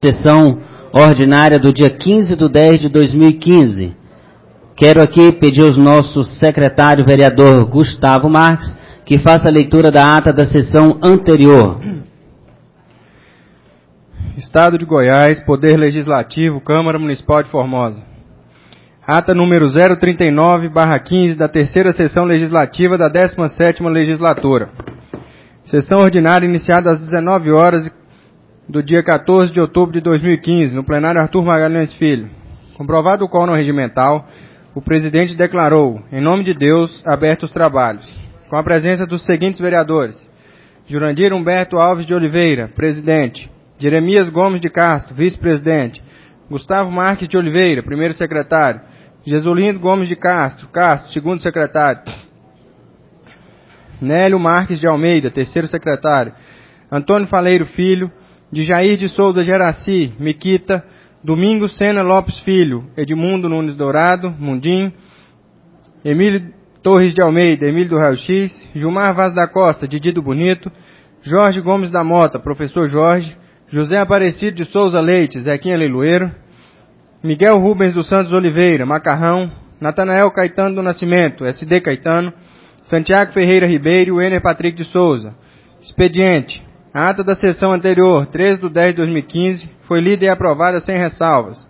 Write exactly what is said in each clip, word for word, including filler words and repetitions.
Sessão ordinária do dia quinze de dez de dois mil e quinze. Quero aqui pedir ao nosso secretário vereador Gustavo Marques que faça a leitura da ata da sessão anterior. Estado de Goiás, Poder Legislativo, Câmara Municipal de Formosa. Ata número zero trinta e nove barra quinze da terceira sessão legislativa da décima sétima legislatura. Sessão ordinária iniciada às dezenove horas do dia quatorze de outubro de dois mil e quinze, no plenário Arthur Magalhães Filho. Comprovado o quórum regimental, o presidente declarou, em nome de Deus, abertos os trabalhos, com a presença dos seguintes vereadores: Jurandir Humberto Alves de Oliveira, presidente; Jeremias Gomes de Castro, vice-presidente; Gustavo Marques de Oliveira, primeiro secretário; Jesulindo Gomes de Castro, Castro, segundo secretário; Nélio Marques de Almeida, terceiro secretário; Antônio Faleiro Filho, de Jair de Souza Geraci, Miquita; Domingos Sena Lopes Filho, Edmundo Nunes Dourado, Mundim; Emílio Torres de Almeida, Emílio do Raio X; Gilmar Vaz da Costa, Didi do Bonito; Jorge Gomes da Mota, professor Jorge; José Aparecido de Souza Leite, Zequinha Leiloeiro; Miguel Rubens dos Santos Oliveira, Macarrão; Natanael Caetano do Nascimento, S D Caetano; Santiago Ferreira Ribeiro, Ener Patrick de Souza. Expediente: a ata da sessão anterior, treze de dez de dois mil e quinze, foi lida e aprovada sem ressalvas.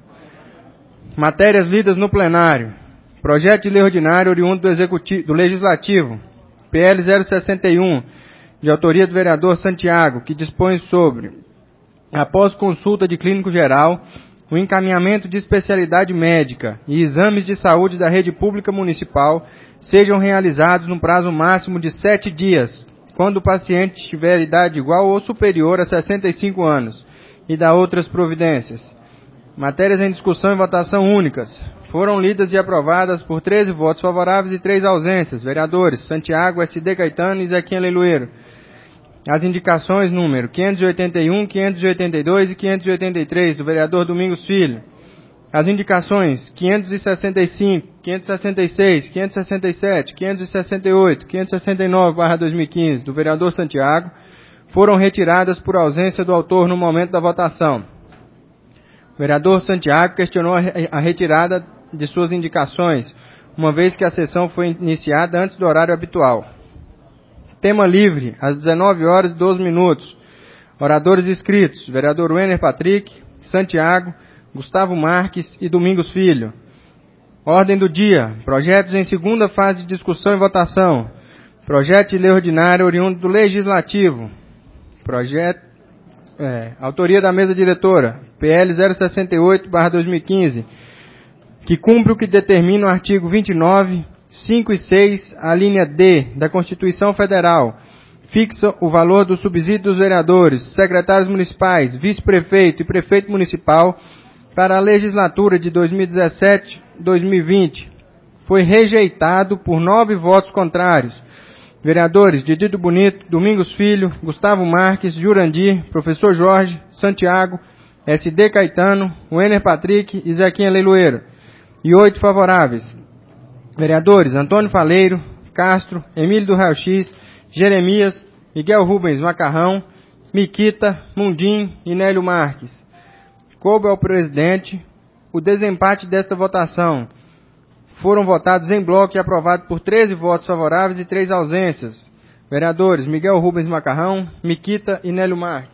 Matérias lidas no plenário: projeto de lei ordinário oriundo do, executivo, do Legislativo, P L zero sessenta e um, de autoria do vereador Santiago, que dispõe sobre, após consulta de clínico geral, o encaminhamento de especialidade médica e exames de saúde da rede pública municipal sejam realizados no prazo máximo de sete dias, quando o paciente tiver idade igual ou superior a sessenta e cinco anos, e da outras providências. Matérias em discussão e votação únicas. Foram lidas e aprovadas por treze votos favoráveis e três ausências. Vereadores Santiago, S D Caetano e Zequinha Leiloeiro. As indicações número quinhentos e oitenta e um, quinhentos e oitenta e dois e quinhentos e oitenta e três, do vereador Domingos Filho. As indicações quinhentos e sessenta e cinco, quinhentos e sessenta e seis, quinhentos e sessenta e sete, quinhentos e sessenta e oito, quinhentos e sessenta e nove barra dois mil e quinze, do vereador Santiago, foram retiradas por ausência do autor no momento da votação. O vereador Santiago questionou a retirada de suas indicações, uma vez que a sessão foi iniciada antes do horário habitual. Tema livre, às dezenove horas e doze minutos. Oradores inscritos: vereador Ener Patrick, Santiago, Gustavo Marques e Domingos Filho. Ordem do dia: projetos em segunda fase de discussão e votação. Projeto de lei ordinária oriundo do Legislativo. Projeto, é, autoria da mesa diretora, P L zero sessenta e oito barra dois mil e quinze, que cumpre o que determina o artigo vinte e nove, cinco e seis, a linha D da Constituição Federal. Fixa o valor do subsídio dos vereadores, secretários municipais, vice-prefeito e prefeito municipal para a legislatura de dois mil e dezessete a dois mil e vinte. Foi rejeitado por nove votos contrários. Vereadores Didi do Bonito, Domingos Filho, Gustavo Marques, Jurandir, professor Jorge, Santiago, S D Caetano, Ener Patrick e Zequinha Leiloeiro. E oito favoráveis. Vereadores Antônio Faleiro, Castro, Emílio do Raio X, Jeremias, Miguel Rubens Macarrão, Miquita, Mundim e Nélio Marques. Coube ao presidente o desempate desta votação. Foram votados em bloco e aprovados por treze votos favoráveis e três ausências. Vereadores Miguel Rubens Macarrão, Miquita e Nélio Marques.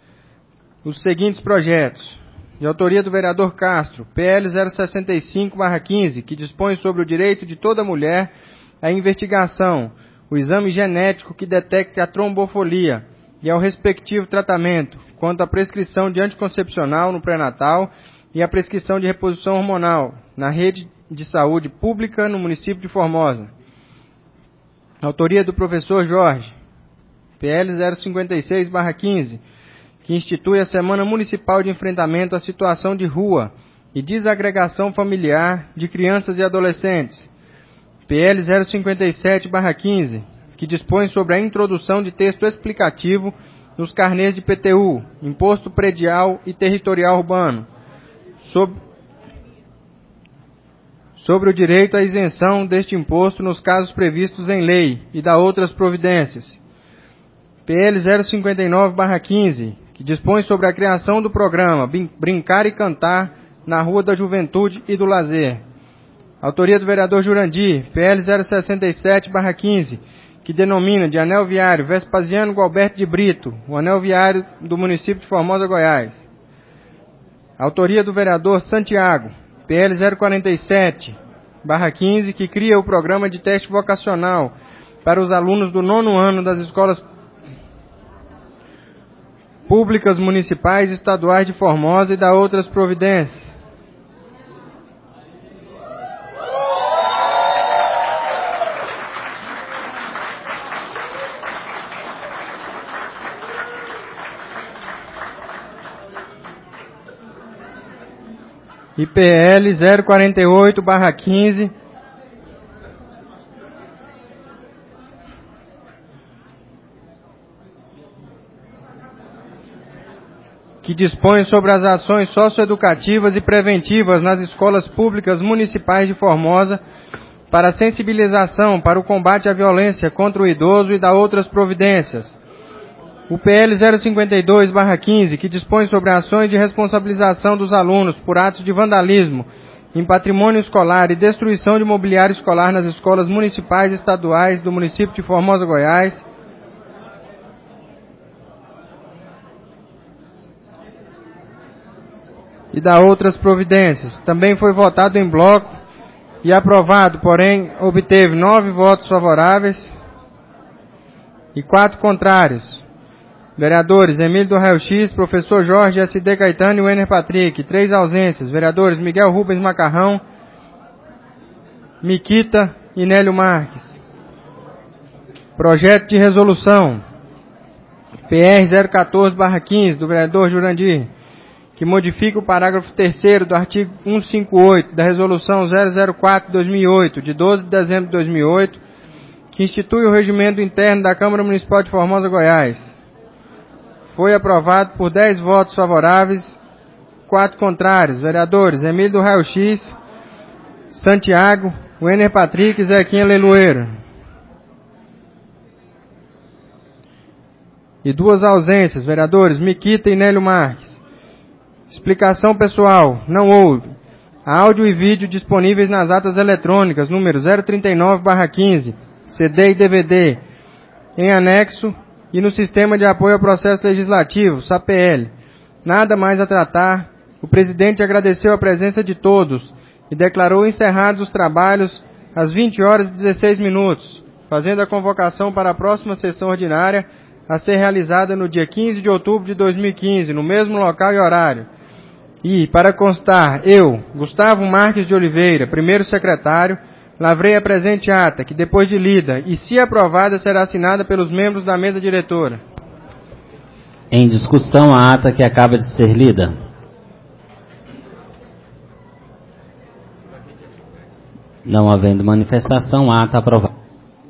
Os seguintes projetos: de autoria do vereador Castro, P L zero sessenta e cinco barra quinze, que dispõe sobre o direito de toda mulher à investigação, o exame genético que detecte a trombofolia e ao respectivo tratamento, quanto à prescrição de anticoncepcional no pré-natal e a prescrição de reposição hormonal na rede de saúde pública no município de Formosa. Autoria do professor Jorge, P L zero cinquenta e seis barra quinze, que institui a Semana Municipal de Enfrentamento à Situação de Rua e Desagregação Familiar de Crianças e Adolescentes. P L zero cinquenta e sete barra quinze, que dispõe sobre a introdução de texto explicativo nos carnês de P T U, Imposto Predial e Territorial Urbano, sobre, sobre o direito à isenção deste imposto nos casos previstos em lei e da outras providências. P L zero cinquenta e nove barra quinze, que dispõe sobre a criação do programa Brincar e Cantar na Rua da Juventude e do Lazer. Autoria do vereador Jurandir, P L zero sessenta e sete barra quinze, que denomina de Anel Viário Vespasiano Gualberto de Brito, o anel viário do município de Formosa, Goiás. Autoria do vereador Santiago, P L zero quarenta e sete barra quinze, que cria o programa de teste vocacional para os alunos do nono ano das escolas públicas municipais e estaduais de Formosa e da outras providências. I P L zero quarenta e oito barra quinze, que dispõe sobre as ações socioeducativas e preventivas nas escolas públicas municipais de Formosa para sensibilização para o combate à violência contra o idoso e da outras providências. O P L zero cinquenta e dois barra quinze, que dispõe sobre ações de responsabilização dos alunos por atos de vandalismo em patrimônio escolar e destruição de mobiliário escolar nas escolas municipais e estaduais do município de Formosa, Goiás. E da outras providências. Também foi votado em bloco e aprovado, porém obteve nove votos favoráveis e quatro contrários. Vereadores Emílio do Raio X, professor Jorge S D Caetano e Wenner Patrick. Três ausências. Vereadores Miguel Rubens Macarrão, Miquita e Nélio Marques. Projeto de resolução P R zero quatorze barra quinze, do vereador Jurandir, que modifica o parágrafo terceiro do artigo cento e cinquenta e oito da resolução zero zero quatro barra dois mil e oito, de doze de dezembro de dois mil e oito, que institui o regimento interno da Câmara Municipal de Formosa, Goiás. Foi aprovado por dez votos favoráveis, quatro contrários. Vereadores Emílio do Raio X, Santiago, Wenner Patrick e Zequinha Leiloeiro. E duas ausências. Vereadores Miquita e Nélio Marques. Explicação pessoal. Não houve. Áudio e vídeo disponíveis nas atas eletrônicas, número zero trinta e nove barra quinze, C D e D V D, em anexo, e no Sistema de Apoio ao Processo Legislativo, S A P L. Nada mais a tratar. O presidente agradeceu a presença de todos e declarou encerrados os trabalhos às vinte horas e dezesseis minutos, fazendo a convocação para a próxima sessão ordinária a ser realizada no dia quinze de outubro de dois mil e quinze, no mesmo local e horário. E, para constar, eu, Gustavo Marques de Oliveira, primeiro secretário, lavrei a presente ata, que depois de lida e, se aprovada, será assinada pelos membros da mesa diretora. Em discussão a ata que acaba de ser lida. Não havendo manifestação, a ata aprovada.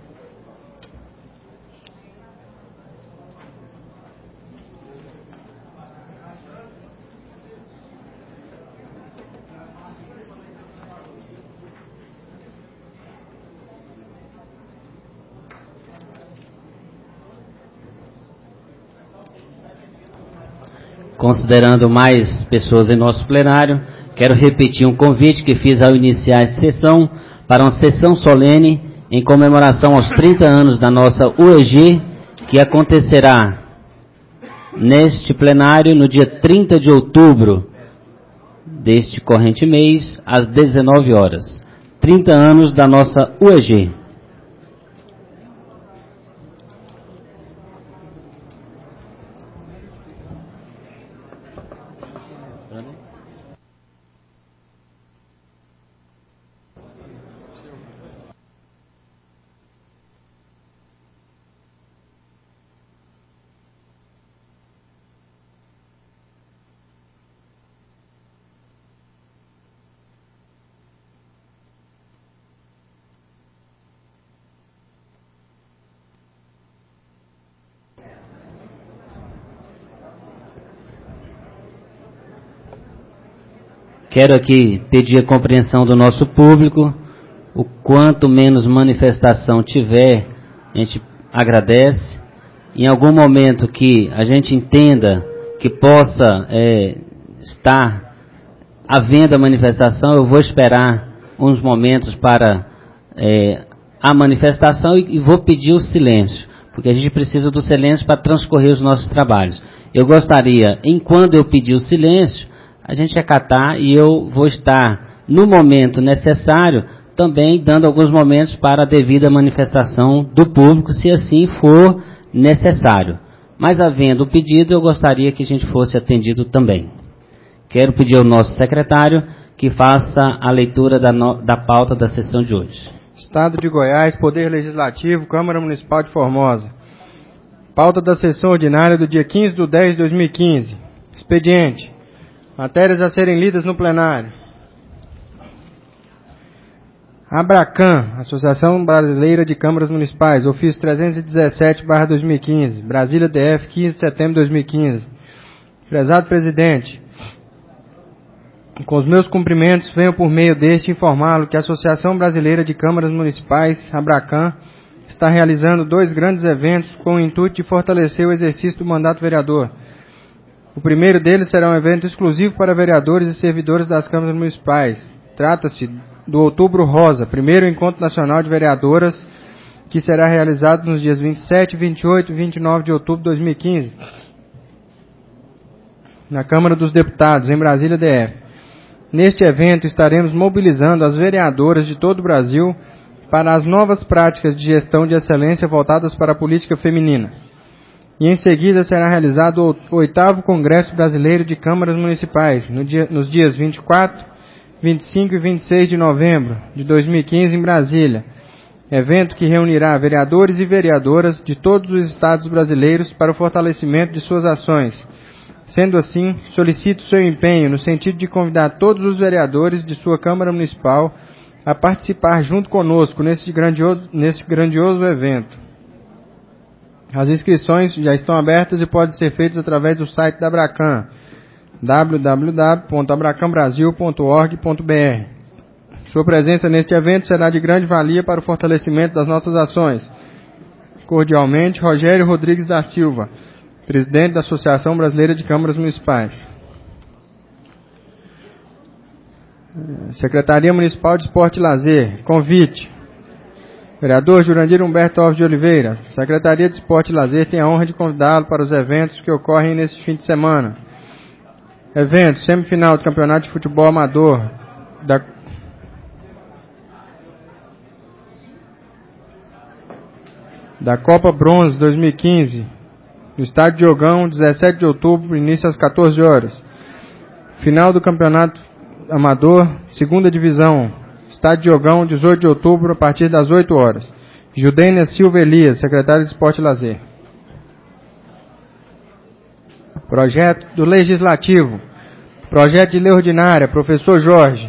Considerando mais pessoas em nosso plenário, quero repetir um convite que fiz ao iniciar esta sessão para uma sessão solene em comemoração aos trinta anos da nossa U E G, que acontecerá neste plenário no dia trinta de outubro deste corrente mês, às dezenove horas. trinta anos da nossa U E G. Quero aqui pedir a compreensão do nosso público. O quanto menos manifestação tiver, a gente agradece. Em algum momento que a gente entenda que possa é, estar havendo a manifestação, eu vou esperar uns momentos para é, a manifestação e, e vou pedir o silêncio, porque a gente precisa do silêncio para transcorrer os nossos trabalhos. Eu gostaria, enquanto eu pedir o silêncio, a gente acatar e eu vou estar, no momento necessário, também dando alguns momentos para a devida manifestação do público, se assim for necessário. Mas havendo o pedido, eu gostaria que a gente fosse atendido também. Quero pedir ao nosso secretário que faça a leitura da, no, da pauta da sessão de hoje. Estado de Goiás, Poder Legislativo, Câmara Municipal de Formosa. Pauta da sessão ordinária do dia quinze de dez de dois mil e quinze. Expediente. Matérias a serem lidas no plenário. Abracan, Associação Brasileira de Câmaras Municipais, ofício trezentos e dezessete barra dois mil e quinze, Brasília D F, quinze de setembro de dois mil e quinze. Prezado presidente, com os meus cumprimentos, venho por meio deste informá-lo que a Associação Brasileira de Câmaras Municipais, Abracan, está realizando dois grandes eventos com o intuito de fortalecer o exercício do mandato vereador. O primeiro deles será um evento exclusivo para vereadores e servidores das câmaras municipais. Trata-se do Outubro Rosa, primeiro encontro nacional de vereadoras, que será realizado nos dias vinte e sete, vinte e oito e vinte e nove de outubro de dois mil e quinze, na Câmara dos Deputados, em Brasília D F. Neste evento estaremos mobilizando as vereadoras de todo o Brasil para as novas práticas de gestão de excelência voltadas para a política feminina. E em seguida será realizado o oitavo Congresso Brasileiro de Câmaras Municipais, no dia, nos dias vinte e quatro, vinte e cinco e vinte e seis de novembro de dois mil e quinze em Brasília. Evento que reunirá vereadores e vereadoras de todos os estados brasileiros para o fortalecimento de suas ações. Sendo assim, solicito seu empenho no sentido de convidar todos os vereadores de sua Câmara Municipal a participar junto conosco nesse grandioso, nesse grandioso evento. As inscrições já estão abertas e podem ser feitas através do site da Abracan, w w w ponto abracan brasil ponto org ponto b r. Sua presença neste evento será de grande valia para o fortalecimento das nossas ações. Cordialmente, Rogério Rodrigues da Silva, presidente da Associação Brasileira de Câmaras Municipais. Secretaria Municipal de Esporte e Lazer, convite. Vereador Jurandir Humberto Alves de Oliveira, Secretaria de Esporte e Lazer tem a honra de convidá-lo para os eventos que ocorrem neste fim de semana. Evento, semifinal do Campeonato de Futebol Amador da, da Copa Bronze dois mil e quinze, no Estádio Diogão, dezessete de outubro, início às quatorze horas. Final do Campeonato Amador, segunda divisão, Estádio Diogão, dezoito de outubro, a partir das oito horas. Judênia Silva Elias, secretária de Esporte e Lazer. Projeto do Legislativo. Projeto de Lei Ordinária, professor Jorge.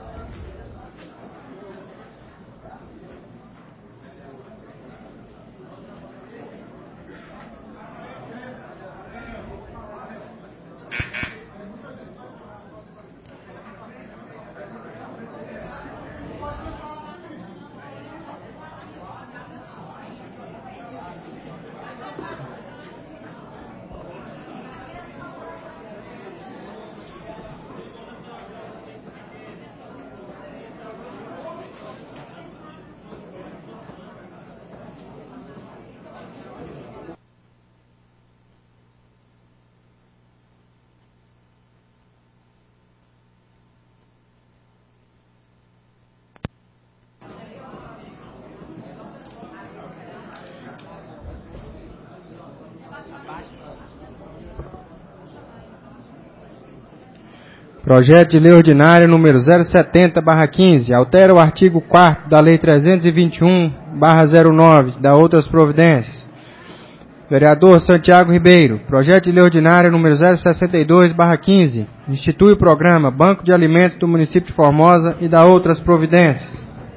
Projeto de Lei Ordinária número zero setenta barra quinze, altera o artigo quarto da Lei trezentos e vinte e um barra zero nove, da outras providências. Vereador Santiago Ribeiro, projeto de Lei Ordinária número zero sessenta e dois barra quinze, institui o programa Banco de Alimentos do município de Formosa e da outras providências.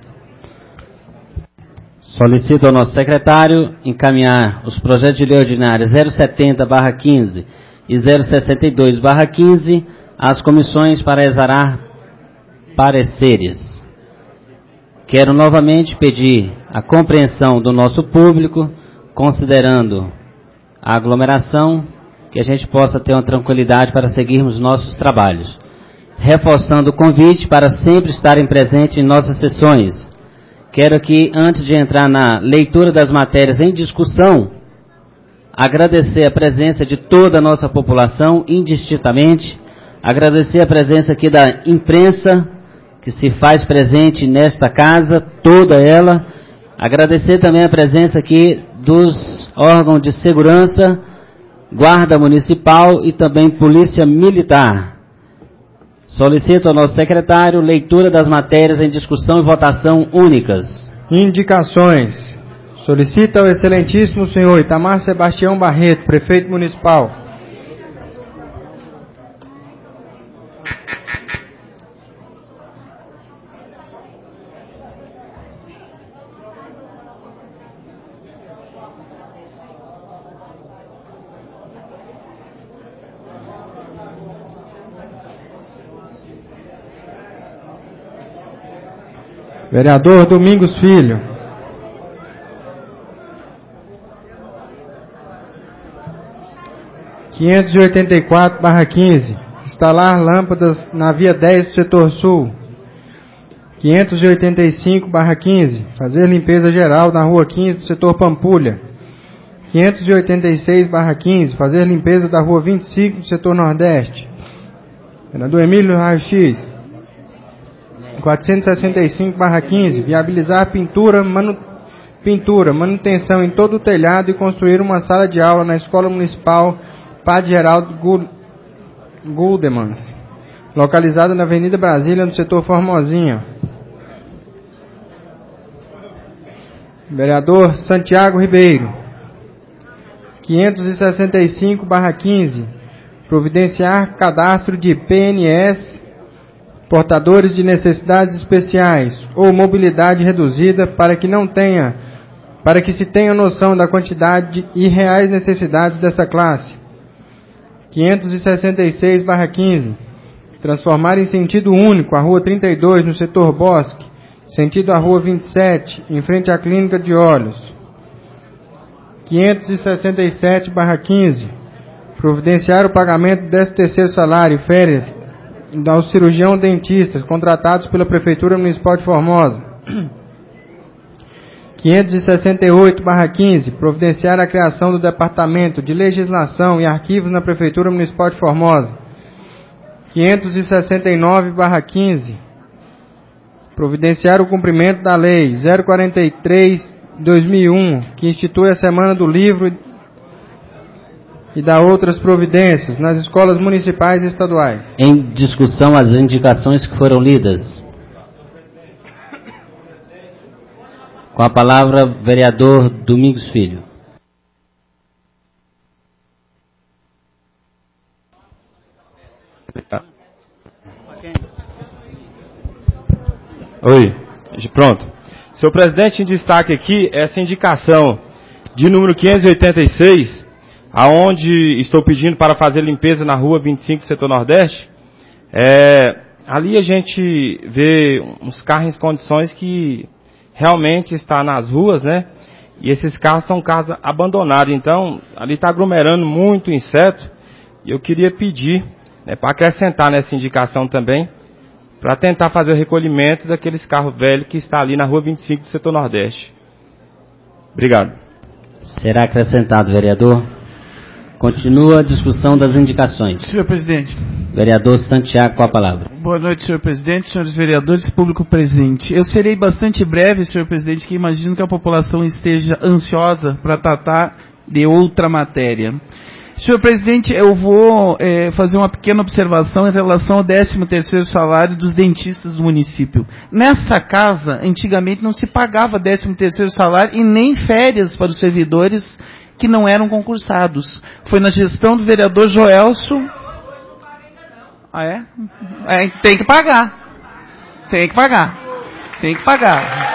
Solicito ao nosso secretário encaminhar os projetos de lei ordinária zero setenta barra quinze e zero sessenta e dois barra quinze às comissões para exarar pareceres. Quero novamente pedir a compreensão do nosso público, considerando a aglomeração que a gente possa ter uma tranquilidade para seguirmos nossos trabalhos. Reforçando o convite para sempre estarem presentes em nossas sessões. Quero aqui, antes de entrar na leitura das matérias em discussão, agradecer a presença de toda a nossa população, indistintamente, agradecer a presença aqui da imprensa, que se faz presente nesta casa, toda ela, agradecer também a presença aqui dos órgãos de segurança, Guarda Municipal e também Polícia Militar. Solicito ao nosso secretário leitura das matérias em discussão e votação únicas. Indicações. Solicita ao excelentíssimo senhor Itamar Sebastião Barreto, prefeito municipal. Vereador Domingos Filho. quinhentos e oitenta e quatro barra quinze. Instalar lâmpadas na via dez do setor sul. quinhentos e oitenta e cinco barra quinze. Fazer limpeza geral na rua quinze do setor Pampulha. quinhentos e oitenta e seis barra quinze. Fazer limpeza da rua vinte e cinco do setor nordeste. Vereador Emílio Raio X. quatrocentos e sessenta e cinco barra quinze, viabilizar pintura, manu, pintura, manutenção em todo o telhado e construir uma sala de aula na Escola Municipal Padre Geraldo Guldemans, localizada na Avenida Brasília, no setor Formosinha. Vereador Santiago Ribeiro. quinhentos e sessenta e cinco barra quinze, providenciar cadastro de P N S portadores de necessidades especiais ou mobilidade reduzida para que não tenha, para que se tenha noção da quantidade e reais necessidades dessa classe. quinhentos e sessenta e seis barra quinze, transformar em sentido único a rua trinta e dois no setor Bosque, sentido a rua vinte e sete, em frente à Clínica de Olhos. quinhentos e sessenta e sete barra quinze, providenciar o pagamento do décimo terceiro salário e férias aos cirurgião dentistas contratados pela Prefeitura Municipal de Formosa. quinhentos e sessenta e oito barra quinze, providenciar a criação do Departamento de Legislação e Arquivos na Prefeitura Municipal de Formosa. quinhentos e sessenta e nove barra quinze, providenciar o cumprimento da Lei zero quarenta e três barra dois mil e um, que institui a Semana do Livro e dá outras providências nas escolas municipais e estaduais. Em discussão as indicações que foram lidas. Com a palavra, vereador Domingos Filho. Oi, pronto. Senhor presidente, em destaque aqui essa indicação de número quinhentos e oitenta e seis, aonde estou pedindo para fazer limpeza na rua vinte e cinco, setor Nordeste. É, ali a gente vê uns carros em condições que realmente está nas ruas, né? E esses carros são carros abandonados, então ali está aglomerando muito inseto. E eu queria pedir, né, para acrescentar nessa indicação também, para tentar fazer o recolhimento daqueles carros velhos que está ali na rua vinte e cinco do setor Nordeste. Obrigado. Será acrescentado, vereador. Continua a discussão das indicações. Senhor presidente. Vereador Santiago, com a palavra. Boa noite, senhor presidente, senhores vereadores, público presente. Eu serei bastante breve, senhor presidente, que imagino que a população esteja ansiosa para tratar de outra matéria. Senhor presidente, eu vou é, fazer uma pequena observação em relação ao décimo terceiro salário dos dentistas do município. Nessa casa, antigamente não se pagava décimo terceiro salário e nem férias para os servidores que não eram concursados. Foi na gestão do vereador Joelso. Ah, é? é? Tem que pagar. Tem que pagar. Tem que pagar.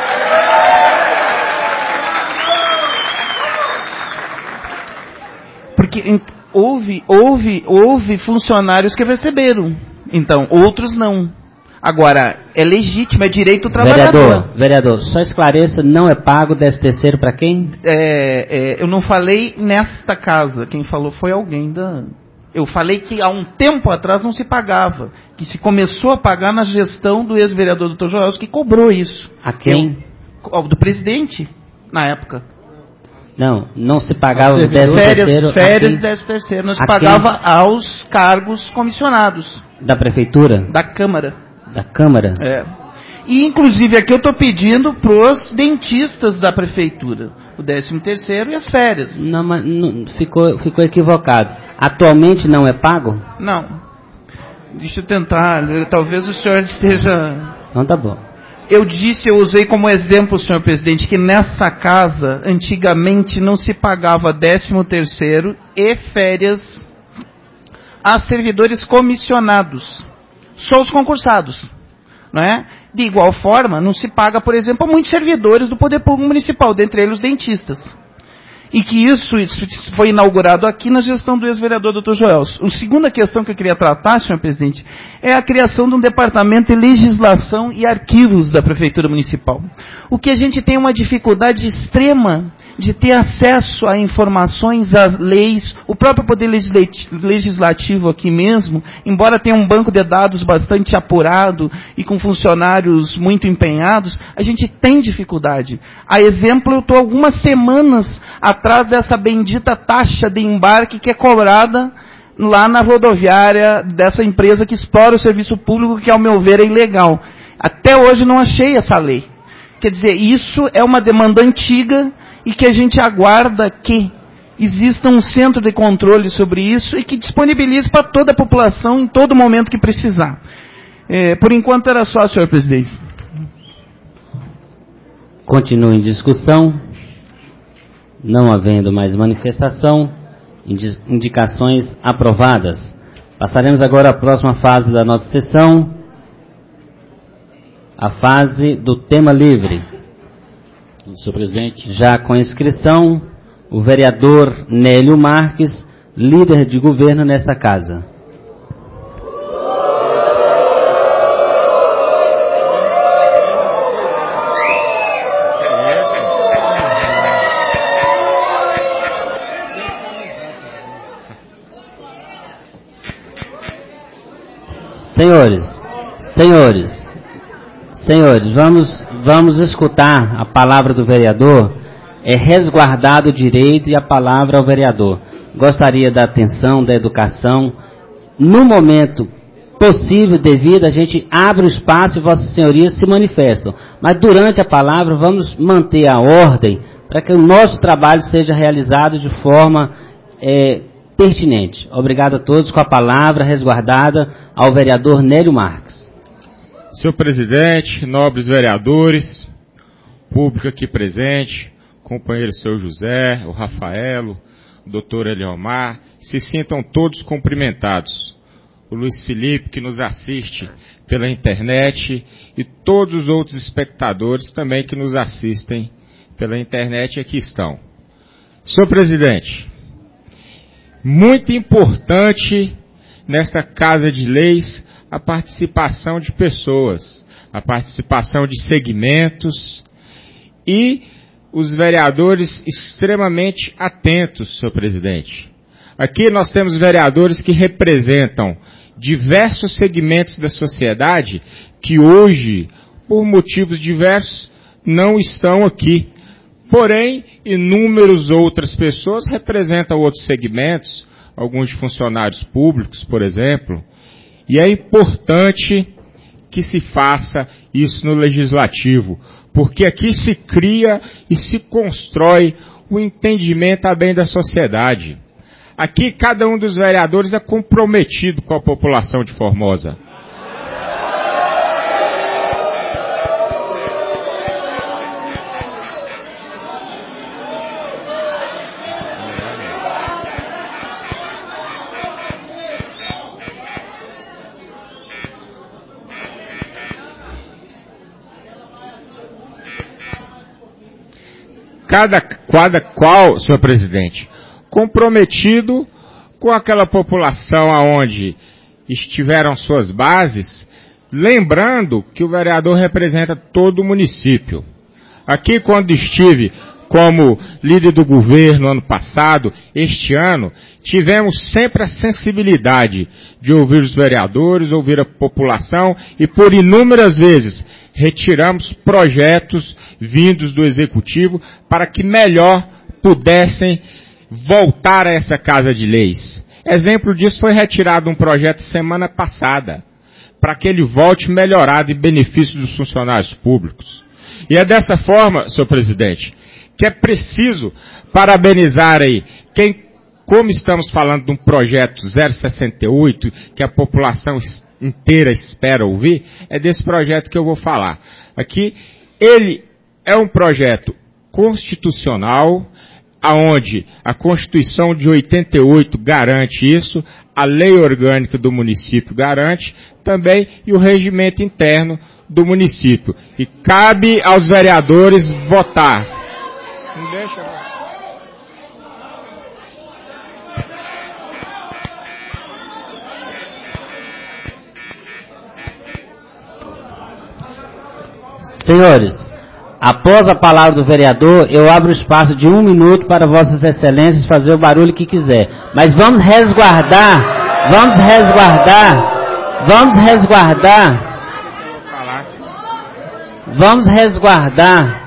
Porque houve, houve, houve funcionários que receberam. Então, outros não. Agora, é legítimo, é direito do trabalhador. Vereador, vereador, só esclareça, não é pago décimo terceiro para quem? É, é, eu não falei nesta casa, quem falou foi alguém da... Eu falei que há um tempo atrás não se pagava, que se começou a pagar na gestão do ex-vereador doutor Joelso, que cobrou isso. A quem? Eu, do presidente, na época. Não, não se pagava o décimo Férias, terceiro. férias e décimo terceiro, não se pagava aos cargos comissionados. Da prefeitura? Da Câmara. Da Câmara? É. E, inclusive, aqui eu estou pedindo para os dentistas da prefeitura, o décimo terceiro e as férias. Não, mas não, ficou, ficou equivocado. Atualmente não é pago? Não. Deixa eu tentar, talvez o senhor esteja... Não, tá bom. Eu disse, eu usei como exemplo, senhor presidente, que nessa casa, antigamente, não se pagava décimo terceiro e férias a servidores comissionados, só os concursados, não é? De igual forma, não se paga, por exemplo, a muitos servidores do Poder Público Municipal, dentre eles os dentistas. E que isso, isso foi inaugurado aqui na gestão do ex-vereador doutor Joelso. A segunda questão que eu queria tratar, senhor presidente, é a criação de um departamento de legislação e arquivos da Prefeitura Municipal. O que a gente tem uma dificuldade extrema de ter acesso a informações, a leis, o próprio Poder Legislativo aqui mesmo, embora tenha um banco de dados bastante apurado e com funcionários muito empenhados, a gente tem dificuldade. A exemplo, eu estou algumas semanas atrás dessa bendita taxa de embarque que é cobrada lá na rodoviária dessa empresa que explora o serviço público, que ao meu ver é ilegal. Até hoje não achei essa lei. Quer dizer, isso é uma demanda antiga e que a gente aguarda que exista um centro de controle sobre isso e que disponibilize para toda a população em todo momento que precisar. É, por enquanto era só, senhor presidente. Continua em discussão. Não havendo mais manifestação, indicações aprovadas. Passaremos agora à próxima fase da nossa sessão, a fase do tema livre. Senhor presidente. Já com inscrição, o vereador Nélio Marques, líder de governo nesta casa. Senhores, senhores, senhores, vamos, vamos escutar a palavra do vereador. É resguardado o direito e a palavra ao vereador. Gostaria da atenção, da educação. No momento possível, devido, a gente abre o espaço e vossas senhorias se manifestam. Mas durante a palavra vamos manter a ordem para que o nosso trabalho seja realizado de forma é, pertinente. Obrigado a todos. Com a palavra resguardada ao vereador Nélio Marques. Senhor presidente, nobres vereadores, público aqui presente, companheiro seu José, o Rafaelo, o doutor Eliomar, se sintam todos cumprimentados. O Luiz Felipe, que nos assiste pela internet, e todos os outros espectadores também que nos assistem pela internet aqui estão. Senhor presidente, muito importante nesta Casa de Leis a participação de pessoas, a participação de segmentos e os vereadores extremamente atentos, senhor presidente. Aqui nós temos vereadores que representam diversos segmentos da sociedade que hoje, por motivos diversos, não estão aqui. Porém, inúmeras outras pessoas representam outros segmentos, alguns de funcionários públicos, por exemplo, e é importante que se faça isso no legislativo, porque aqui se cria e se constrói o entendimento a bem da sociedade. Aqui cada um dos vereadores é comprometido com a população de Formosa. Cada, cada qual, senhor presidente, comprometido com aquela população aonde estiveram suas bases lembrando que o vereador representa todo o município. Aqui, quando estive como líder do governo ano passado, este ano, tivemos sempre a sensibilidade de ouvir os vereadores, ouvir a população e por inúmeras vezes retiramos projetos vindos do Executivo para que melhor pudessem voltar a essa Casa de Leis. Exemplo disso foi retirado um projeto semana passada, para que ele volte melhorado em benefício dos funcionários públicos. E é dessa forma, senhor presidente, que é preciso parabenizar aí quem, como estamos falando de um projeto zero sessenta e oito, que a população inteira espera ouvir, é desse projeto que eu vou falar. Aqui, ele é um projeto constitucional, aonde a Constituição de oitenta e oito garante isso, a lei orgânica do município garante também, e o regimento interno do município. E cabe aos vereadores votar. Não deixa... Senhores, após a palavra do vereador, eu abro o espaço de um minuto para vossas excelências fazer o barulho que quiser. Mas vamos resguardar, vamos resguardar, vamos resguardar, vamos resguardar,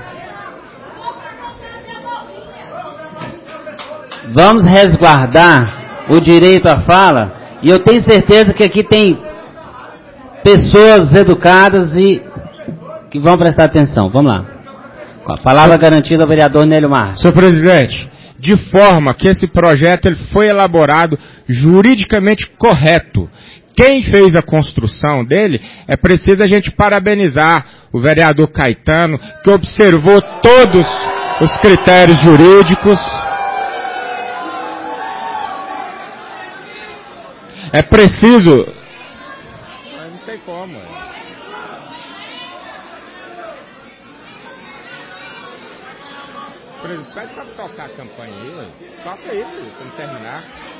vamos resguardar o direito à fala, e eu tenho certeza que aqui tem pessoas educadas e que vão prestar atenção. Vamos lá. Com a palavra garantida ao vereador Nélio Marques. Senhor presidente, de forma que esse projeto ele foi elaborado juridicamente correto. Quem fez a construção dele, é preciso a gente parabenizar o vereador Caetano, que observou todos os critérios jurídicos. É preciso... Mas não tem como. Pede para tocar a campanha aí, toca aí, quando terminar.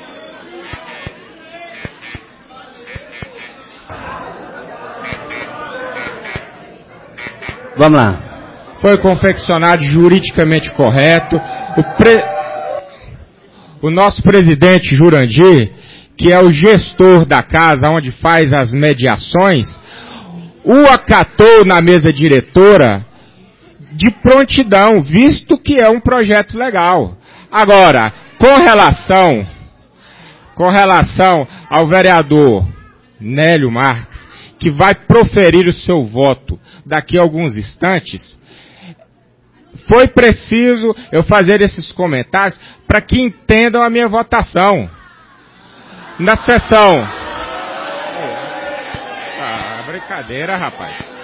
Vamos lá. Foi confeccionado juridicamente correto. O, pre... o nosso presidente Jurandir, que é o gestor da casa, onde faz as mediações, o acatou na mesa diretora de prontidão, visto que é um projeto legal. Agora, com relação, com relação ao vereador Nélio Marques, que vai proferir o seu voto daqui a alguns instantes, foi preciso eu fazer esses comentários para que entendam a minha votação. Na sessão... Ah, brincadeira, rapaz.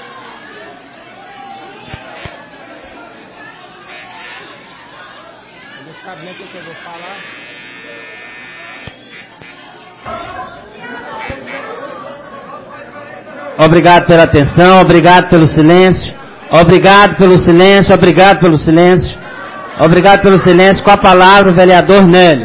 Sabe nem o que eu vou falar? Obrigado pela atenção, obrigado pelo silêncio, obrigado pelo silêncio, obrigado pelo silêncio, obrigado pelo silêncio. Com a palavra o vereador Nélio.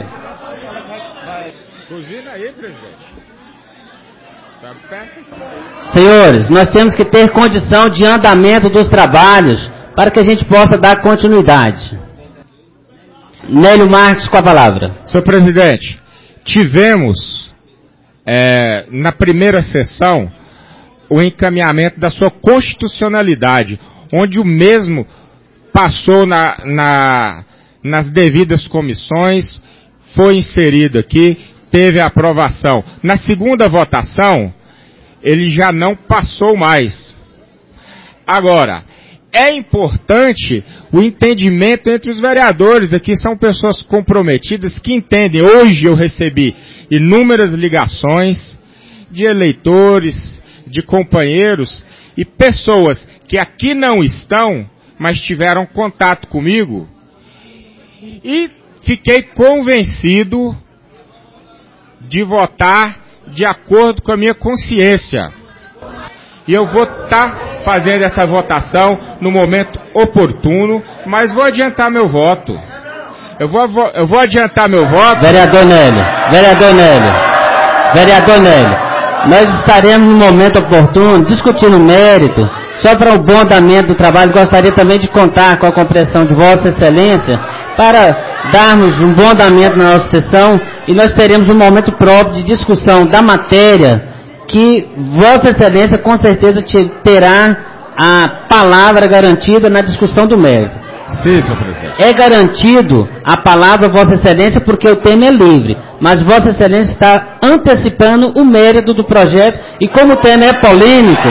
Buzina aí, presidente. Tá perto? Senhores, nós temos que ter condição de andamento dos trabalhos para que a gente possa dar continuidade. Nélio Marques com a palavra. Senhor presidente, tivemos é, na primeira sessão o encaminhamento da sua constitucionalidade, onde o mesmo passou na, na, nas devidas comissões, foi inserido aqui, teve a aprovação. Na segunda votação, ele já não passou mais. Agora, é importante o entendimento entre os vereadores. Aqui são pessoas comprometidas que entendem. Hoje eu recebi inúmeras ligações de eleitores, de companheiros e pessoas que aqui não estão, mas tiveram contato comigo. E fiquei convencido de votar de acordo com a minha consciência. E eu vou estar fazendo essa votação no momento oportuno, mas vou adiantar meu voto. Eu vou, eu vou adiantar meu voto. Vereador Nélio, vereador Nélio, vereador Nélio, nós estaremos no momento oportuno, discutindo o mérito, só para o bom andamento do trabalho. Gostaria também de contar com a compreensão de Vossa Excelência para darmos um bom andamento na nossa sessão, e nós teremos um momento próprio de discussão da matéria, que Vossa Excelência com certeza terá a palavra garantida na discussão do mérito. Sim, senhor presidente. É garantido a palavra Vossa Excelência porque o tema é livre, mas Vossa Excelência está antecipando o mérito do projeto, e como o tema é polêmico,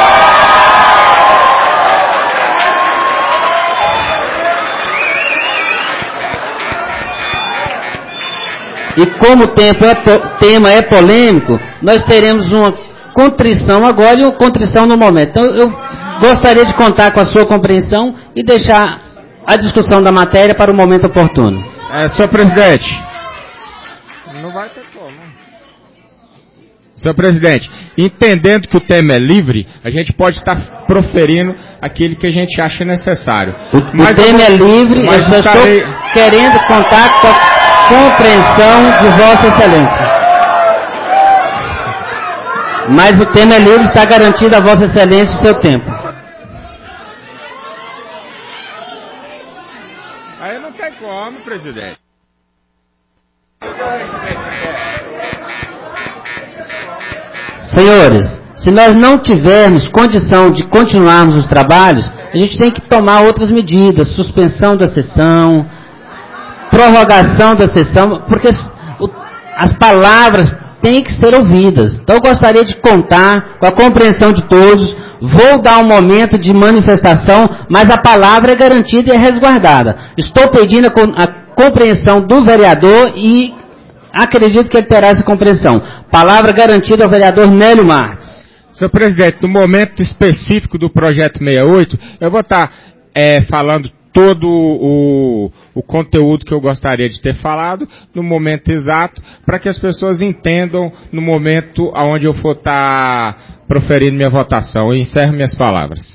e como o tempo é, tema é polêmico, nós teremos uma contrição agora e uma contrição no momento. Então eu gostaria de contar com a sua compreensão e deixar a discussão da matéria para o momento oportuno. É, senhor presidente. Não vai ter como. Senhor presidente, entendendo que o tema é livre, a gente pode estar proferindo aquele que a gente acha necessário. O, mas o tema eu, é livre, eu só estarei... estou querendo contar com a compreensão de Vossa Excelência. Mas o tema é livre, está garantido a Vossa Excelência o seu tempo. Aí não tem como, presidente. Senhores, se nós não tivermos condição de continuarmos os trabalhos, a gente tem que tomar outras medidas, suspensão da sessão, prorrogação da sessão, porque as palavras têm que ser ouvidas. Então eu gostaria de contar com a compreensão de todos. Vou dar um momento de manifestação, mas a palavra é garantida e é resguardada. Estou pedindo a compreensão do vereador e acredito que ele terá essa compreensão. Palavra garantida ao vereador Nélio Marques. Senhor presidente, no momento específico do projeto sessenta e oito, eu vou estar é, falando todo o, o conteúdo que eu gostaria de ter falado no momento exato, para que as pessoas entendam no momento onde eu for estar proferindo minha votação. Eu encerro minhas palavras.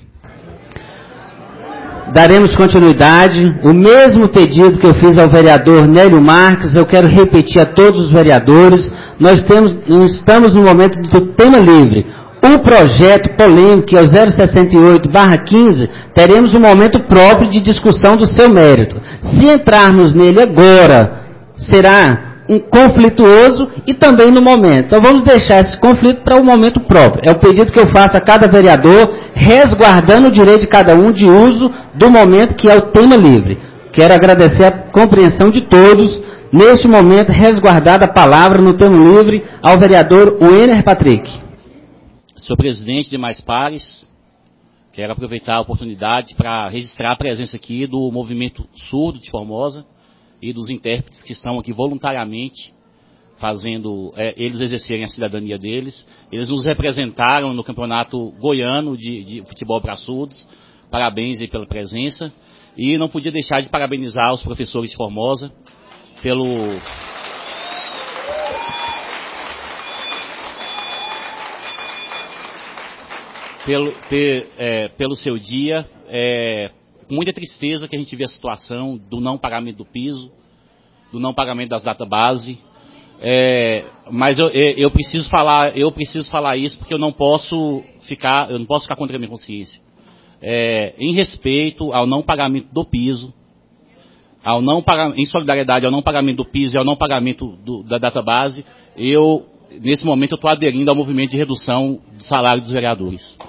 Daremos continuidade. O mesmo pedido que eu fiz ao vereador Nélio Marques, eu quero repetir a todos os vereadores. Nós temos, estamos no momento do tema livre. O projeto polêmico, que é o zero sessenta e oito barra quinze, teremos um momento próprio de discussão do seu mérito. Se entrarmos nele agora, será um conflituoso e também no momento. Então vamos deixar esse conflito para o momento próprio. É o pedido que eu faço a cada vereador, resguardando o direito de cada um de uso do momento, que é o tema livre. Quero agradecer a compreensão de todos. Neste momento, resguardada a palavra no tema livre ao vereador Wenner Patrick. Senhor presidente, demais pares, quero aproveitar a oportunidade para registrar a presença aqui do movimento surdo de Formosa e dos intérpretes que estão aqui voluntariamente fazendo é, eles exercerem a cidadania deles. Eles nos representaram no campeonato goiano de, de futebol para surdos. Parabéns aí pela presença. E não podia deixar de parabenizar os professores de Formosa pelo... Pelo, pe, é, pelo seu dia, é, com muita tristeza que a gente vê a situação do não pagamento do piso, do não pagamento das database, é, mas eu, eu preciso falar, eu preciso falar isso porque eu não posso ficar, eu não posso ficar contra a minha consciência. É, em respeito ao não pagamento do piso, ao não pagamento, em solidariedade ao não pagamento do piso e ao não pagamento do, da database, eu nesse momento eu estou aderindo ao movimento de redução do salário dos vereadores.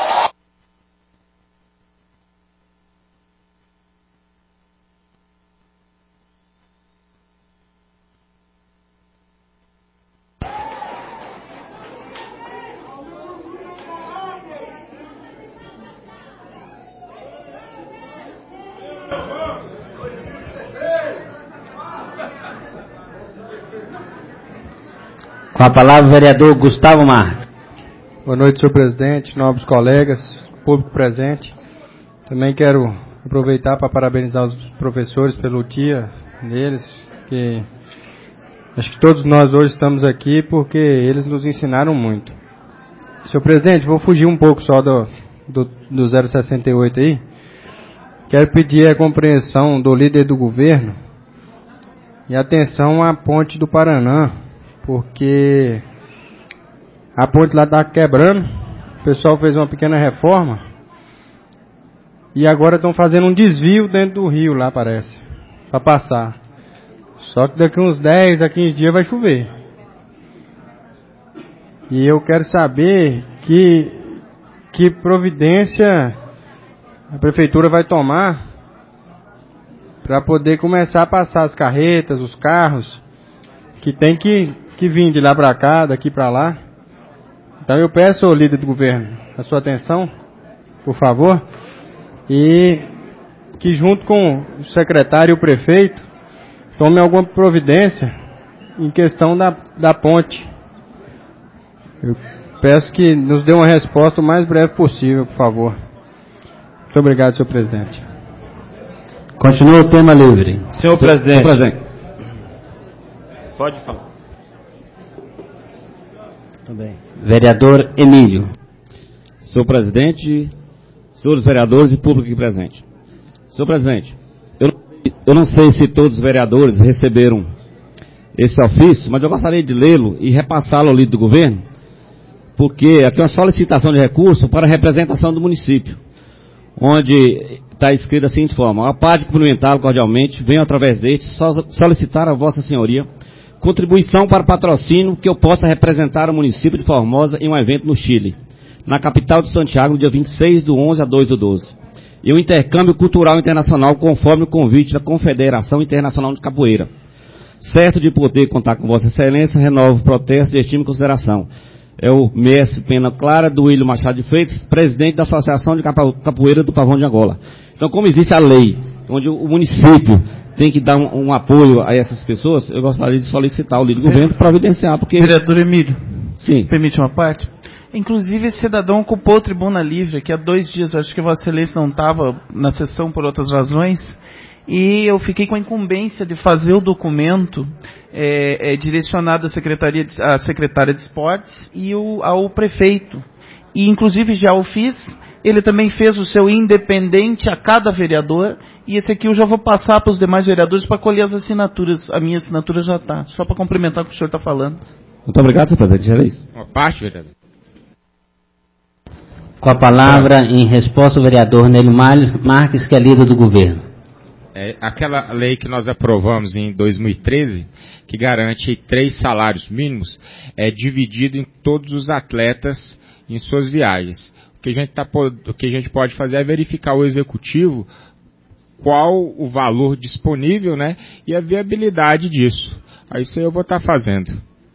Com a palavra o vereador Gustavo Marques. Boa noite, senhor presidente, nobres colegas, público presente. Também quero aproveitar para parabenizar os professores pelo dia deles, que acho que todos nós hoje estamos aqui porque eles nos ensinaram muito. Senhor presidente, vou fugir um pouco só do, do, do zero sessenta e oito aí. Quero pedir a compreensão do líder do governo e atenção à ponte do Paraná, porque A ponte lá está quebrando. O pessoal fez uma pequena reforma. E agora estão fazendo um desvio dentro do rio lá, parece. Para passar. Só que daqui uns dez a quinze dias vai chover. E eu quero saber que, que providência a prefeitura vai tomar para poder começar a passar as carretas, os carros, que tem que, que vir de lá para cá, daqui para lá. Então eu peço ao líder do governo a sua atenção, por favor, e que junto com o secretário e o prefeito tome alguma providência em questão da, da ponte. Eu peço que nos dê uma resposta o mais breve possível, por favor. Muito obrigado, senhor presidente. Continua o tema livre. Senhor presidente. Senhor presidente. Pode falar. Também. Vereador Emílio. Senhor presidente, senhores vereadores e público aqui presente. Senhor presidente, eu, eu não sei se todos os vereadores receberam esse ofício, mas eu gostaria de lê-lo e repassá-lo ao líder do governo, porque aqui é uma solicitação de recurso para a representação do município, onde está escrito da seguinte forma: a parte cumprimentá-lo cordialmente, venho através deste solicitar a vossa senhoria contribuição para patrocínio que eu possa representar o município de Formosa em um evento no Chile, na capital de Santiago, no dia vinte e seis do onze a dois do doze. E um intercâmbio cultural internacional conforme o convite da Confederação Internacional de Capoeira. Certo de poder contar com Vossa Excelência, renovo protesto de estima e consideração. É o mestre Pena Clara do William Machado de Freitas, presidente da Associação de Capoeira do Pavão de Angola. Então, como existe a lei, onde o município tem que dar um, um apoio a essas pessoas, eu gostaria de solicitar ao líder do governo para providenciar, porque... Vereador Emílio, sim, permite uma parte? Inclusive, esse cidadão ocupou a tribuna livre, que há dois dias, acho que Vossa Excelência não estava na sessão por outras razões, e eu fiquei com a incumbência de fazer o documento é, é, direcionado à Secretaria de, à Secretária de Esportes e o, ao prefeito. E, inclusive, já o fiz. Ele também fez o seu independente a cada vereador, e esse aqui eu já vou passar para os demais vereadores para colher as assinaturas. A minha assinatura já está, só para complementar o que o senhor está falando. Muito obrigado, senhor presidente. Era isso. Uma parte, vereador. Com a palavra, em resposta, o vereador Nélio Marques, que é líder do governo. É, aquela lei que nós aprovamos em dois mil e treze, que garante três salários mínimos, é dividido em todos os atletas em suas viagens. O que a gente, tá, o que a gente pode fazer é verificar o executivo qual o valor disponível, né, e a viabilidade disso. Aí isso eu vou estar fazendo.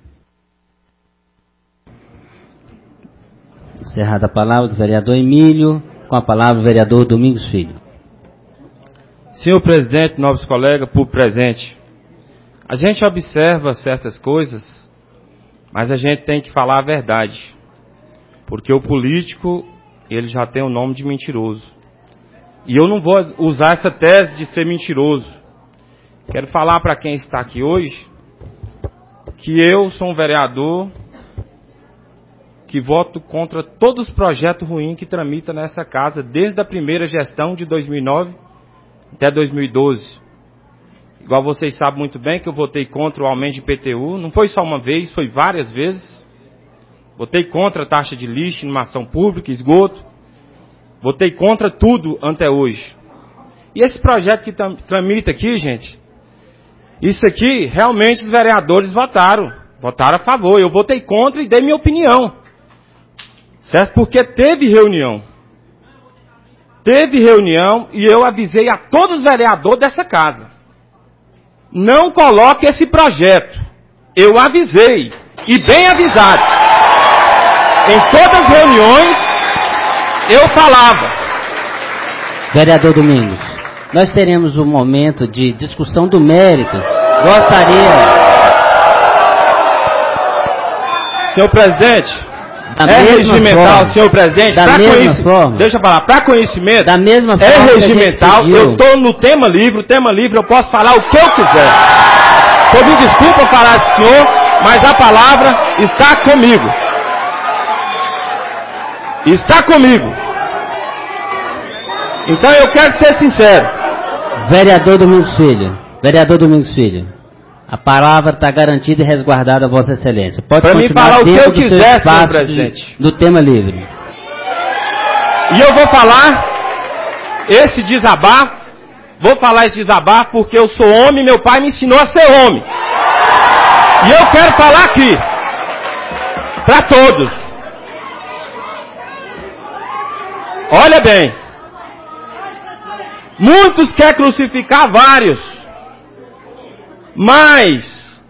Encerrada a palavra do vereador Emílio, com a palavra o vereador Domingos Filho. Senhor presidente, nobres colegas, público presente, a gente observa certas coisas, mas a gente tem que falar a verdade, porque o político, ele já tem o nome de mentiroso. E eu não vou usar essa tese de ser mentiroso. Quero falar para quem está aqui hoje que eu sou um vereador que voto contra todos os projetos ruins que tramitam nessa casa, desde a primeira gestão de dois mil e nove até dois mil e doze. Igual vocês sabem muito bem que eu votei contra o aumento de I P T U, não foi só uma vez, foi várias vezes. Votei contra a taxa de lixo, animação pública, esgoto. Votei contra tudo até hoje. E esse projeto que tramita aqui, gente, isso aqui, realmente os vereadores votaram. Votaram a favor. Eu votei contra e dei minha opinião. Certo? Porque teve reunião. Teve reunião e eu avisei a todos os vereadores dessa casa. Não coloque esse projeto. Eu avisei. E bem avisado. Em todas as reuniões, eu falava. Vereador Domingos, nós teremos um momento de discussão do mérito. Gostaria... Senhor presidente... Da é regimental, forma, senhor presidente, da pra mesma forma, deixa eu falar, para conhecimento, da mesma é forma regimental, eu estou no tema livre, o tema livre eu posso falar o que eu quiser. Eu me desculpa falar do senhor, mas a palavra está comigo. Está comigo. Então eu quero ser sincero. Vereador Domingos Filho, vereador Domingos Filho, A palavra está garantida e resguardada a Vossa Excelência. Pode Para mim falar o que eu quiser, senhor presidente. Do tema livre. E eu vou falar esse desabafo, vou falar esse desabafo porque eu sou homem, meu pai me ensinou a ser homem. E eu quero falar aqui, para todos. Olha bem, muitos querem crucificar vários, mas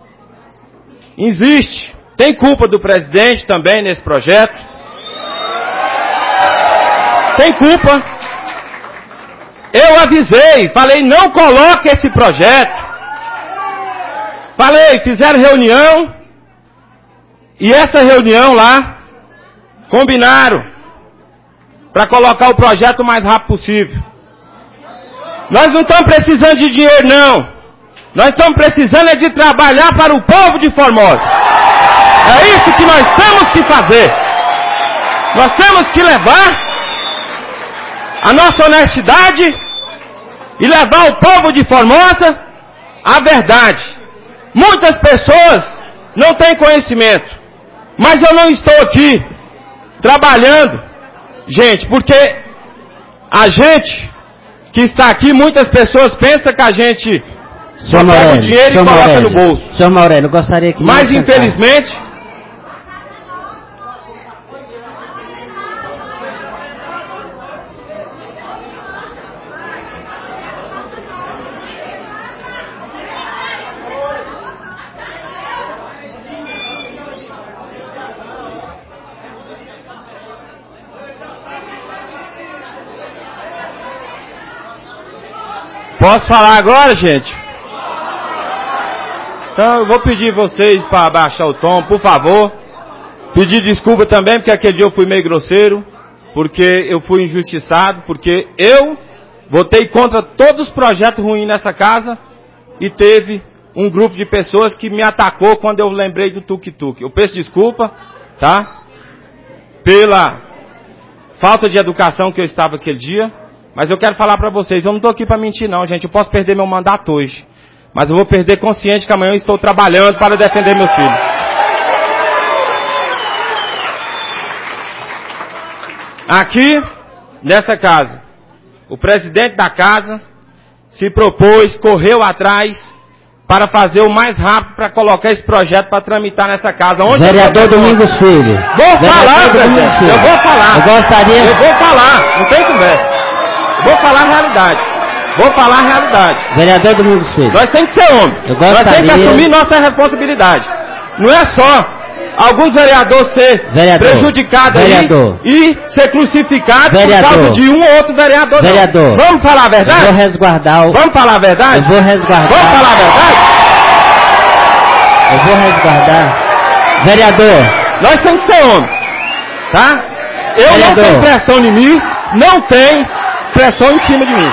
existe, tem culpa do presidente também nesse projeto, tem culpa. Eu avisei, falei, não coloque esse projeto. Falei, fizeram reunião, e essa reunião lá, combinaram, para colocar o projeto o mais rápido possível. Nós não estamos precisando de dinheiro, não. Nós estamos precisando é de trabalhar para o povo de Formosa. É isso que nós temos que fazer. Nós temos que levar a nossa honestidade e levar o povo de Formosa à verdade. Muitas pessoas não têm conhecimento, mas eu não estou aqui trabalhando, gente, porque a gente que está aqui, muitas pessoas pensam que a gente só pega o dinheiro e coloca no bolso. Senhor Maurélio, eu gostaria que... Mas infelizmente... Posso falar agora, gente? Então eu vou pedir vocês para abaixar o tom, por favor. Pedir desculpa também, porque aquele dia eu fui meio grosseiro, porque eu fui injustiçado, porque eu votei contra todos os projetos ruins nessa casa e teve um grupo de pessoas que me atacou quando eu lembrei do tuk-tuk. Eu peço desculpa, tá? Pela falta de educação que eu estava aquele dia. Mas eu quero falar para vocês, eu não estou aqui para mentir não, gente. Eu posso perder meu mandato hoje, mas eu vou perder consciente que amanhã eu estou trabalhando para defender meus filhos. Aqui, nessa casa, o presidente da casa se propôs, correu atrás para fazer o mais rápido para colocar esse projeto para tramitar nessa casa. Onde Vereador Domingos Filho. Vou Vereador falar, presidente. Eu vou falar. Eu gostaria... Eu vou falar. Não tem conversa. Vou falar a realidade. Vou falar a realidade. Vereador Domingos Filho. Nós temos que ser homens. Eu gostaria... Nós temos que assumir nossa responsabilidade. Não é só alguns vereadores ser vereador. prejudicados vereador. aí e ser crucificados vereador. por causa de um ou outro vereador. Vereador. Não. Vamos falar a verdade? Eu vou resguardar o... Vamos falar a verdade? Eu vou resguardar... Vamos falar a verdade? Eu vou resguardar... Vereador. Nós temos que ser homens. Tá? Eu vereador. Não tenho pressão em mim. Não tem pressão em cima de mim.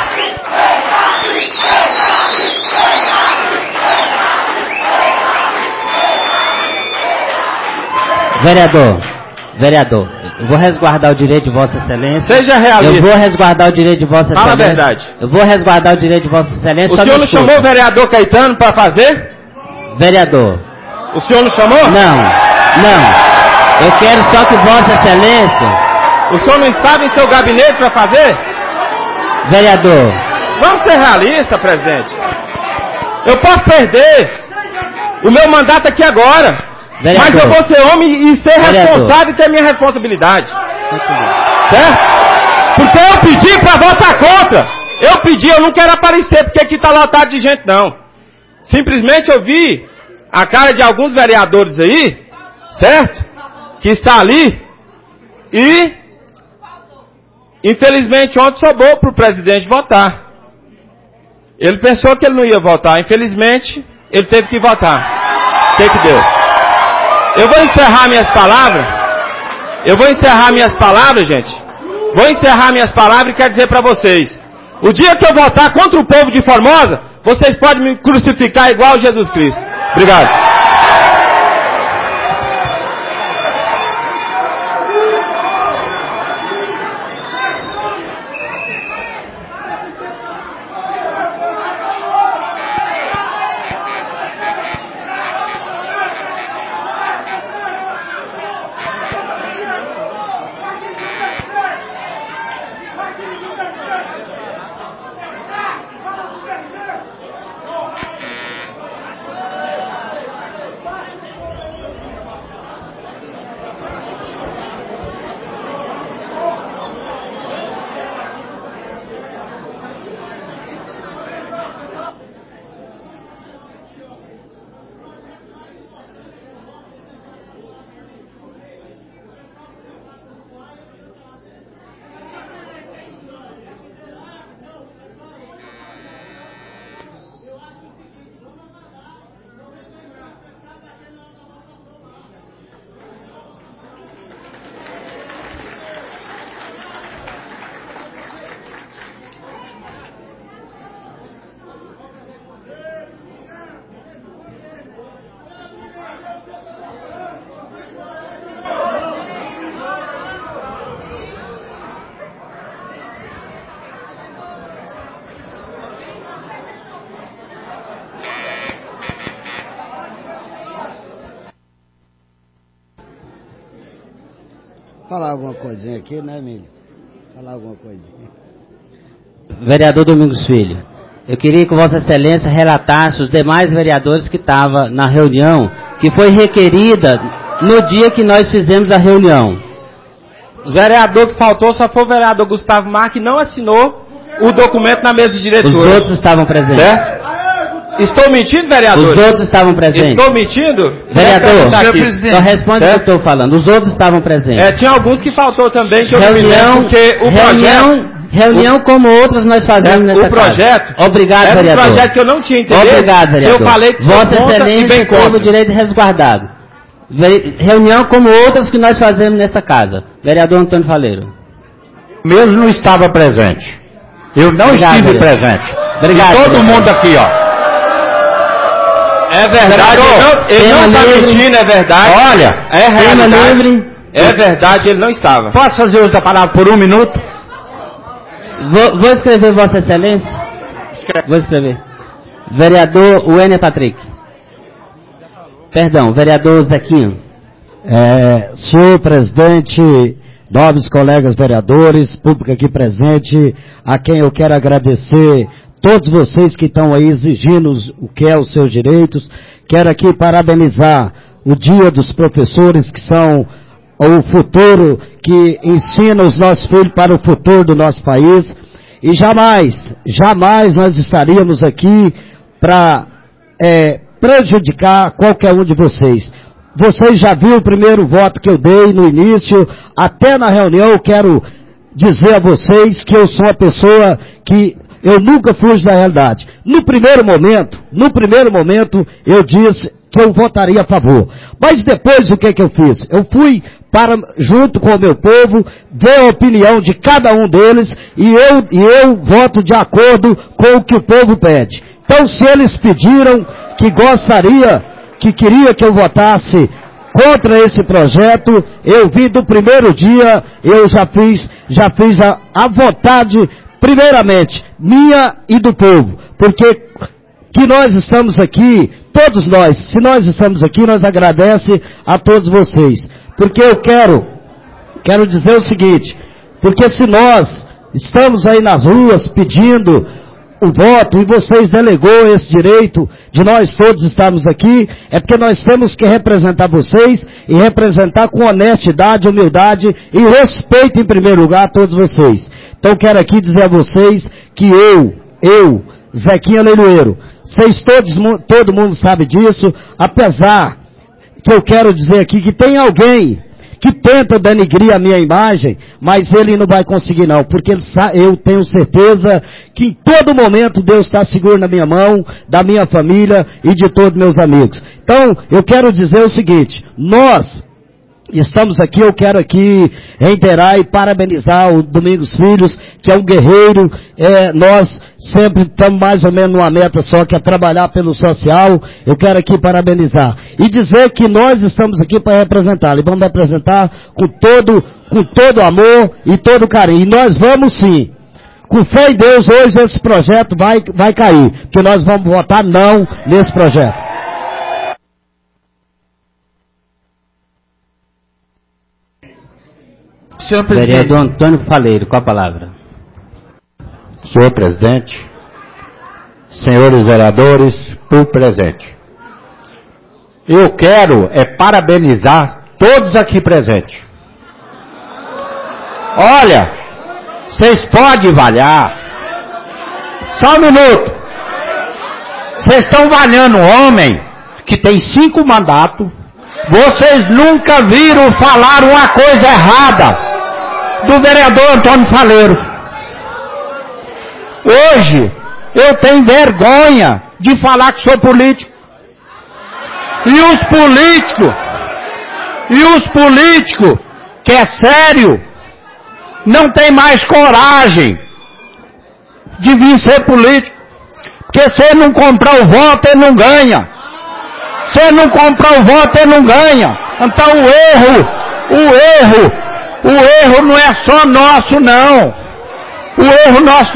Vereador, vereador, eu vou resguardar o direito de Vossa Excelência. Seja realista. Eu vou resguardar o direito de Vossa Fala Excelência. Fala a verdade. Eu vou resguardar o direito de Vossa Excelência. O senhor não chamou o vereador Caetano para fazer? Vereador. O senhor não chamou? Não, não. Eu quero só que Vossa Excelência... O senhor não estava em seu gabinete para fazer? Vereador. Vamos ser realistas, presidente. Eu posso perder o meu mandato aqui agora. Vereador. Mas eu vou ser homem e ser Vereador. responsável e ter minha responsabilidade. Certo? Porque eu pedi para votar contra. Eu pedi, eu não quero aparecer porque aqui está lotado de gente, não. Simplesmente eu vi a cara de alguns vereadores aí, certo? Que está ali e, infelizmente, ontem sobrou para o presidente votar. Ele pensou que ele não ia votar. Infelizmente, ele teve que votar. O que que deu? Eu vou encerrar minhas palavras. Eu vou encerrar minhas palavras, gente. Vou encerrar minhas palavras e quero dizer para vocês. O dia que eu votar contra o povo de Formosa, vocês podem me crucificar igual Jesus Cristo. Obrigado. falar alguma coisinha aqui, né, Emílio? Falar alguma coisinha. Vereador Domingos Filho, eu queria que Vossa Excelência relatasse os demais vereadores que estavam na reunião, que foi requerida no dia que nós fizemos a reunião. O vereador que faltou só foi o vereador Gustavo Marques, que não assinou o documento na mesa de diretores. Os outros estavam presentes. Certo? Estou mentindo, vereador? Os outros estavam presentes. Estou mentindo? Vereador, senhor só responde o que eu estou falando. Os outros estavam presentes. É, tinha alguns que faltou também, que eu reunião, me porque o reunião, projeto... Reunião o, como outras nós fazemos nessa o projeto, casa. Obrigado, era vereador. um projeto que eu não tinha interesse. Obrigado, vereador. Eu falei que Vossa Excelência teve o direito resguardado. Reunião como outras que nós fazemos nesta casa. Vereador Antônio Faleiro. Eu mesmo não estava presente. Eu não Obrigado, estive vereador. presente. Obrigado. E todo vereador. mundo aqui, ó. É verdade, ele não está mentindo, é verdade. Olha, é realidade. Livre. É verdade, ele não estava. Posso fazer uso da palavra por um minuto? Vou, vou escrever Vossa Excelência. Escreve. Vou escrever. Vereador Wênia Patrick. Perdão, vereador Zequinho. É, senhor presidente, nobres colegas vereadores, público aqui presente, a quem eu quero agradecer, todos vocês que estão aí exigindo o que é os seus direitos. Quero aqui parabenizar o Dia dos Professores, que são o futuro, que ensina os nossos filhos para o futuro do nosso país. E jamais, jamais nós estaríamos aqui para é, prejudicar qualquer um de vocês. Vocês já viram o primeiro voto que eu dei no início, até na reunião eu quero dizer a vocês que eu sou uma pessoa que eu nunca fujo da realidade. No primeiro momento, no primeiro momento eu disse que eu votaria a favor. Mas depois o que que eu fiz? Eu fui para, junto com o meu povo, ver a opinião de cada um deles e eu, e eu voto de acordo com o que o povo pede. Então se eles pediram que gostaria, que queria que eu votasse contra esse projeto, eu vi do primeiro dia, eu já fiz, já fiz a, a vontade, primeiramente, minha e do povo, porque que nós estamos aqui, todos nós, se nós estamos aqui, nós agradecemos a todos vocês, porque eu quero, quero dizer o seguinte, porque se nós estamos aí nas ruas pedindo o voto e vocês delegou esse direito de nós todos estarmos aqui, é porque nós temos que representar vocês e representar com honestidade, humildade e respeito em primeiro lugar a todos vocês. Então quero aqui dizer a vocês que eu, eu, Zequinha Leiloeiro, vocês todos, todo mundo sabe disso, apesar que eu quero dizer aqui que tem alguém que tenta denigrir a minha imagem, mas ele não vai conseguir não, porque ele, eu tenho certeza que em todo momento Deus está seguro na minha mão, da minha família e de todos meus amigos. Então, eu quero dizer o seguinte, nós estamos aqui, eu quero aqui reiterar e parabenizar o Domingos Filhos, que é um guerreiro, é, nós sempre estamos mais ou menos numa meta só, que é trabalhar pelo social. Eu quero aqui parabenizar e dizer que nós estamos aqui para representá-lo, e vamos representar com todo, com todo amor e todo carinho, e nós vamos sim, com fé em Deus, hoje esse projeto vai, vai cair, porque nós vamos votar não nesse projeto. Senhor presidente. Vereador Antônio Faleiro, com a palavra. Senhor presidente, senhores vereadores, por presente. Eu quero é parabenizar todos aqui presentes. Olha, vocês podem valhar. Só um minuto. Vocês estão valhando um homem que tem cinco mandatos. Vocês nunca viram falar uma coisa errada do vereador Antônio Faleiro. Hoje, eu tenho vergonha de falar que sou político. E os políticos, e os políticos, que é sério, não tem mais coragem de vir ser político. Porque se ele não comprar o voto, ele não ganha. Se ele não comprar o voto, ele não ganha. Então o erro, o erro, o erro não é só nosso, não. O erro nosso...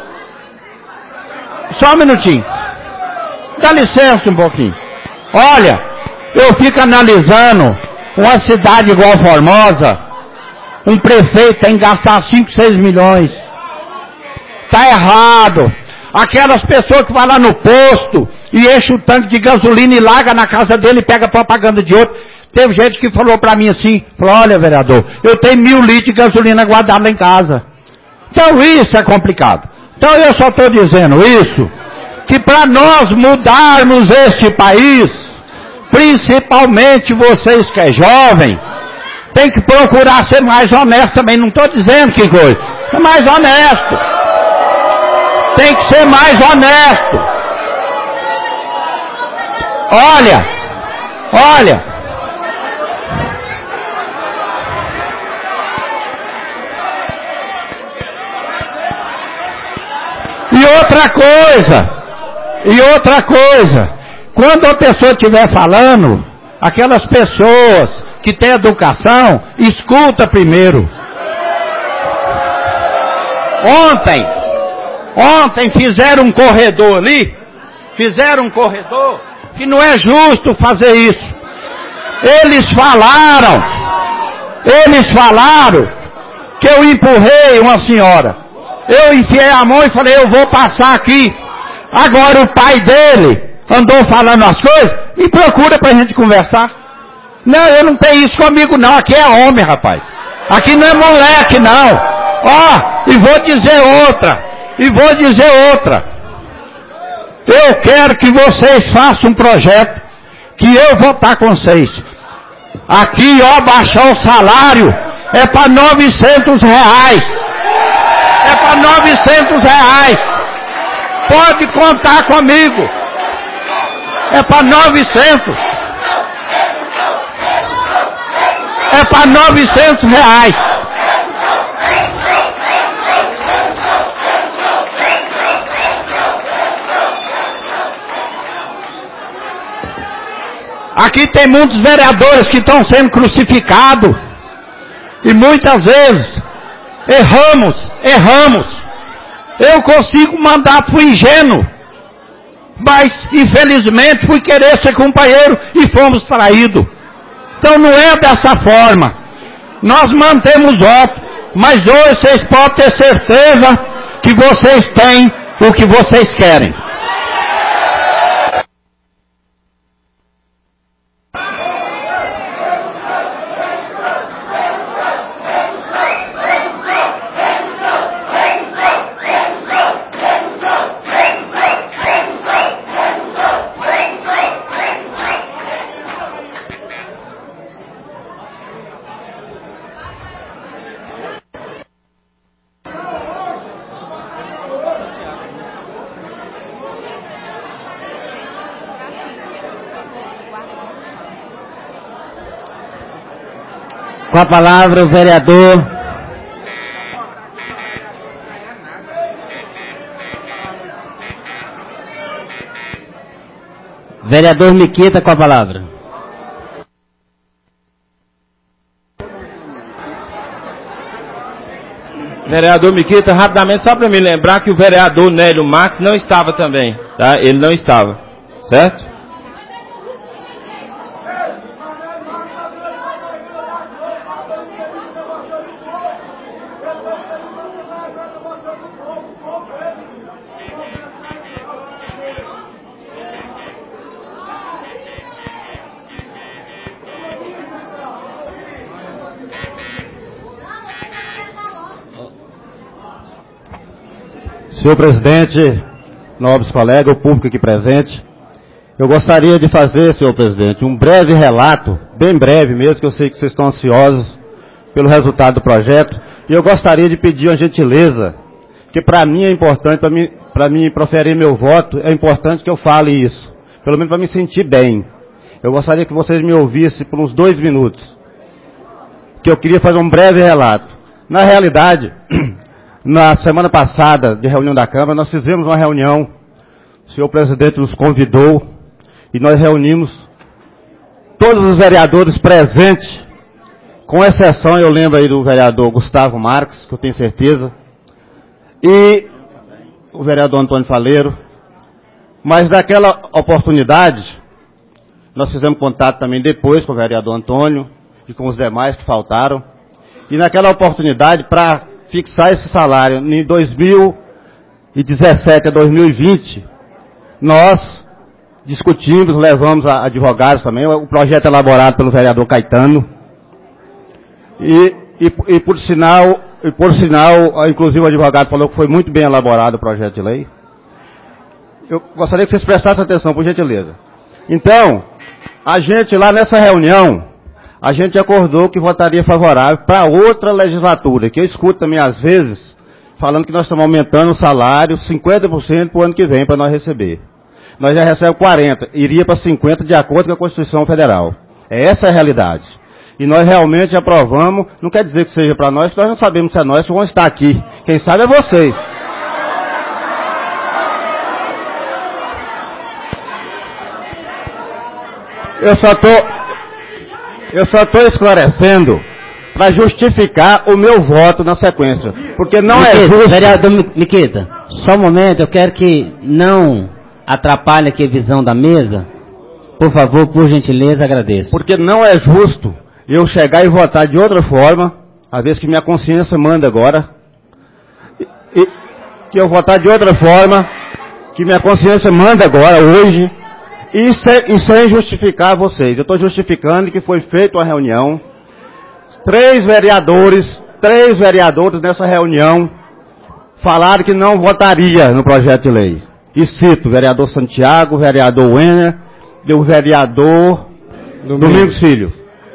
Só um minutinho. Dá licença um pouquinho. Olha, eu fico analisando uma cidade igual Formosa, Um prefeito tem que gastar cinco, seis milhões. Tá errado. Aquelas pessoas que vão lá no posto e enchem o tanque de gasolina e larga na casa dele e pega propaganda de outro. Teve gente que falou pra mim assim, falou, olha vereador, eu tenho mil litros de gasolina guardada lá em casa. Então isso é complicado. Então eu só estou dizendo isso, que para nós mudarmos este país, principalmente vocês que é jovem, tem que procurar ser mais honesto também. Não estou dizendo que coisa, ser mais honesto. Tem que ser mais honesto. Olha, olha. E outra coisa, e outra coisa, quando a pessoa estiver falando, aquelas pessoas que têm educação, escuta primeiro. Ontem, ontem fizeram um corredor ali, fizeram um corredor, que não é justo fazer isso. Eles falaram, eles falaram que eu empurrei uma senhora. Eu enfiei a mão e falei, eu vou passar aqui. Agora o pai dele andou falando as coisas, me procura pra gente conversar. Não, eu não tenho isso comigo não, aqui é homem, rapaz. Aqui não é moleque não. Ó, e vou dizer outra, e vou dizer outra. Eu quero que vocês façam um projeto, que eu vou estar com vocês. Aqui, ó, baixar o salário, é para novecentos reais. É para novecentos reais. Pode contar comigo. É para novecentos. É para novecentos reais. Aqui tem muitos vereadores que estão sendo crucificados. E muitas vezes erramos, erramos. Eu consigo mandar pro ingênuo. Mas, infelizmente, fui querer ser companheiro e fomos traídos. Então não é dessa forma. Nós mantemos voto, mas hoje vocês podem ter certeza que vocês têm o que vocês querem. Com a palavra o vereador Vereador Miquita, com a palavra. Vereador Miquita, rapidamente, só para me lembrar que o vereador Nélio Marques não estava também, tá? Ele não estava, certo? Senhor presidente, nobres colegas, o público aqui presente, eu gostaria de fazer, senhor presidente, um breve relato, bem breve mesmo, que eu sei que vocês estão ansiosos pelo resultado do projeto, e eu gostaria de pedir uma gentileza, que para mim é importante, para mim, para mim proferir meu voto, é importante que eu fale isso, pelo menos para me sentir bem. Eu gostaria que vocês me ouvissem por uns dois minutos, que eu queria fazer um breve relato. Na realidade, na semana passada, de reunião da Câmara, nós fizemos uma reunião, o senhor presidente nos convidou, e nós reunimos todos os vereadores presentes, com exceção, eu lembro aí do vereador Gustavo Marques, que eu tenho certeza, e o vereador Antônio Faleiro, mas naquela oportunidade, nós fizemos contato também depois com o vereador Antônio, e com os demais que faltaram, E naquela oportunidade, para fixar esse salário em dois mil e dezessete a dois mil e vinte, nós discutimos, levamos a advogados também, o projeto elaborado pelo vereador Caetano, e, e, e por sinal, e por sinal, inclusive o advogado falou que foi muito bem elaborado o projeto de lei. Eu gostaria que vocês prestassem atenção, por gentileza. Então, a gente lá nessa reunião, a gente acordou que votaria favorável para outra legislatura, que eu escuto também às vezes, falando que nós estamos aumentando o salário cinquenta por cento para o ano que vem para nós receber. Nós já recebemos quarenta por cento, iria para cinquenta por cento de acordo com a Constituição Federal. Essa é a realidade. E nós realmente aprovamos, não quer dizer que seja para nós, porque nós não sabemos se é nós que vamos estar aqui. Quem sabe é vocês. Eu só estou, eu só estou esclarecendo para justificar o meu voto na sequência. Porque não Miquita, é justo... Vereador Miquita, só um momento, eu quero que não atrapalhe aqui a visão da mesa. Por favor, por gentileza, agradeço. Porque não é justo eu chegar e votar de outra forma, a vez que minha consciência manda agora, e, e, que eu votar de outra forma, que minha consciência manda agora, hoje, e sem, e sem justificar vocês. Eu estou justificando que foi feita uma reunião, três vereadores, três vereadores nessa reunião, falaram que não votaria no projeto de lei. E cito, o vereador Santiago, o vereador Wenner e o vereador Domingos, Domingos Filho.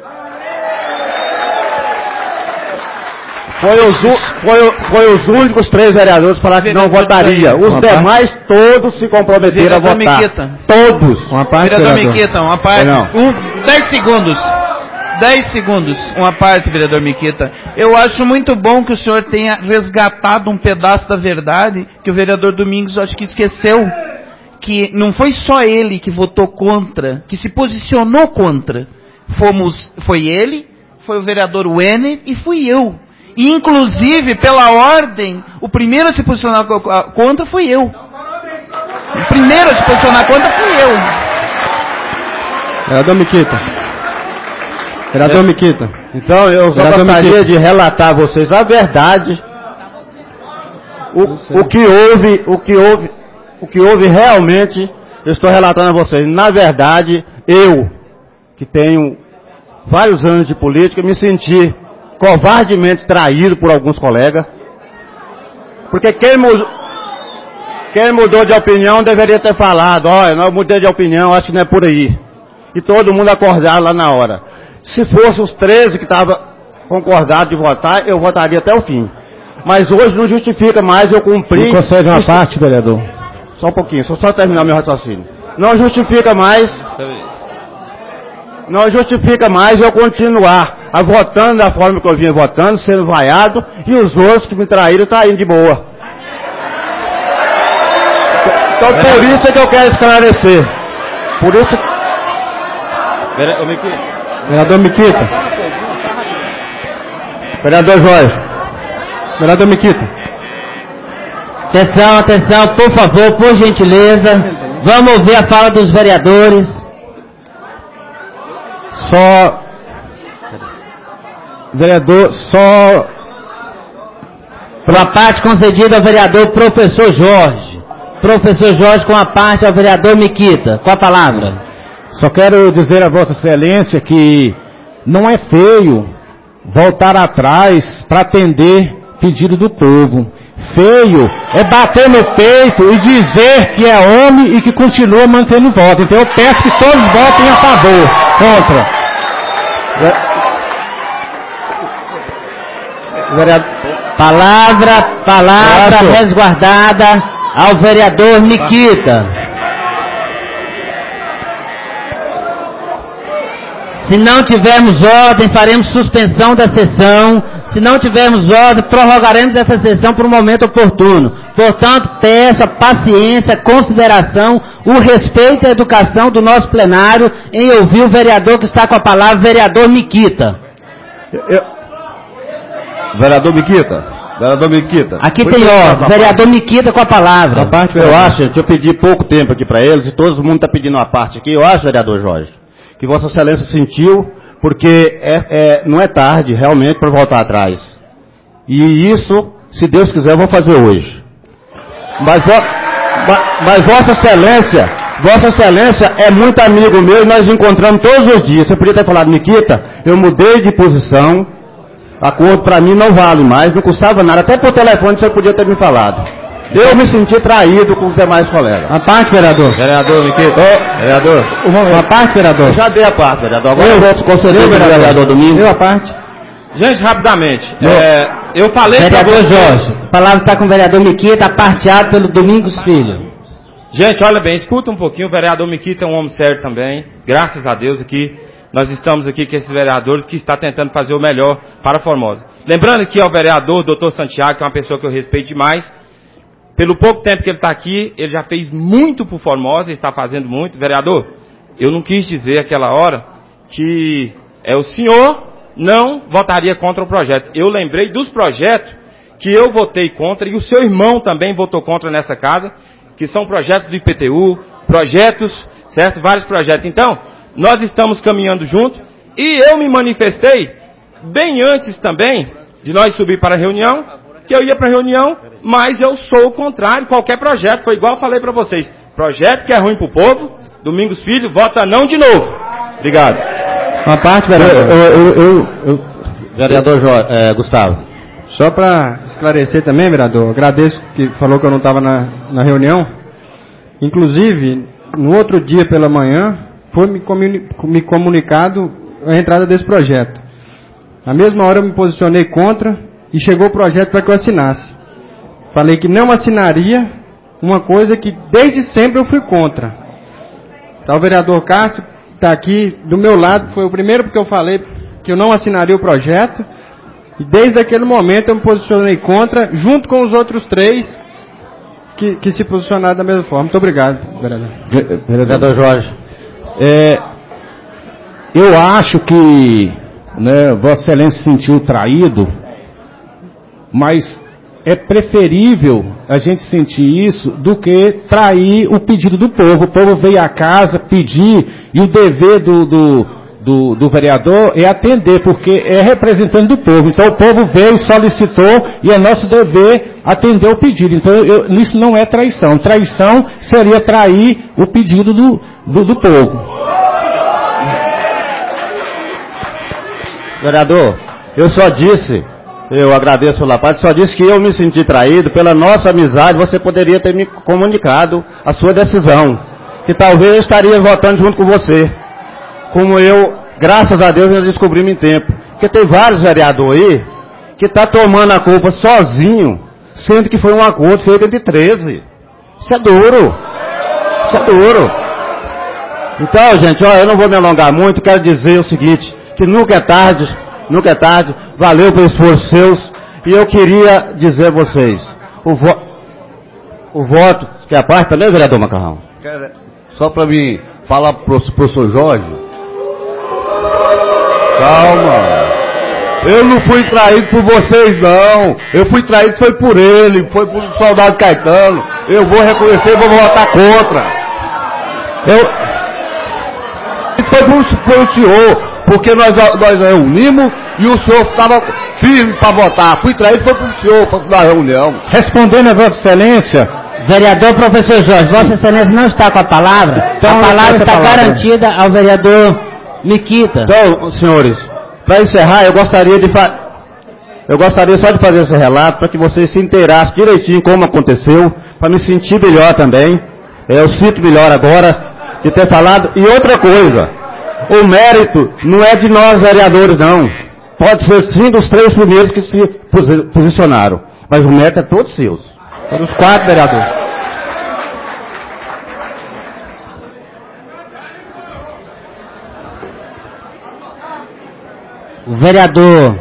Foi os, foi, foi os únicos três vereadores que falaram que não votaria. Os demais todos se comprometeram a votar. Miquita. Todos. Uma parte, vereador Miquita, uma parte. Um, dez segundos. Dez segundos, uma parte, vereador Miquita. Eu acho muito bom que o senhor tenha resgatado um pedaço da verdade que o vereador Domingos acho que esqueceu. Que não foi só ele que votou contra, que se posicionou contra. Fomos, foi ele, foi o vereador Wenner e fui eu. E inclusive, pela ordem, o primeiro a se posicionar contra fui eu. O primeiro a se posicionar contra fui eu. Vereador Miquita. Vereador Miquita. Então, eu só gostaria de relatar a vocês a verdade, o, o que houve, o que houve, o que houve realmente, eu estou relatando a vocês. Na verdade, eu, que tenho vários anos de política, me senti covardemente traído por alguns colegas, porque quem mudou, quem mudou de opinião deveria ter falado, olha, eu mudei de opinião, acho que não é por aí. E todo mundo acordar lá na hora. Se fosse os treze que estavam concordados de votar, eu votaria até o fim. Mas hoje não justifica mais eu cumprir... Não consegue uma parte, vereador? Só um pouquinho, só, só terminar meu raciocínio. Não justifica mais... Não justifica mais eu continuar a votando da forma que eu vinha votando, sendo vaiado, e os outros que me traíram estão indo de boa. Então por isso é que eu quero esclarecer. Por isso... Vereador Miquita. Vereador Miquita. Vereador Jorge. Vereador Miquita. Atenção, atenção, por favor, por gentileza. Vamos ouvir a fala dos vereadores. Só... Vereador, só... Uma parte concedida ao vereador professor Jorge. Professor Jorge com a parte ao vereador Miquita. Com a palavra. Só quero dizer a Vossa Excelência que não é feio voltar atrás para atender pedido do povo. Feio é bater no peito e dizer que é homem e que continua mantendo voto. Então eu peço que todos votem a favor, contra. Palavra, palavra resguardada ao vereador Miquita. Se não tivermos ordem, faremos suspensão da sessão. Se não tivermos ordem, prorrogaremos essa sessão por um momento oportuno. Portanto, peço a paciência, a consideração, o respeito à educação do nosso plenário em ouvir o vereador que está com a palavra, vereador Miquita. Eu... Vereador Miquita. Vereador Miquita. Aqui tem ordem. Vereador Miquita com a palavra. A parte, eu acho, gente, eu pedi pouco tempo aqui para eles e todo mundo está pedindo uma parte aqui. Eu acho, vereador Jorge, que Vossa Excelência sentiu porque é, é, não é tarde realmente para voltar atrás. E isso, se Deus quiser, eu vou fazer hoje. Mas, mas Vossa Excelência, Vossa Excelência é muito amigo meu e nós encontramos todos os dias. Você podia ter falado, Miquita, eu mudei de posição, acordo para mim não vale mais, não custava nada. Até por telefone você podia ter me falado. Eu me senti traído com os demais colegas. A parte, vereador. Vereador, Miquita. Oh, vereador. Uma parte, vereador. Eu já dei a parte, vereador. Agora eu, eu vou conceder o vereador, vereador Domingos. Deu a parte. Gente, rapidamente. É, eu falei vereador pra vocês... Jorge, a palavra está com o vereador Miquita, parteado pelo Domingos Filho. Gente, olha bem, escuta um pouquinho. O vereador Miquita é um homem sério também. Graças a Deus aqui. Nós estamos aqui com esses vereadores que está tentando fazer o melhor para Formosa. Lembrando que ao vereador, doutor Santiago, que é uma pessoa que eu respeito demais. Pelo pouco tempo que ele está aqui, ele já fez muito por Formosa, está fazendo muito. Vereador, eu não quis dizer aquela hora que é o senhor não votaria contra o projeto. Eu lembrei dos projetos que eu votei contra e o seu irmão também votou contra nessa casa, que são projetos do I P T U, projetos, certo? Vários projetos. Então, nós estamos caminhando juntos e eu me manifestei bem antes também de nós subir para a reunião, que eu ia para a reunião, mas eu sou o contrário, qualquer projeto, foi igual eu falei para vocês, projeto que é ruim para o povo, Domingos Filho, vota não de novo. Obrigado. Uma parte, vereador. Eu, eu, eu, eu, vereador Jorge, é, Gustavo. Só para esclarecer também, vereador, agradeço que falou que eu não estava na, na reunião. Inclusive, no outro dia pela manhã, foi me, comuni me comunicado a entrada desse projeto. Na mesma hora eu me posicionei contra e chegou o projeto para que eu assinasse. Falei que não assinaria uma coisa que desde sempre eu fui contra. Tá, o vereador Castro está aqui do meu lado, foi o primeiro porque eu falei que eu não assinaria o projeto. E desde aquele momento eu me posicionei contra, junto com os outros três que, que se posicionaram da mesma forma. Muito obrigado, vereador. Vereador Jorge. É, eu acho que, né, Vossa Excelência se sentiu traído, mas é preferível a gente sentir isso do que trair o pedido do povo. O povo veio à casa pedir e o dever do, do, do, do vereador é atender, porque é representante do povo. Então o povo veio, solicitou e é nosso dever atender o pedido. Então eu, isso não é traição. Traição seria trair o pedido do, do, do povo. Vereador, eu só disse... Eu agradeço pela parte, só disse que eu me senti traído pela nossa amizade, você poderia ter me comunicado a sua decisão, que talvez eu estaria votando junto com você, como eu, graças a Deus, nós descobrimos em tempo, porque tem vários vereadores aí, que está tomando a culpa sozinho, sendo que foi um acordo feito entre treze, isso é duro, isso é duro. Então, gente, ó, eu não vou me alongar muito, quero dizer o seguinte, que nunca é tarde, nunca é tarde, valeu pelo esforço seus, e eu queria dizer a vocês, o, vo o voto, que é a parte também, vereador Macarrão? Só para mim falar pro professor Jorge, calma, eu não fui traído por vocês não, eu fui traído foi por ele, foi por soldado Caetano, eu vou reconhecer e vou votar contra, eu, foi por, por senhor, porque nós, nós reunimos e o senhor estava firme para votar. Fui traído, foi para o senhor, para na reunião. Respondendo a Vossa Excelência, vereador professor Jorge, Vossa Excelência não está com a palavra, então, a palavra está palavra. garantida ao vereador Miquita. Então, senhores, para encerrar, eu gostaria de fa... eu gostaria só de fazer esse relato para que vocês se inteirassem direitinho como aconteceu, para me sentir melhor também. Eu sinto melhor agora de ter falado. E outra coisa, o mérito não é de nós vereadores, não. Pode ser sim dos três primeiros que se posicionaram. Mas o mérito é todos seus. É dos quatro vereadores. O vereador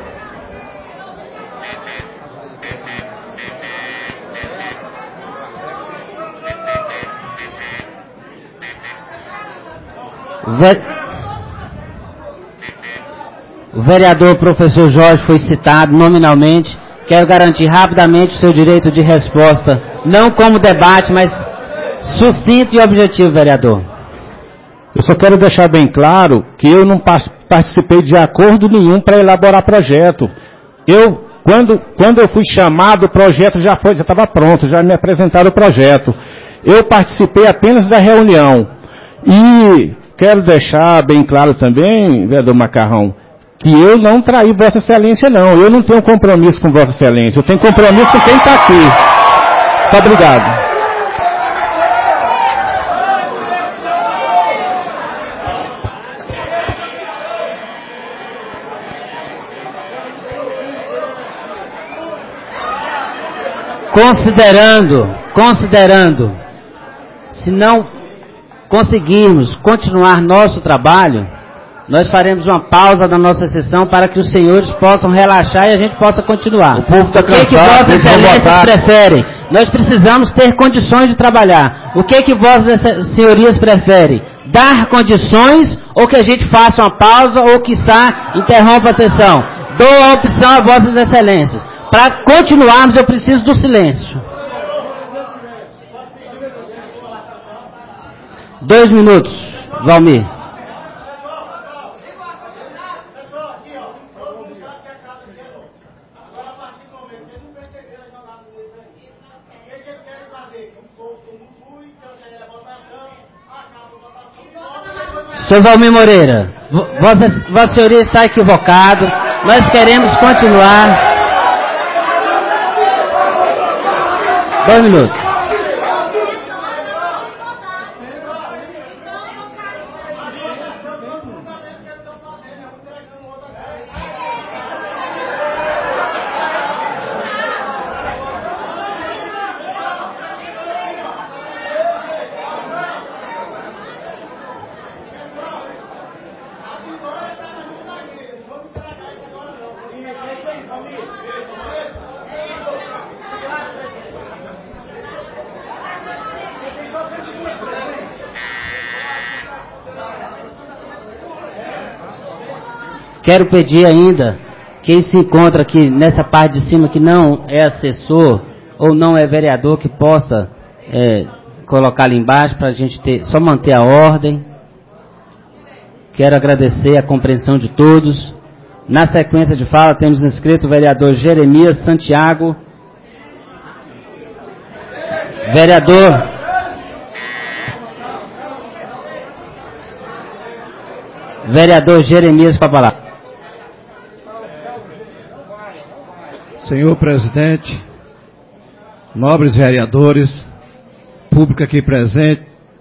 O vereador professor Jorge foi citado nominalmente. Quero garantir rapidamente o seu direito de resposta, não como debate, mas sucinto e objetivo, vereador. Eu só quero deixar bem claro que eu não participei de acordo nenhum para elaborar projeto. Eu, quando, quando eu fui chamado, o projeto já foi, já estava pronto, já me apresentaram o projeto. Eu participei apenas da reunião. E quero deixar bem claro também, vereador Macarrão, que eu não traí Vossa Excelência, não. Eu não tenho compromisso com Vossa Excelência. Eu tenho compromisso com quem está aqui. Muito obrigado. Considerando, considerando, se não conseguirmos continuar nosso trabalho, nós faremos uma pausa na nossa sessão para que os senhores possam relaxar e a gente possa continuar. O povo está cansado. O que, que Vossas Excelências preferem? Nós precisamos ter condições de trabalhar. O que, que Vossas Senhorias preferem? Dar condições ou que a gente faça uma pausa ou, quiçá, interrompa a sessão? Dou a opção a Vossas Excelências. Para continuarmos, eu preciso do silêncio. Dois minutos, Valmir. Senhor Valmir Moreira, Vossa, Vossa Senhoria está equivocado. Nós queremos continuar. Dois minutos. Quero pedir ainda, quem se encontra aqui nessa parte de cima que não é assessor ou não é vereador, que possa é, colocar ali embaixo para a gente ter, só manter a ordem. Quero agradecer a compreensão de todos. Na sequência de fala temos inscrito o vereador Jeremias Santiago. Vereador... Vereador Jeremias com a palavra. Senhor presidente, nobres vereadores, público aqui presente,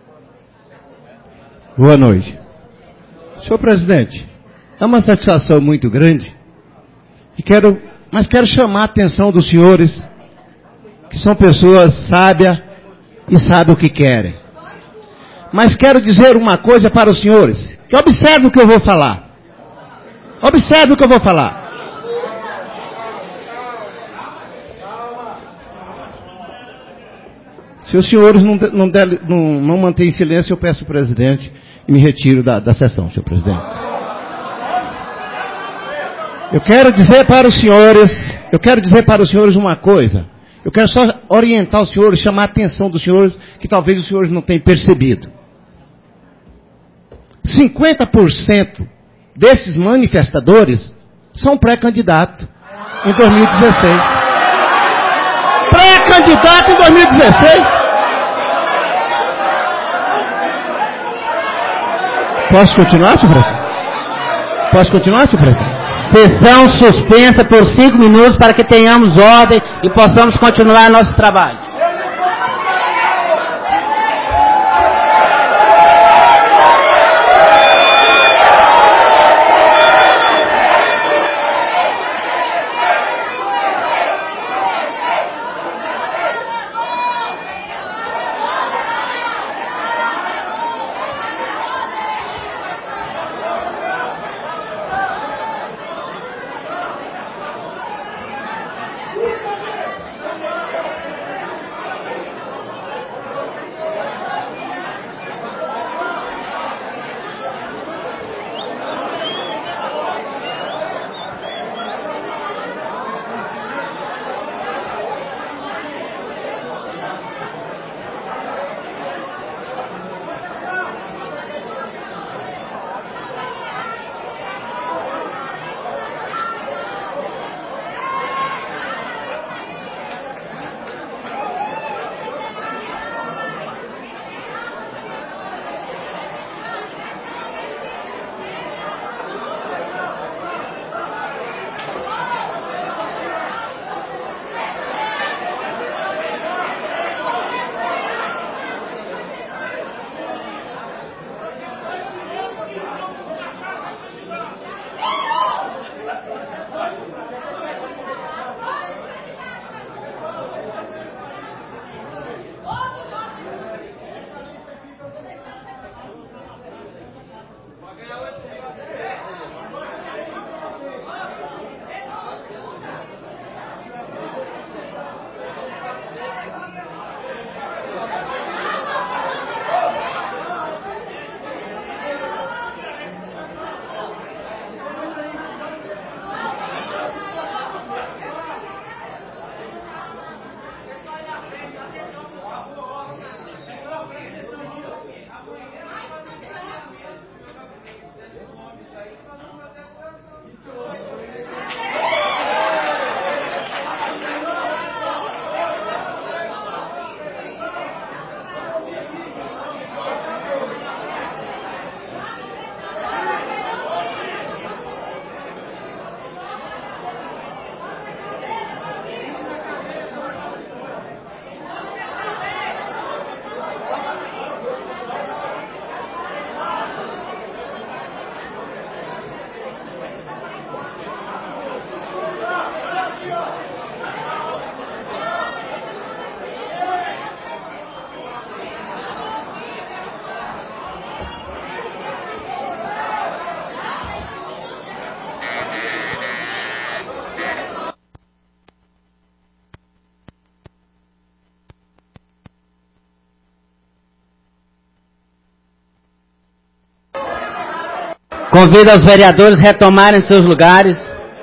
boa noite. Senhor presidente, é uma satisfação muito grande, e quero, mas quero chamar a atenção dos senhores, que são pessoas sábias e sabem o que querem. Mas quero dizer uma coisa para os senhores, que observe o que eu vou falar. Observe o que eu vou falar. Se os senhores não, não, não, não mantêm silêncio, eu peço ao presidente e me retiro da, da sessão, senhor presidente. Eu quero dizer para os senhores, eu quero dizer para os senhores uma coisa. Eu quero só orientar os senhores, chamar a atenção dos senhores, que talvez os senhores não tenham percebido. cinquenta por cento desses manifestadores são pré-candidatos em dois mil e dezesseis. Pré-candidato em dois mil e dezesseis. Posso continuar, senhor presidente? Posso continuar, senhor presidente? Sessão suspensa por cinco minutos para que tenhamos ordem e possamos continuar nosso trabalho. Convido os vereadores a retomarem seus lugares.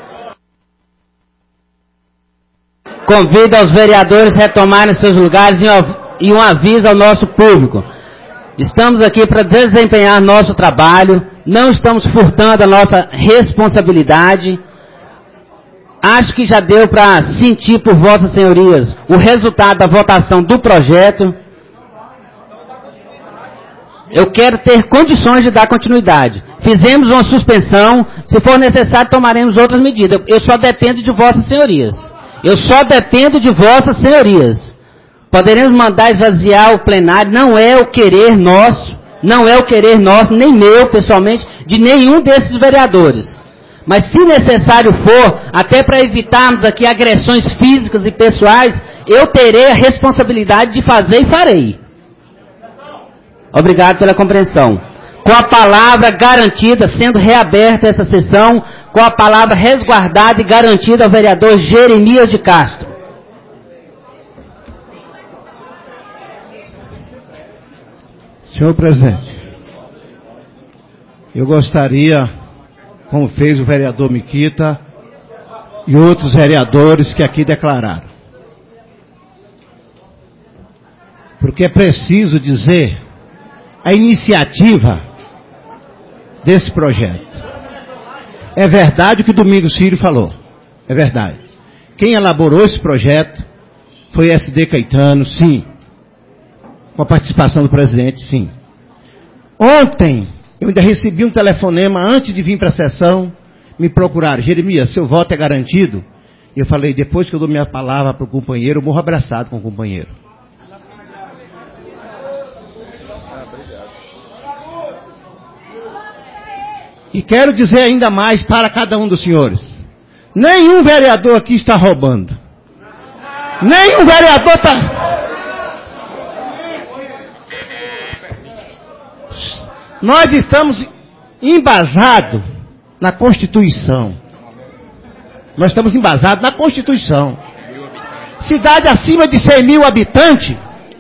Convido os vereadores a retomarem seus lugares e um aviso ao nosso público. Estamos aqui para desempenhar nosso trabalho, não estamos furtando a nossa responsabilidade. Acho que já deu para sentir por vossas senhorias o resultado da votação do projeto. Eu quero ter condições de dar continuidade. Fizemos uma suspensão, se for necessário tomaremos outras medidas. Eu só dependo de vossas senhorias. Eu só dependo de vossas senhorias. Poderemos mandar esvaziar o plenário, não é o querer nosso, não é o querer nosso, nem meu, pessoalmente, de nenhum desses vereadores. Mas se necessário for, até para evitarmos aqui agressões físicas e pessoais, eu terei a responsabilidade de fazer e farei. Obrigado pela compreensão. Com a palavra garantida, sendo reaberta essa sessão, com a palavra resguardada e garantida ao vereador Jeremias de Castro. Senhor presidente, eu gostaria, como fez o vereador Miquita e outros vereadores que aqui declararam, porque é preciso dizer a iniciativa desse projeto. É verdade o que o Domingos Filho falou, é verdade. Quem elaborou esse projeto foi S D Caetano, sim. Com a participação do presidente, sim. Ontem, eu ainda recebi um telefonema antes de vir para a sessão, me procuraram. Jeremias, seu voto é garantido? E eu falei, depois que eu dou minha palavra para o companheiro, eu morro abraçado com o companheiro. E quero dizer ainda mais para cada um dos senhores. Nenhum vereador aqui está roubando. Nenhum vereador está... Nós estamos embasados na Constituição. Nós estamos embasados na Constituição. Cidade acima de cem mil habitantes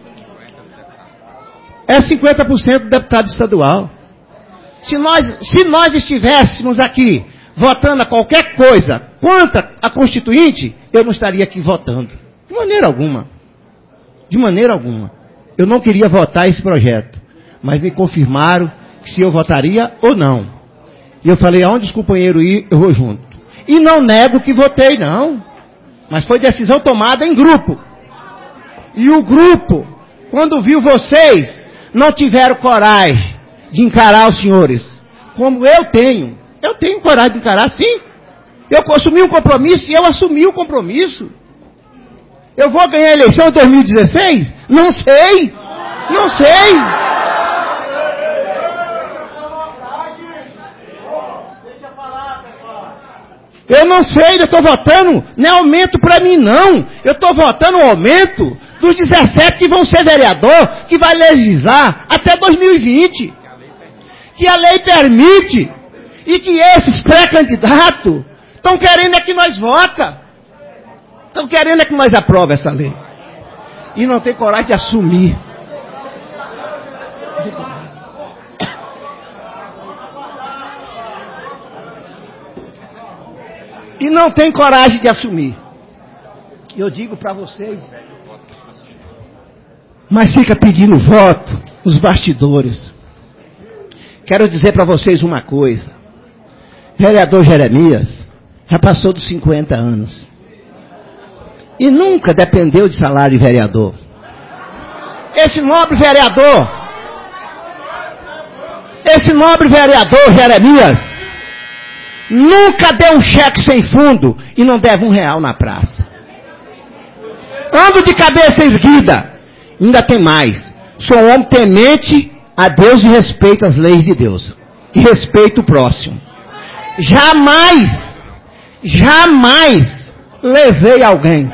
é cinquenta por cento do deputado estadual. Se nós, se nós estivéssemos aqui votando a qualquer coisa contra a Constituinte, eu não estaria aqui votando. De maneira alguma. De maneira alguma. Eu não queria votar esse projeto. Mas me confirmaram se eu votaria ou não. E eu falei, aonde os companheiros ir, eu vou junto. E não nego que votei, não. Mas foi decisão tomada em grupo. E o grupo, quando viu vocês, não tiveram coragem de encarar os senhores. Como eu tenho. Eu tenho coragem de encarar, sim. Eu assumi um compromisso e eu assumi o compromisso. Eu vou ganhar a eleição em dois mil e dezesseis? Não sei. Não sei. Eu não sei, eu estou votando, não é aumento para mim não. Eu estou votando o aumento dos dezessete que vão ser vereador, que vai legislar até dois mil e vinte. Que a lei permite. E que esses pré-candidatos estão querendo é que nós vota. Estão querendo é que nós aprova essa lei. E não tem coragem de assumir. E não tem coragem de assumir. E eu digo para vocês, mas fica pedindo voto nos bastidores. Quero dizer para vocês uma coisa. Vereador Jeremias já passou dos cinquenta anos. E nunca dependeu de salário de vereador. Esse nobre vereador, esse nobre vereador Jeremias, nunca deu um cheque sem fundo e não deve um real na praça. Ando de cabeça erguida. Ainda tem mais. Sou um homem temente a Deus e respeito as leis de Deus. E respeito o próximo. Jamais, jamais lesei alguém.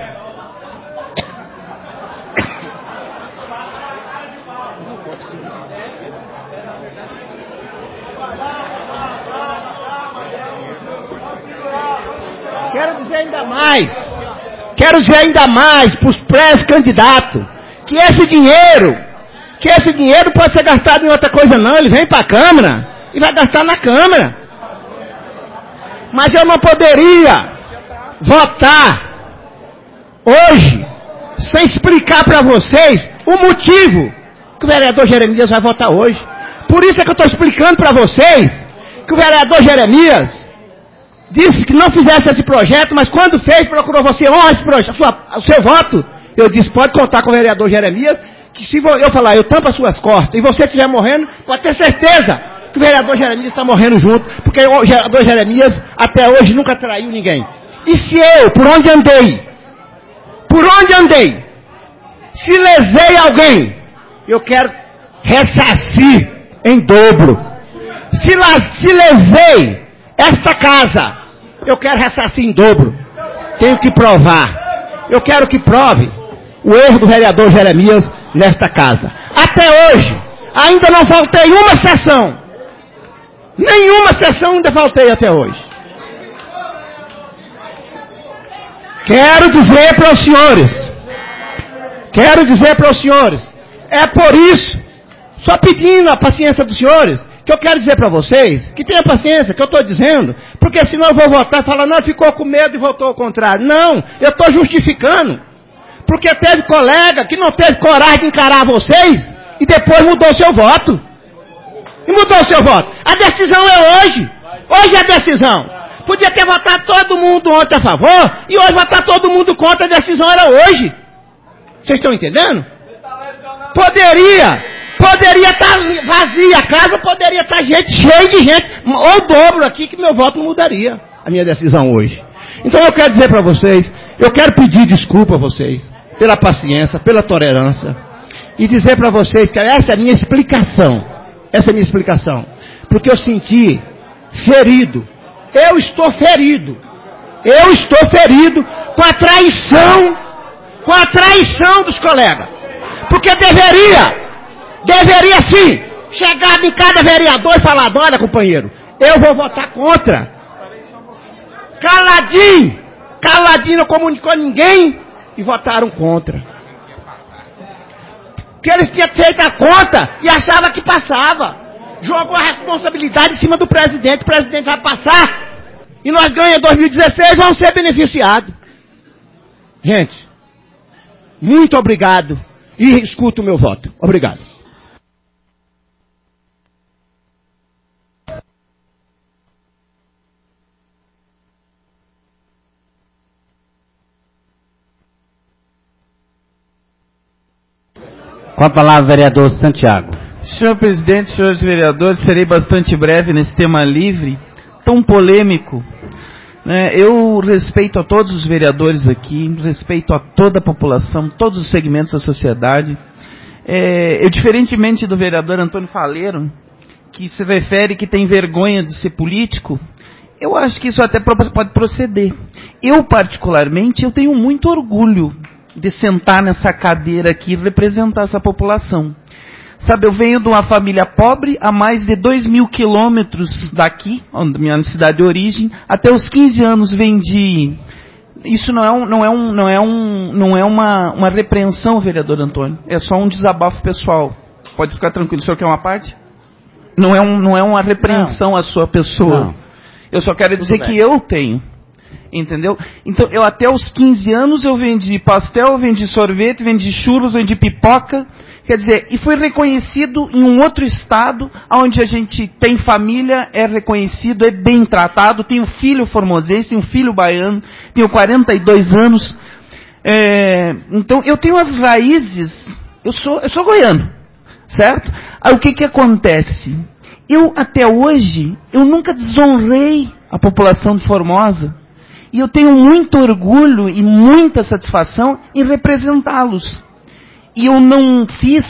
Quero dizer ainda mais, quero dizer ainda mais para os pré-candidatos, que esse dinheiro, que esse dinheiro pode ser gastado em outra coisa não, ele vem para a Câmara, e vai gastar na Câmara. Mas eu não poderia votar hoje sem explicar para vocês o motivo que o vereador Jeremias vai votar hoje. Por isso é que eu estou explicando para vocês que o vereador Jeremias disse que não fizesse esse projeto, mas quando fez, procurou você, honra esse projeto, sua, o seu voto. Eu disse, pode contar com o vereador Jeremias, que se eu falar, eu tampo as suas costas, e você estiver morrendo, pode ter certeza que o vereador Jeremias está morrendo junto, porque o vereador Jeremias até hoje nunca traiu ninguém. E se eu, por onde andei, por onde andei, se lesei alguém, eu quero ressarcir em dobro. Se, la, se lesei esta casa, eu quero ressarcir em dobro. Tenho que provar. Eu quero que prove o erro do vereador Jeremias nesta casa. Até hoje, ainda não faltei uma sessão. Nenhuma sessão ainda faltei até hoje. Quero dizer para os senhores, quero dizer para os senhores, é por isso, só pedindo a paciência dos senhores, que eu quero dizer para vocês, que tenha paciência, que eu estou dizendo, porque senão eu vou votar e falar, não, ficou com medo e votou ao contrário. Não, eu estou justificando, porque teve colega que não teve coragem de encarar vocês, e depois mudou seu voto. E mudou seu voto. A decisão é hoje. Hoje é a decisão. Podia ter votado todo mundo ontem a favor, e hoje votar todo mundo contra, a decisão era hoje. Vocês estão entendendo? Poderia, poderia estar vazia a casa, poderia estar gente, cheia de gente, ou o dobro aqui, que meu voto não mudaria a minha decisão hoje. Então eu quero dizer para vocês, eu quero pedir desculpa a vocês, pela paciência, pela tolerância, e dizer para vocês que essa é a minha explicação, essa é a minha explicação, porque eu senti ferido, eu estou ferido, eu estou ferido com a traição, com a traição dos colegas, porque deveria, deveria sim, chegar em cada vereador e falar, olha companheiro, eu vou votar contra, caladinho, caladinho, não comunicou ninguém, e votaram contra, porque eles tinham feito a conta e achavam que passava, jogou a responsabilidade em cima do presidente, o presidente vai passar, e nós ganhamos em dois mil e dezesseis, vamos ser beneficiados. Gente, muito obrigado, e escuta o meu voto. Obrigado. Com a palavra, vereador Santiago. Senhor presidente, senhores vereadores, serei bastante breve nesse tema livre, tão polêmico. Né? Eu respeito a todos os vereadores aqui, respeito a toda a população, todos os segmentos da sociedade. É, eu, diferentemente do vereador Antônio Faleiro, que se refere que tem vergonha de ser político, eu acho que isso até pode proceder. Eu, particularmente, eu tenho muito orgulho de sentar nessa cadeira aqui e representar essa população. Sabe, eu venho de uma família pobre, a mais de dois mil quilômetros daqui, onde minha cidade de origem, até os quinze anos vendi. Isso não é, um, não é, um, não é, um, não é uma, uma repreensão, vereador Antônio, é só um desabafo pessoal. Pode ficar tranquilo, o senhor quer uma parte? Não é, um, não é uma repreensão à sua pessoa. Não. Eu só quero dizer que eu tenho. Entendeu? Então, eu até os quinze anos eu vendi pastel, vendi sorvete, vendi churros, vendi pipoca. Quer dizer, e foi reconhecido em um outro estado, onde a gente tem família, é reconhecido, é bem tratado. Tenho filho formosense, tenho filho baiano, tenho quarenta e dois anos. É, então, eu tenho as raízes, eu sou, eu sou goiano, certo? Aí o que que acontece? Eu, até hoje, eu nunca desonrei a população de Formosa. E eu tenho muito orgulho e muita satisfação em representá-los. E eu não fiz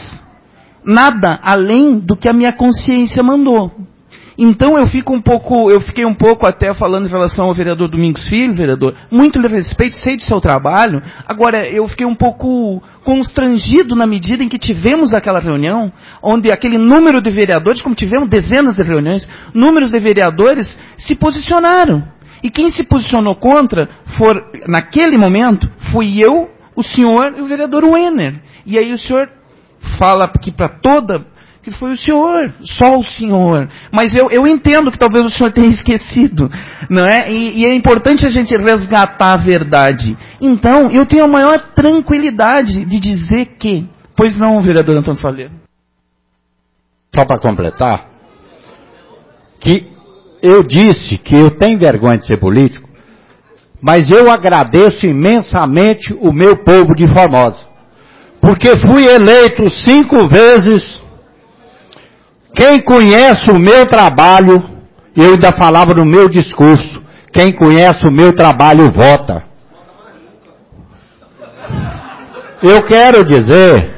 nada além do que a minha consciência mandou. Então eu fico um pouco, eu fiquei um pouco até falando em relação ao vereador Domingos Filho, vereador, muito lhe respeito, sei do seu trabalho. Agora, eu fiquei um pouco constrangido na medida em que tivemos aquela reunião, onde aquele número de vereadores, como tivemos dezenas de reuniões, números de vereadores se posicionaram. E quem se posicionou contra, for, naquele momento, fui eu, o senhor e o vereador Wenner. E aí o senhor fala aqui para toda, que foi o senhor, só o senhor. Mas eu, eu entendo que talvez o senhor tenha esquecido, não é? E, e é importante a gente resgatar a verdade. Então, eu tenho a maior tranquilidade de dizer que... Pois não, vereador Antônio Faleiro. Só para completar, que eu disse que eu tenho vergonha de ser político, mas eu agradeço imensamente o meu povo de Formosa, porque fui eleito cinco vezes. Quem conhece o meu trabalho, eu ainda falava no meu discurso, quem conhece o meu trabalho vota. Eu quero dizer,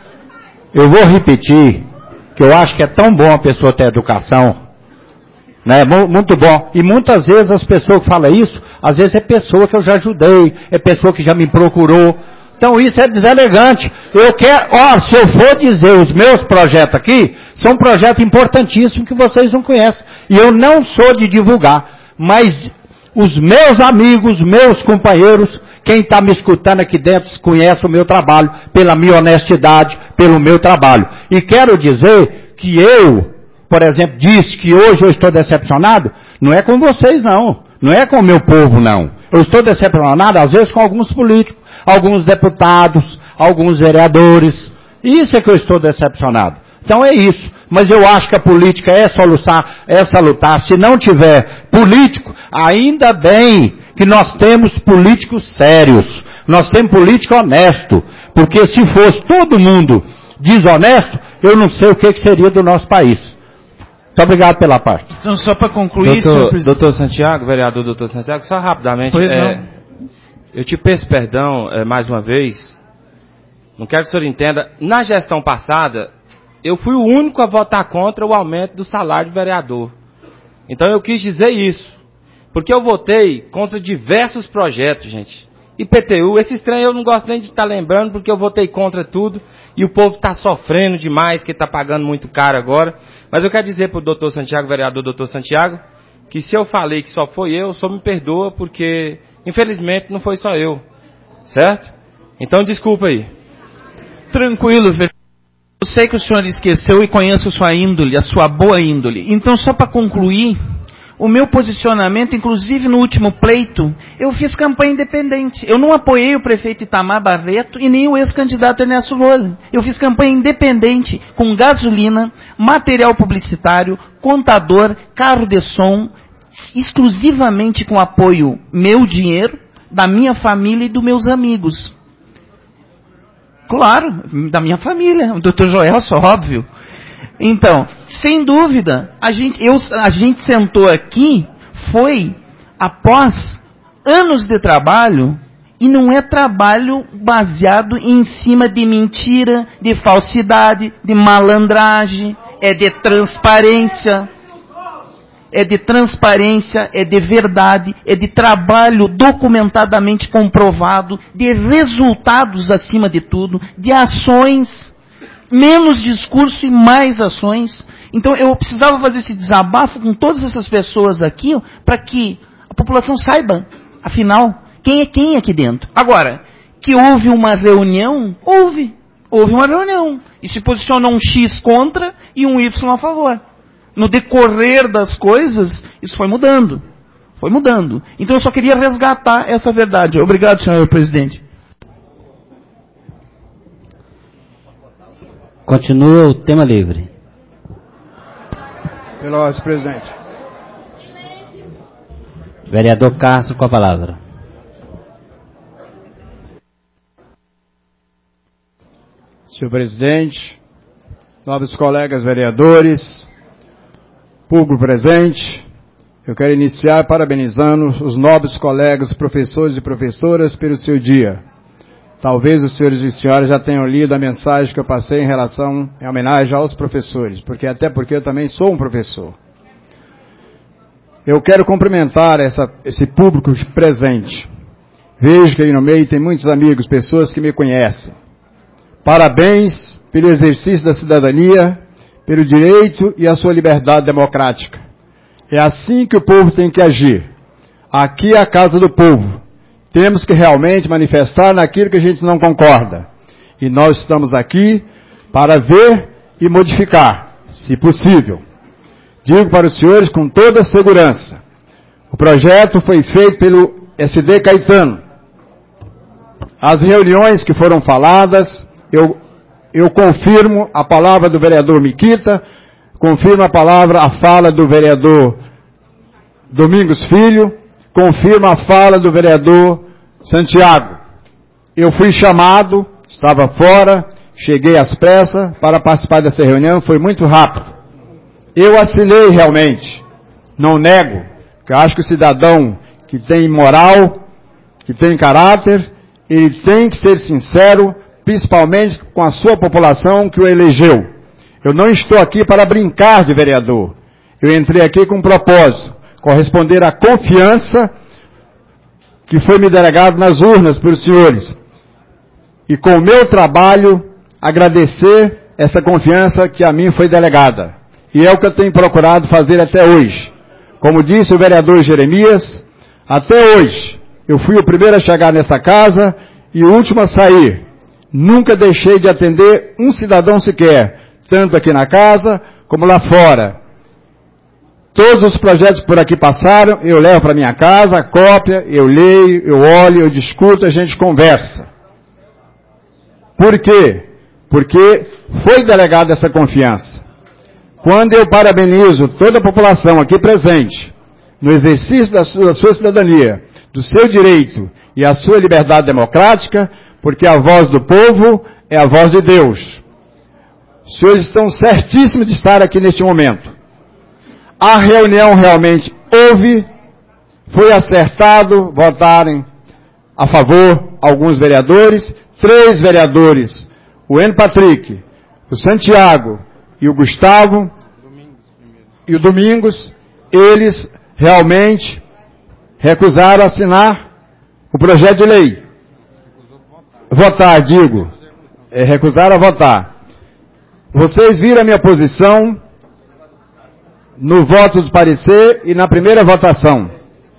eu vou repetir, que eu acho que é tão bom a pessoa ter educação, né? Muito bom. E muitas vezes as pessoas que falam isso, às vezes é pessoa que eu já ajudei, é pessoa que já me procurou. Então isso é deselegante. Eu quero, ó, se eu for dizer os meus projetos aqui, são um projeto importantíssimo que vocês não conhecem. E eu não sou de divulgar, mas os meus amigos, meus companheiros, quem está me escutando aqui dentro conhece o meu trabalho, pela minha honestidade, pelo meu trabalho. E quero dizer que eu, por exemplo, disse que hoje eu estou decepcionado, não é com vocês não, não é com o meu povo não. Eu estou decepcionado às vezes com alguns políticos, alguns deputados, alguns vereadores. Isso é que eu estou decepcionado. Então é isso. Mas eu acho que a política é soluçar, é salutar. Se não tiver político, ainda bem que nós temos políticos sérios. Nós temos político honesto. Porque se fosse todo mundo desonesto, eu não sei o que, que seria do nosso país. Muito obrigado pela parte. Então, só para concluir, doutor, senhor presidente. Doutor Santiago, vereador doutor Santiago, só rapidamente. Pois é, não. Eu te peço perdão é, mais uma vez. Não quero que o senhor entenda. Na gestão passada, eu fui o único a votar contra o aumento do salário de vereador. Então eu quis dizer isso. Porque eu votei contra diversos projetos, gente. I P T U, esse trem eu não gosto nem de estar lembrando, porque eu votei contra tudo. E o povo está sofrendo demais, que está pagando muito caro agora. Mas eu quero dizer para o doutor Santiago, vereador doutor Santiago, que se eu falei que só foi eu, só me perdoa, porque infelizmente não foi só eu. Certo? Então desculpa aí. Tranquilo, vereador. Eu sei que o senhor esqueceu e conheço sua índole, a sua boa índole. Então, só para concluir, o meu posicionamento, inclusive no último pleito, eu fiz campanha independente. Eu não apoiei o prefeito Itamar Barreto e nem o ex-candidato Ernesto Rola. Eu fiz campanha independente, com gasolina, material publicitário, contador, carro de som, exclusivamente com apoio meu dinheiro, da minha família e dos meus amigos. Claro, da minha família, o doutor Joelson, óbvio. Então, sem dúvida, a gente, eu, a gente sentou aqui, foi após anos de trabalho, e não é trabalho baseado em cima de mentira, de falsidade, de malandragem, é de transparência. É de transparência, é de verdade, é de trabalho documentadamente comprovado, de resultados acima de tudo, de ações, menos discurso e mais ações. Então eu precisava fazer esse desabafo com todas essas pessoas aqui, para que a população saiba, afinal, quem é quem aqui dentro. Agora, que houve uma reunião, houve, houve uma reunião, e se posicionou um X contra e um Y a favor. No decorrer das coisas, isso foi mudando. Foi mudando. Então eu só queria resgatar essa verdade. Obrigado, senhor presidente. Continua o tema livre. Pelo senhor presidente. Vereador Castro com a palavra. Senhor presidente, nobres colegas vereadores, público presente, eu quero iniciar parabenizando os nobres colegas, professores e professoras pelo seu dia. Talvez os senhores e senhoras já tenham lido a mensagem que eu passei em relação, em homenagem aos professores, porque até porque eu também sou um professor. Eu quero cumprimentar essa, esse público presente. Vejo que aí no meio tem muitos amigos, pessoas que me conhecem. Parabéns pelo exercício da cidadania, pelo direito e a sua liberdade democrática. É assim que o povo tem que agir. Aqui é a casa do povo. Temos que realmente manifestar naquilo que a gente não concorda. E nós estamos aqui para ver e modificar. se possível. Digo para os senhores com toda segurança, o projeto foi feito pelo S D Caetano. As reuniões que foram faladas, eu, eu confirmo a palavra do vereador Miquita, confirmo a palavra, a fala do vereador Domingos Filho, confirmo a fala do vereador Santiago. Eu fui chamado, estava fora, cheguei às pressas para participar dessa reunião, foi muito rápido. Eu assinei realmente, não nego, porque eu acho que o cidadão que tem moral, que tem caráter, ele tem que ser sincero, principalmente com a sua população que o elegeu. Eu não estou aqui para brincar de vereador. Eu entrei aqui com um propósito, corresponder à confiança que foi me delegado nas urnas pelos senhores. E com o meu trabalho, agradecer essa confiança que a mim foi delegada. E é o que eu tenho procurado fazer até hoje. Como disse o vereador Jeremias, até hoje, eu fui o primeiro a chegar nessa casa e o último a sair. Nunca deixei de atender um cidadão sequer, tanto aqui na casa como lá fora. Todos os projetos que por aqui passaram, eu levo para minha casa, a cópia, eu leio, eu olho, eu discuto, a gente conversa. Por quê? Porque foi delegada essa confiança. Quando eu parabenizo toda a população aqui presente, no exercício da sua, da sua cidadania, do seu direito e a sua liberdade democrática, porque a voz do povo é a voz de Deus. Os senhores estão certíssimos de estar aqui neste momento. A reunião realmente houve, foi acertado votarem a favor alguns vereadores, três vereadores, o N. Patrick, o Santiago e o Gustavo, e o Domingos, eles realmente recusaram assinar o projeto de lei. Votar, digo. É, recusaram a votar. Vocês viram a minha posição no voto de parecer e na primeira votação.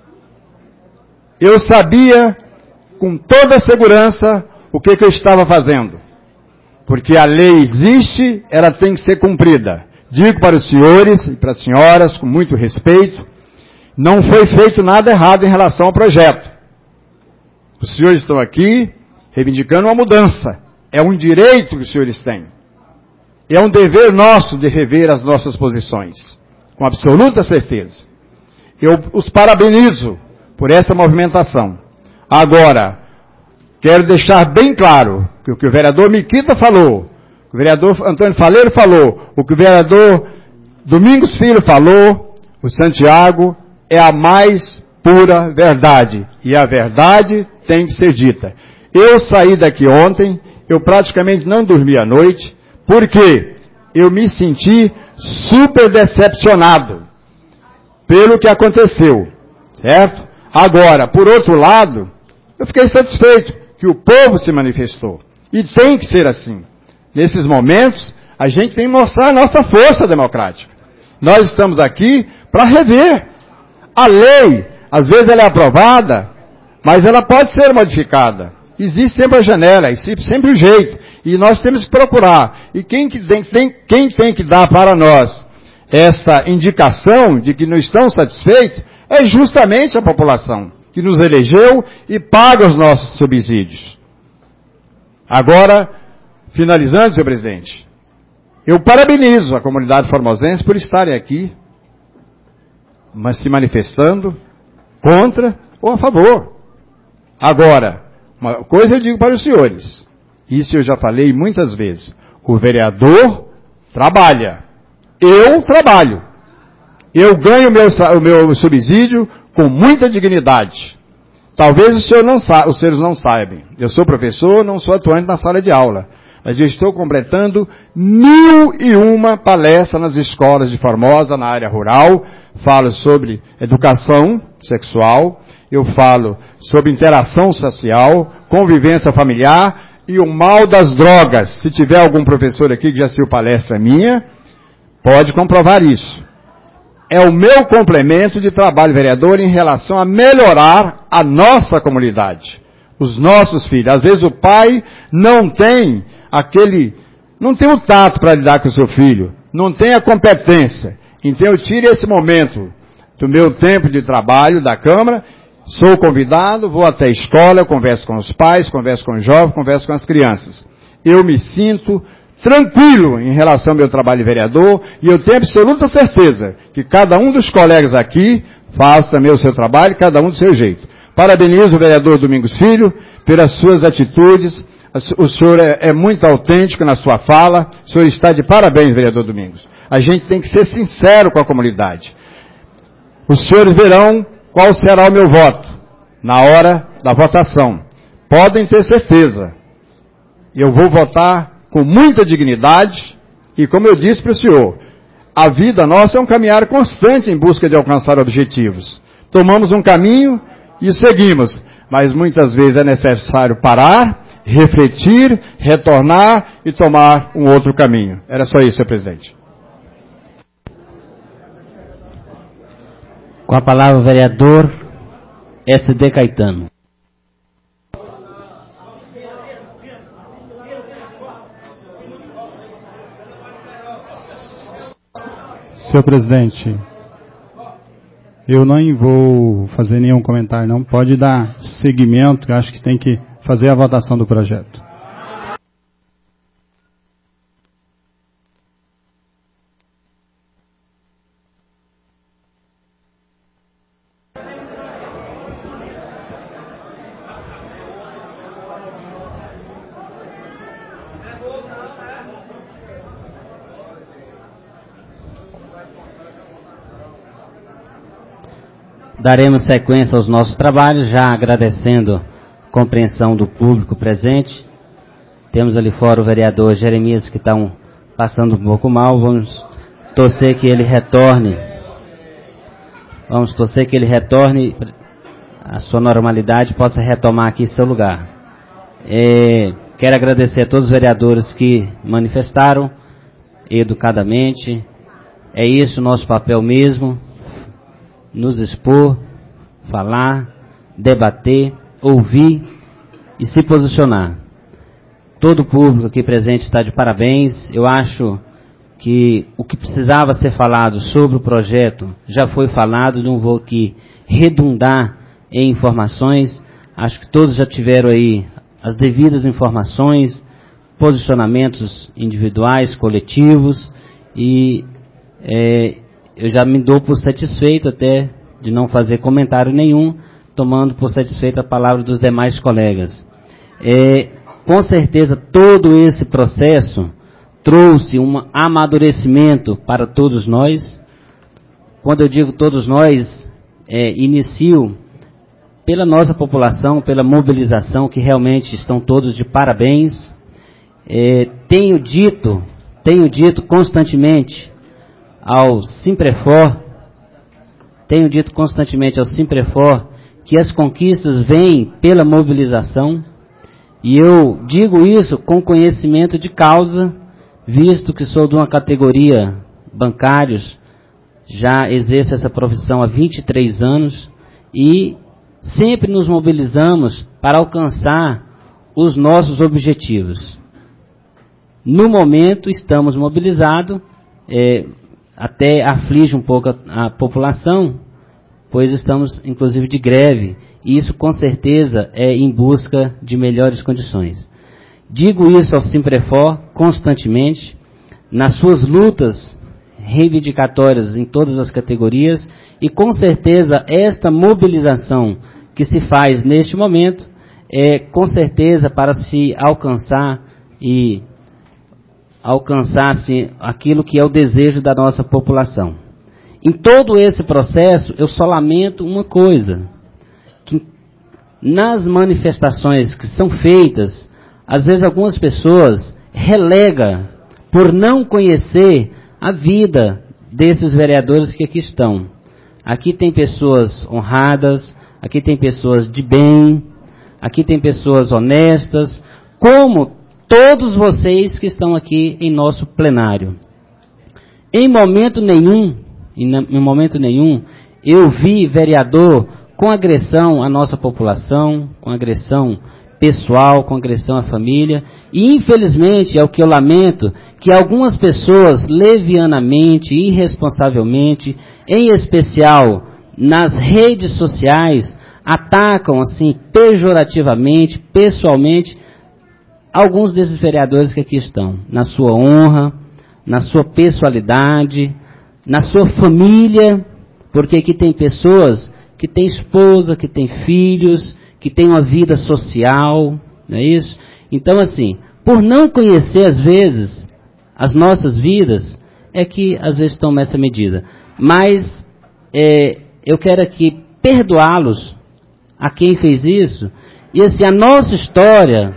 Eu sabia com toda segurança o que, que eu estava fazendo. Porque a lei existe, ela tem que ser cumprida. Digo para os senhores e para as senhoras, com muito respeito, não foi feito nada errado em relação ao projeto. Os senhores estão aqui reivindicando uma mudança. É um direito que os senhores têm. É um dever nosso de rever as nossas posições. Com absoluta certeza. Eu os parabenizo por essa movimentação. Agora, quero deixar bem claro que o que o vereador Miquita falou, o que o vereador Antônio Faleiro falou, o que o vereador Domingos Filho falou, o Santiago, é a mais pura verdade. E a verdade tem que ser dita. Eu saí daqui ontem, eu praticamente não dormi à noite, porque eu me senti super decepcionado pelo que aconteceu, certo? Agora, por outro lado, eu fiquei satisfeito que o povo se manifestou. E tem que ser assim. Nesses momentos, a gente tem que mostrar a nossa força democrática. Nós estamos aqui para rever. A lei, às vezes ela é aprovada, mas ela pode ser modificada. Existe sempre a janela, existe sempre o jeito. E nós temos que procurar. E quem, que tem, tem, quem tem que dar para nós essa indicação de que não estão satisfeitos é justamente a população, que nos elegeu e paga os nossos subsídios. Agora, finalizando, senhor presidente, eu parabenizo a comunidade formosense por estarem aqui, mas se manifestando contra ou a favor. Agora, uma coisa eu digo para os senhores, isso eu já falei muitas vezes, o vereador trabalha, eu trabalho, eu ganho o meu, o meu subsídio com muita dignidade. Talvez os senhores não, sa os senhores não saibam, eu sou professor, não sou atuante na sala de aula, mas eu estou completando mil e uma palestras nas escolas de Formosa, na área rural, falo sobre educação sexual, eu falo sobre interação social, convivência familiar e o mal das drogas. Se tiver algum professor aqui que já assistiu palestra minha, pode comprovar isso. É o meu complemento de trabalho vereador em relação a melhorar a nossa comunidade, os nossos filhos. Às vezes o pai não tem aquele, não tem o tato para lidar com o seu filho. não tem a competência. Então eu tiro esse momento do meu tempo de trabalho da Câmara, sou convidado, vou até a escola, converso com os pais, converso com os jovens, converso com as crianças. Eu me sinto tranquilo em relação ao meu trabalho de vereador e eu tenho absoluta certeza que cada um dos colegas aqui faz também o seu trabalho, cada um do seu jeito. Parabenizo o vereador Domingos Filho pelas suas atitudes. O senhor é, é muito autêntico na sua fala. O senhor está de parabéns, vereador Domingos. A gente tem que ser sincero com a comunidade. Os senhores verão qual será o meu voto na hora da votação. Podem ter certeza. Eu vou votar com muita dignidade e, como eu disse para o senhor, a vida nossa é um caminhar constante em busca de alcançar objetivos. Tomamos um caminho e seguimos, mas muitas vezes é necessário parar, refletir, retornar e tomar um outro caminho. Era só isso, senhor presidente. Com a palavra o vereador S D Caetano. Senhor presidente, eu não vou fazer nenhum comentário não, pode dar seguimento, eu acho que tem que fazer a votação do projeto. Daremos sequência aos nossos trabalhos, já agradecendo a compreensão do público presente. Temos ali fora o vereador Jeremias, que está um, passando um pouco mal. Vamos torcer que ele retorne. Vamos torcer que ele retorne à sua normalidade e possa retomar aqui seu lugar. É, quero agradecer a todos os vereadores que manifestaram educadamente. É isso o nosso papel mesmo. Nos expor, falar, debater, ouvir e se posicionar. Todo o público aqui presente está de parabéns. Eu acho que o que precisava ser falado sobre o projeto já foi falado, não vou aqui redundar em informações. Acho que todos já tiveram aí as devidas informações, posicionamentos individuais, coletivos e é, eu já me dou por satisfeito até de não fazer comentário nenhum, tomando por satisfeito a palavra dos demais colegas. É, com certeza todo esse processo trouxe um amadurecimento para todos nós. Quando eu digo todos nós, é, inicio pela nossa população, pela mobilização, que realmente estão todos de parabéns. É, tenho dito, tenho dito constantemente ao Simprefor, tenho dito constantemente ao Simprefor que as conquistas vêm pela mobilização, e eu digo isso com conhecimento de causa, visto que sou de uma categoria bancários, já exerço essa profissão há vinte e três anos, e sempre nos mobilizamos para alcançar os nossos objetivos. No momento estamos mobilizados, é, até aflige um pouco a, a população, pois estamos inclusive de greve, e isso com certeza é em busca de melhores condições. Digo isso ao Simprefor constantemente, nas suas lutas reivindicatórias em todas as categorias, e com certeza esta mobilização que se faz neste momento é com certeza para se alcançar e alcançasse aquilo que é o desejo da nossa população. Em todo esse processo, eu só lamento uma coisa, que nas manifestações que são feitas, às vezes algumas pessoas relegam, por não conhecer a vida desses vereadores que aqui estão. Aqui tem pessoas honradas, aqui tem pessoas de bem, aqui tem pessoas honestas, como todos vocês que estão aqui em nosso plenário. Em momento nenhum, em momento nenhum, eu vi vereador com agressão à nossa população, com agressão pessoal, com agressão à família. E, infelizmente, é o que eu lamento, que algumas pessoas, levianamente, irresponsavelmente, em especial nas redes sociais, atacam, assim, pejorativamente, pessoalmente, alguns desses vereadores que aqui estão, na sua honra, na sua pessoalidade, na sua família, porque aqui tem pessoas que têm esposa, que têm filhos, que têm uma vida social, não é isso? Então, assim, por não conhecer, às vezes, as nossas vidas, é que, às vezes, toma essa medida. Mas, é, eu quero aqui perdoá-los a quem fez isso, e, assim, a nossa história,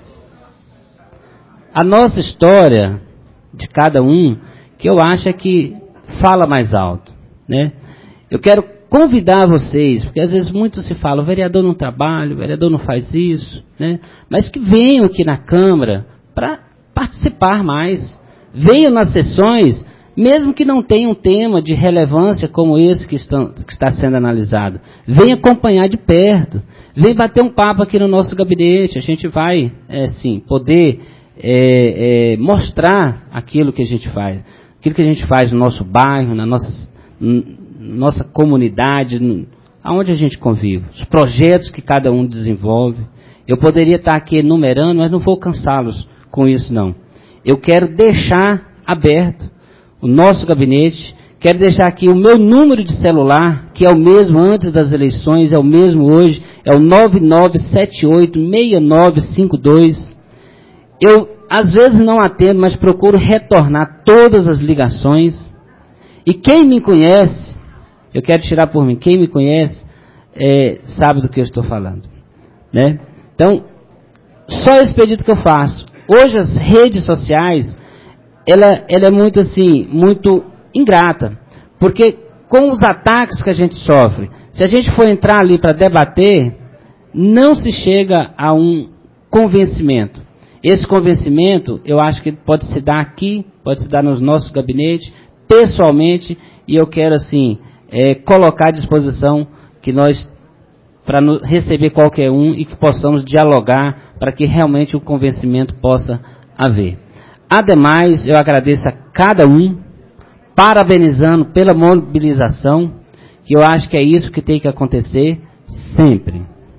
a nossa história de cada um, que eu acho é que fala mais alto, né? Eu quero convidar vocês, porque às vezes muitos se falam, o vereador não trabalha, o vereador não faz isso, né? Mas que venham aqui na Câmara para participar mais. Venham nas sessões, mesmo que não tenha um tema de relevância como esse que, estão, que está sendo analisado. Venha acompanhar de perto. Venha bater um papo aqui no nosso gabinete. A gente vai, é, sim, poder é, é, mostrar aquilo que a gente faz. Aquilo que a gente faz no nosso bairro, na nossa... nossa comunidade, aonde a gente convive, os projetos que cada um desenvolve. Eu poderia estar aqui enumerando, mas não vou cansá-los com isso, não. Eu quero deixar aberto o nosso gabinete, quero deixar aqui o meu número de celular, que é o mesmo antes das eleições, é o mesmo hoje, é o nove nove sete oito seis nove cinco dois. Eu, às vezes, não atendo, mas procuro retornar todas as ligações. E quem me conhece, eu quero tirar por mim, quem me conhece, é, sabe do que eu estou falando, né? Então, só esse pedido que eu faço. Hoje as redes sociais, ela, ela é muito assim, muito ingrata, porque com os ataques que a gente sofre, se a gente for entrar ali para debater, não se chega a um convencimento. Esse convencimento, eu acho que pode se dar aqui, pode se dar nos nossos gabinetes, pessoalmente, e eu quero assim, é, colocar à disposição que nós, para receber qualquer um e que possamos dialogar para que realmente o convencimento possa haver. Ademais, eu agradeço a cada um, parabenizando pela mobilização, que eu acho que é isso que tem que acontecer sempre.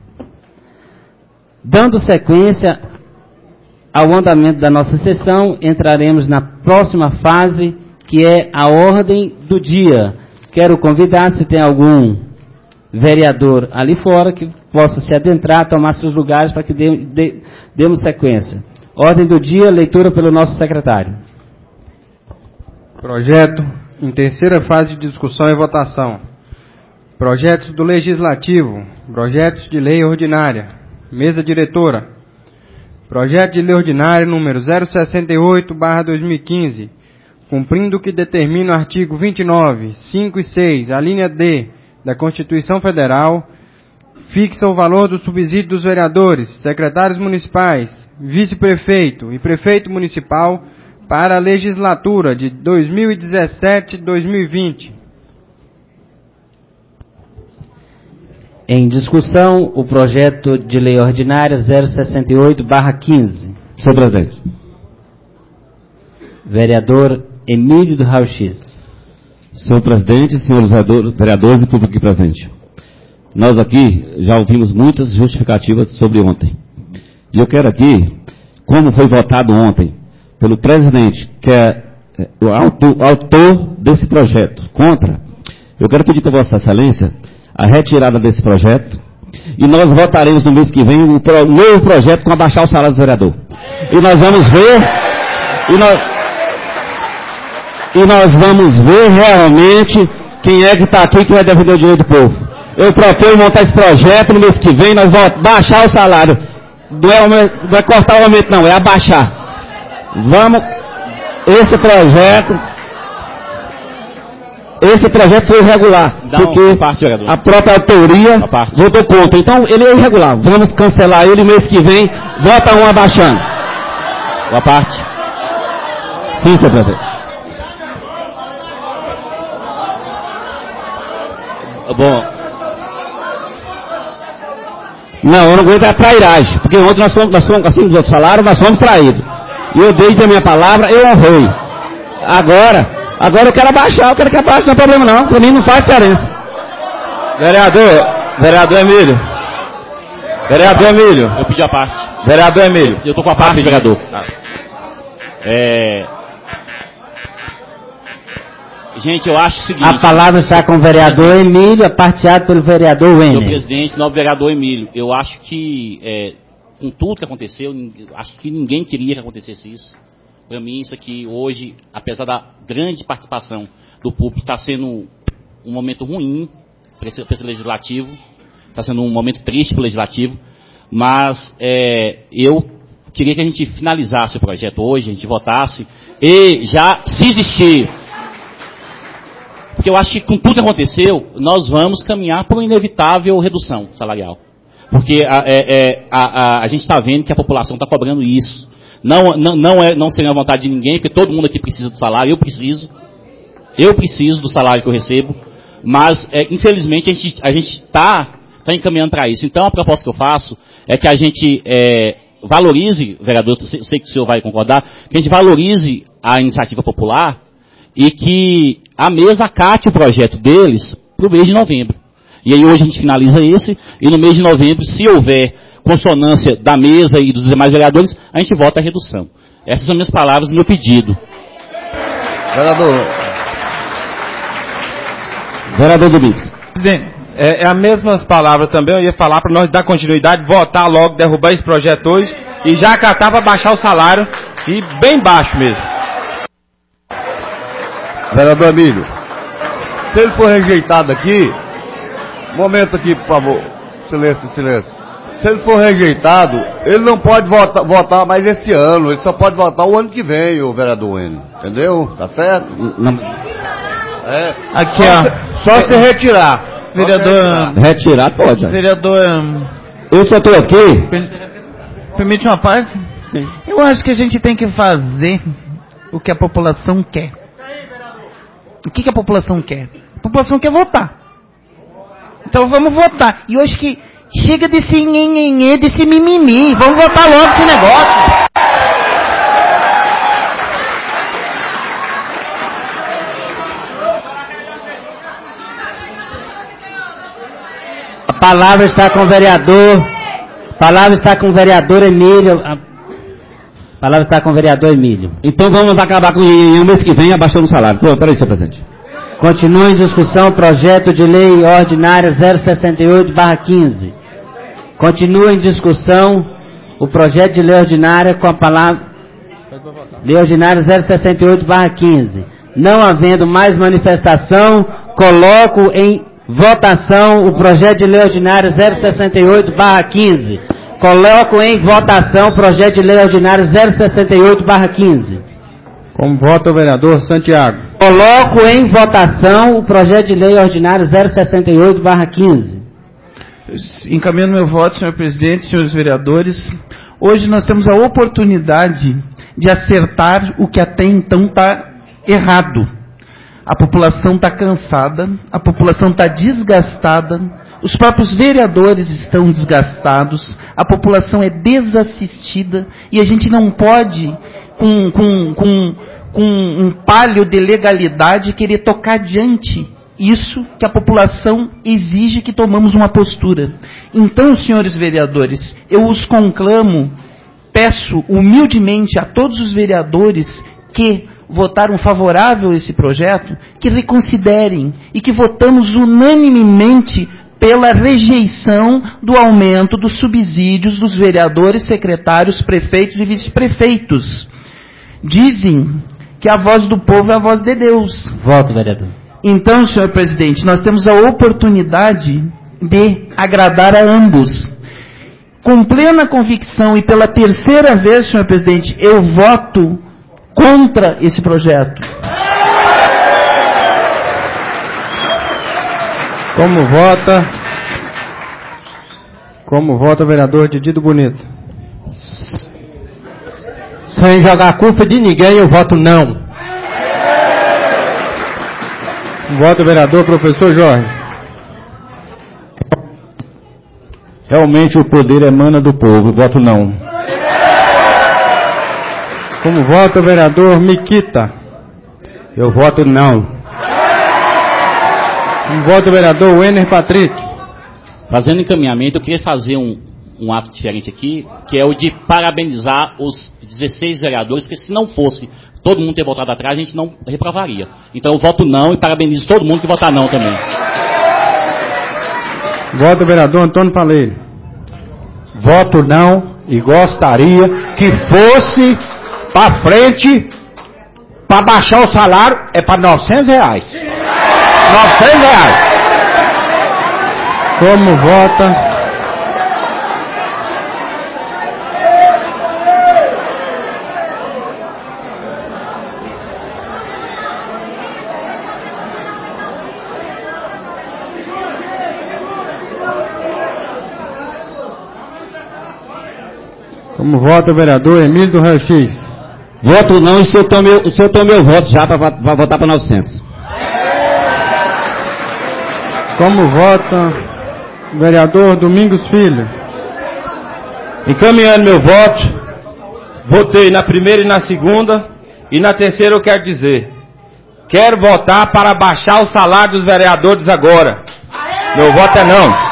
Dando sequência ao andamento da nossa sessão, entraremos na próxima fase, que é a ordem do dia. Quero convidar, se tem algum vereador ali fora, que possa se adentrar, tomar seus lugares para que dê, dê, demos sequência. Ordem do dia, leitura pelo nosso secretário. Projeto em terceira fase de discussão e votação. Projetos do Legislativo, projetos de lei ordinária. Mesa diretora. Projeto de lei ordinária número zero sessenta e oito barra dois mil e quinze, cumprindo o que determina o artigo vinte e nove, cinco e seis, a linha D da Constituição Federal, fixa o valor do subsídio dos vereadores, secretários municipais, vice-prefeito e prefeito municipal para a legislatura de dois mil e dezessete a dois mil e vinte. Em discussão, o projeto de lei ordinária zero sessenta e oito barra quinze. Senhor presidente. Vereador Emílio do Raio X. Senhor presidente, senhores vereadores e público aqui presente. Nós aqui já ouvimos muitas justificativas sobre ontem. E eu quero aqui, como foi votado ontem pelo presidente, que é o autor, autor desse projeto, contra, eu quero pedir para Vossa Excelência a retirada desse projeto, e nós votaremos no mês que vem um pro, novo projeto com abaixar o salário do vereador. E nós vamos ver, e nós, e nós vamos ver realmente quem é que está aqui que vai defender o direito do povo. Eu proponho montar esse projeto no mês que vem, nós vamos baixar o salário. Não é, não é cortar o aumento não, é abaixar. Vamos, esse projeto... Esse projeto foi irregular, Dá porque um parte, a própria autoria votou contra. Então, ele é irregular. Vamos cancelar ele mês que vem. Vota um abaixando. Uma parte. Sim, senhor presidente. Bom. Não, eu não aguento a trairagem, porque ontem nós fomos, nós fomos assim dos outros falaram, nós fomos traídos. E eu dei a minha palavra, eu honrei. Agora, agora eu quero abaixar, eu quero que abaixe, não é problema não, para mim não faz diferença. Vereador, vereador Emílio. Vereador Emílio. Eu pedi a parte. Vereador Emílio. Eu tô com a parte, vereador. É... Gente, eu acho o seguinte... A palavra está com o vereador Emílio, a parteado pelo vereador Wender. Senhor presidente, novo vereador Emílio, eu acho que, é, com tudo que aconteceu, acho que ninguém queria que acontecesse isso. Para mim, isso aqui, hoje, apesar da grande participação do público, está sendo um momento ruim para esse, para esse legislativo, está sendo um momento triste para o legislativo, mas é, eu queria que a gente finalizasse o projeto hoje, a gente votasse, e já, se existir... Porque eu acho que com tudo que aconteceu, nós vamos caminhar para uma inevitável redução salarial. Porque a, é, a, a, a gente está vendo que a população está cobrando isso. Não, não, não, é, não seria a vontade de ninguém, porque todo mundo aqui precisa do salário, eu preciso. Eu preciso do salário que eu recebo. Mas, é, infelizmente, a gente está tá encaminhando para isso. Então, a proposta que eu faço é que a gente é, valorize, vereador, eu sei, eu sei que o senhor vai concordar, que a gente valorize a iniciativa popular e que a mesa acate o projeto deles para o mês de novembro. E aí hoje a gente finaliza esse, e no mês de novembro, se houver consonância da mesa e dos demais vereadores, a gente vota a redução. Essas são minhas palavras e meu pedido. Vereador. Vereador Domingos. Presidente, é, é as mesmas palavras também, eu ia falar para nós dar continuidade, votar logo, derrubar esse projeto hoje, e já acatar para baixar o salário, e bem baixo mesmo. Vereador Emílio, se ele for rejeitado aqui, momento aqui, por favor, silêncio, silêncio. Se ele for rejeitado, ele não pode votar, votar mais esse ano, ele só pode votar o ano que vem, o vereador N, entendeu? Tá certo? Não. É. Aqui, só ó. Se, só se retirar. Vereador... Retirar, retirar pode. Vereador... Eu só estou aqui... Permite uma parte? Sim. Eu acho que a gente tem que fazer o que a população quer. O que, que a população quer? A população quer votar. Então vamos votar. E hoje que chega desse nhenhenhê, desse mimimi. Vamos votar logo esse negócio. A palavra está com o vereador. A palavra está com o vereador Emílio. A palavra está com o vereador Emílio. Então vamos acabar com o mês que vem abaixando o salário. Pronto, peraí, senhor presidente. Continua em discussão o projeto de lei ordinária zero sessenta e oito barra quinze. Continua em discussão o projeto de lei ordinária com a palavra... Lei ordinária zero sessenta e oito barra quinze. Não havendo mais manifestação, coloco em votação o projeto de lei ordinária zero sessenta e oito barra quinze. Coloco em votação o projeto de lei ordinária zero sessenta e oito barra quinze. Como vota o vereador Santiago? Coloco em votação o projeto de lei ordinário zero sessenta e oito barra quinze. Encaminhando meu voto, senhor presidente, senhores vereadores. Hoje nós temos a oportunidade de acertar o que até então está errado. A população está cansada, a população está desgastada, os próprios vereadores estão desgastados, a população é desassistida e a gente não pode, com, com, com, com um palio de legalidade, querer tocar adiante isso que a população exige que tomamos uma postura. Então, senhores vereadores, eu os conclamo, peço humildemente a todos os vereadores que votaram favorável a esse projeto, que reconsiderem e que votamos unanimemente pela rejeição do aumento dos subsídios dos vereadores, secretários, prefeitos e vice-prefeitos. Dizem que a voz do povo é a voz de Deus. Voto, vereador. Então, senhor presidente, nós temos a oportunidade de agradar a ambos. Com plena convicção e pela terceira vez, senhor presidente, eu voto contra esse projeto. Como vota? Como vota o vereador Didido Bonito? Sem jogar a culpa de ninguém, eu voto não. Vota o vereador professor Jorge. Realmente o poder emana do povo. Voto não. Como vota o vereador Miquita? Eu voto não. Como vota o vereador Wenner Patrick? Fazendo encaminhamento, eu queria fazer um, um ato diferente aqui, que é o de parabenizar os dezesseis vereadores, porque se não fosse todo mundo ter votado atrás, a gente não reprovaria. Então eu voto não e parabenizo todo mundo que vota não também. Vota o vereador Antônio Faleiro. Voto não e gostaria que fosse para frente, para baixar o salário, é para novecentos reais. novecentos reais. Como vota? Como vota o vereador Emílio do Raio X? Voto não e o senhor toma o senhor toma meu voto já para votar para novecentos. Como vota o vereador Domingos Filho? Encaminhando meu voto, votei na primeira e na segunda, e na terceira eu quero dizer, quero votar para baixar o salário dos vereadores agora. Meu voto é não.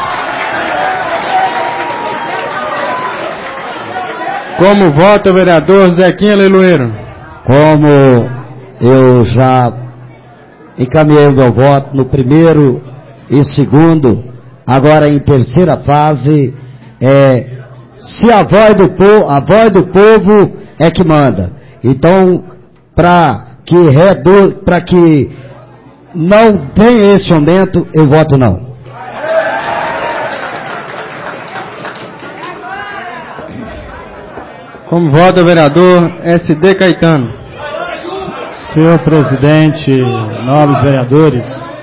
Como vota o vereador Zequinha Leiloeiro? Como eu já encaminhei o meu voto no primeiro e segundo, agora em terceira fase, é, se a voz do povo, a voz do povo é que manda. Então, para que redu, para que não tenha esse aumento, eu voto não. Como vota o vereador S D Caetano? Senhor presidente, nobres vereadores,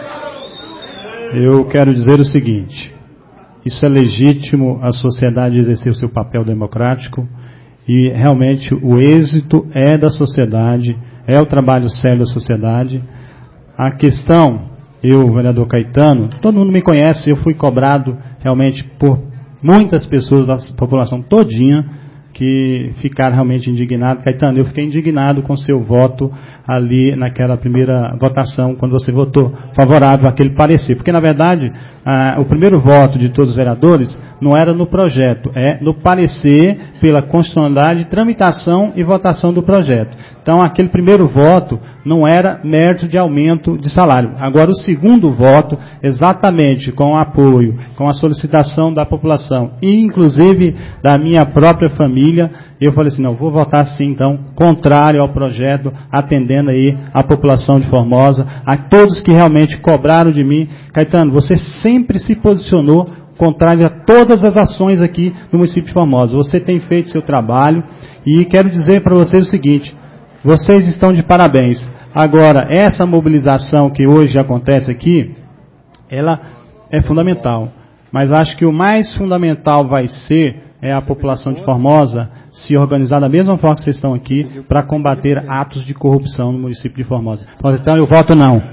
eu quero dizer o seguinte: isso é legítimo, a sociedade exercer o seu papel democrático e realmente o êxito é da sociedade, é o trabalho sério da sociedade. A questão, eu, vereador Caetano, todo mundo me conhece, eu fui cobrado realmente por muitas pessoas da população todinha que ficaram realmente indignados. Caetano, eu fiquei indignado com seu voto ali naquela primeira votação, quando você votou favorável àquele parecer. Porque, na verdade, ah, o primeiro voto de todos os vereadores não era no projeto, é no parecer pela constitucionalidade, tramitação e votação do projeto. Então, aquele primeiro voto não era mérito de aumento de salário. Agora, o segundo voto, exatamente com o apoio, com a solicitação da população e, inclusive, da minha própria família, eu falei assim, não, vou votar sim, então, contrário ao projeto, atendendo aí a população de Formosa, a todos que realmente cobraram de mim. Caetano, você sempre se posicionou contrário a todas as ações aqui no município de Formosa. Você tem feito seu trabalho e quero dizer para vocês o seguinte, vocês estão de parabéns. Agora, essa mobilização que hoje acontece aqui, ela é fundamental. Mas acho que o mais fundamental vai ser é a população de Formosa se organizar da mesma forma que vocês estão aqui para combater atos de corrupção no município de Formosa. Então eu voto não.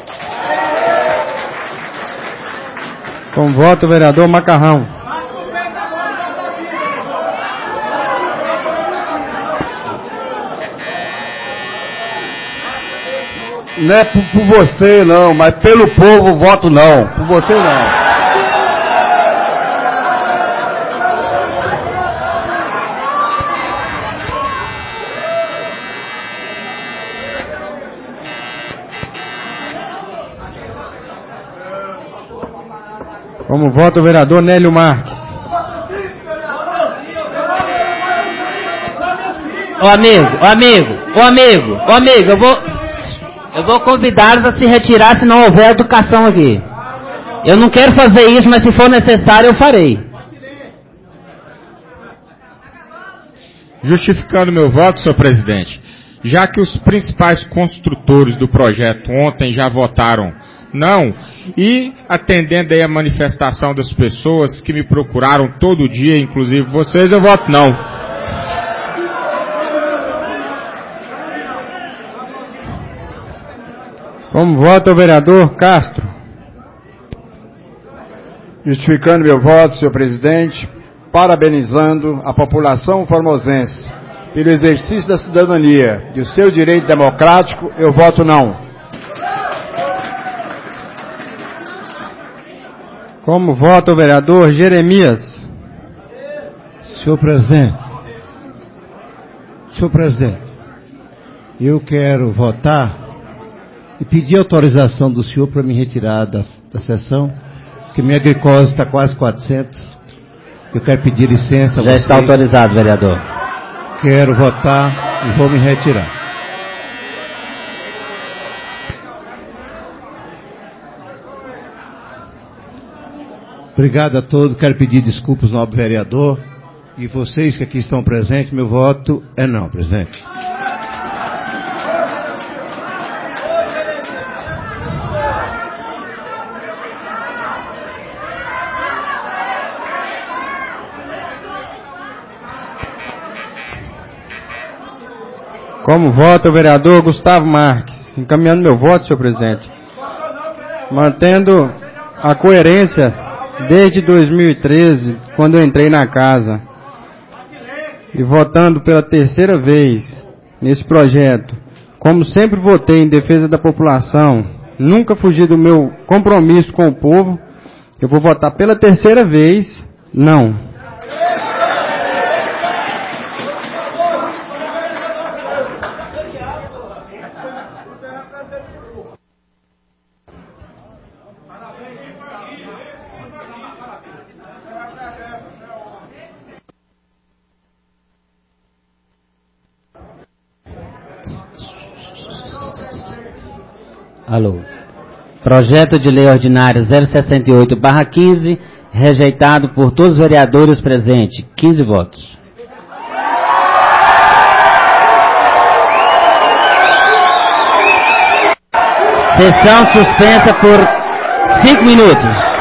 Com voto o vereador Macarrão. Não é por, por você não, mas pelo povo voto não. Por você não. Como vota o vereador Nélio Marques? Ô amigo, ô amigo, ô amigo, ô amigo, eu vou, eu vou convidá-los a se retirar se não houver educação aqui. Eu não quero fazer isso, mas se for necessário eu farei. Justificando meu voto, senhor presidente, já que os principais construtores do projeto ontem já votaram não, e atendendo aí a manifestação das pessoas que me procuraram todo dia, inclusive vocês, eu voto não. Como vota o vereador Castro? Justificando meu voto, senhor presidente, parabenizando a população formosense pelo exercício da cidadania e o seu direito democrático, eu voto não. Como vota o vereador Jeremias? Senhor presidente, senhor presidente, eu quero votar e pedir autorização do senhor para me retirar da, da sessão, porque minha glicose está quase quatrocentos. Eu quero pedir licença. Já está autorizado, vereador. Quero votar e vou me retirar. Obrigado a todos. Quero pedir desculpas ao nobre vereador. E vocês que aqui estão presentes, meu voto é não, presidente. Como vota o vereador Gustavo Marques? Encaminhando meu voto, senhor presidente. Mantendo a coerência desde dois mil e treze, quando eu entrei na casa, e votando pela terceira vez nesse projeto, como sempre votei em defesa da população, nunca fugi do meu compromisso com o povo, eu vou votar pela terceira vez, não. Alô. Projeto de Lei Ordinária zero sessenta e oito barra quinze, rejeitado por todos os vereadores presentes. quinze votos. Sessão suspensa por cinco minutos.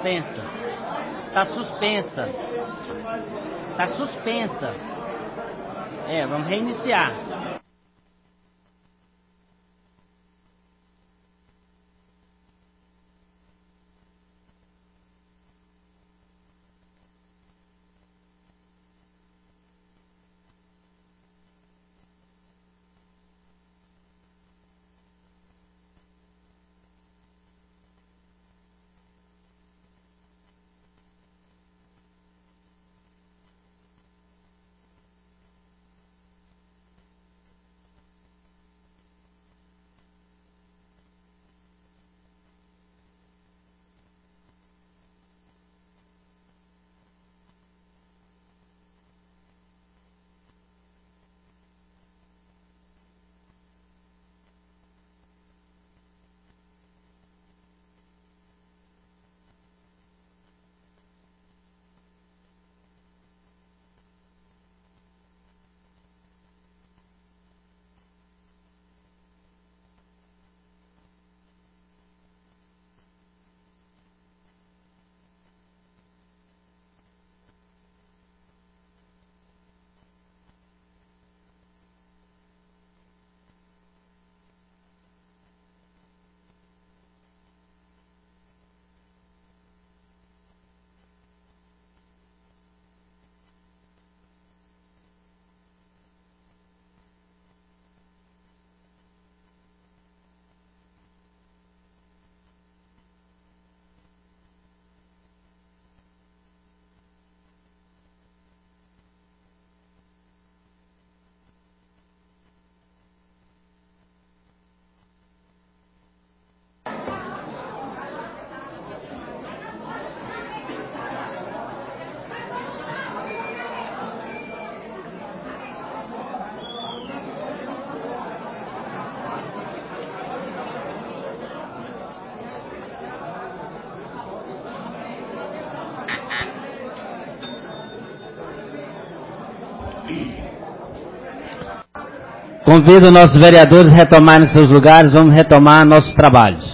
licença. Está suspensa. Está suspensa. É, vamos reiniciar. Convido nossos vereadores a retomarem seus lugares, vamos retomar nossos trabalhos.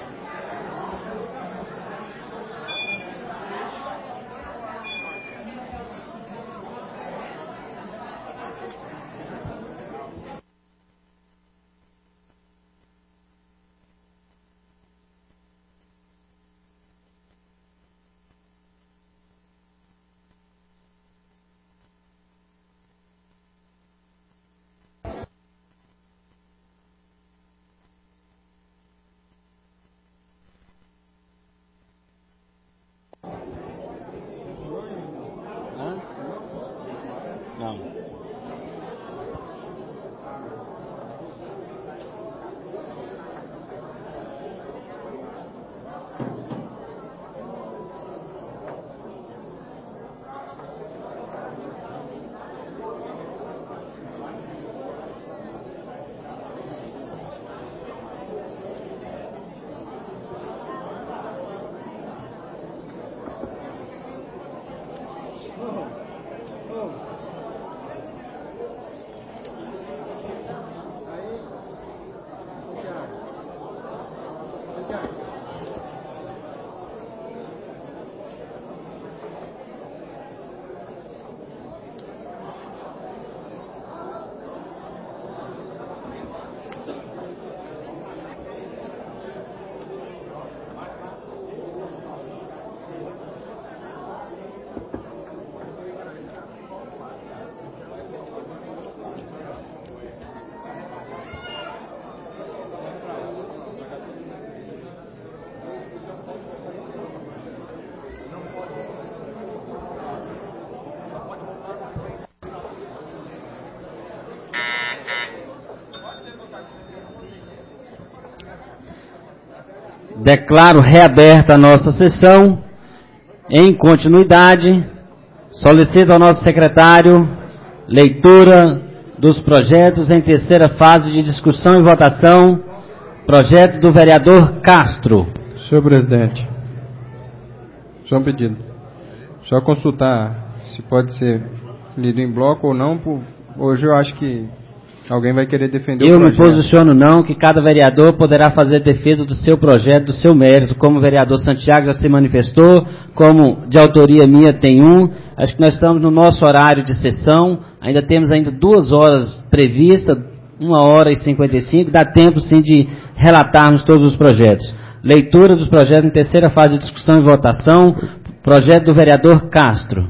Declaro reaberta a nossa sessão. Em continuidade, solicito ao nosso secretário leitura dos projetos em terceira fase de discussão e votação. Projeto do vereador Castro. Senhor presidente, só um pedido. Só consultar se pode ser lido em bloco ou não. Por, hoje eu acho que Alguém vai querer defender Eu o me projeto? posiciono não, que cada vereador poderá fazer defesa do seu projeto, do seu mérito, como o vereador Santiago já se manifestou, como de autoria minha tem um. Acho que nós estamos no nosso horário de sessão, ainda temos ainda duas horas previstas, uma hora e cinquenta e cinco, dá tempo sim de relatarmos todos os projetos. Leitura dos projetos em terceira fase de discussão e votação, projeto do vereador Castro.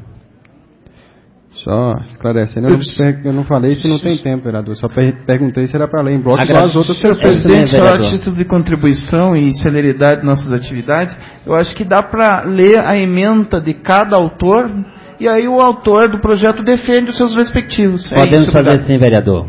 Só esclarecendo, eu não, eu não falei se não tem tempo, vereador. Só per perguntei se era para ler em bloco igual as outras Senhor presidente, só a título de contribuição e celeridade de nossas atividades, eu acho que dá para ler a ementa de cada autor e aí o autor do projeto defende os seus respectivos. Podemos é isso, fazer assim, vereador.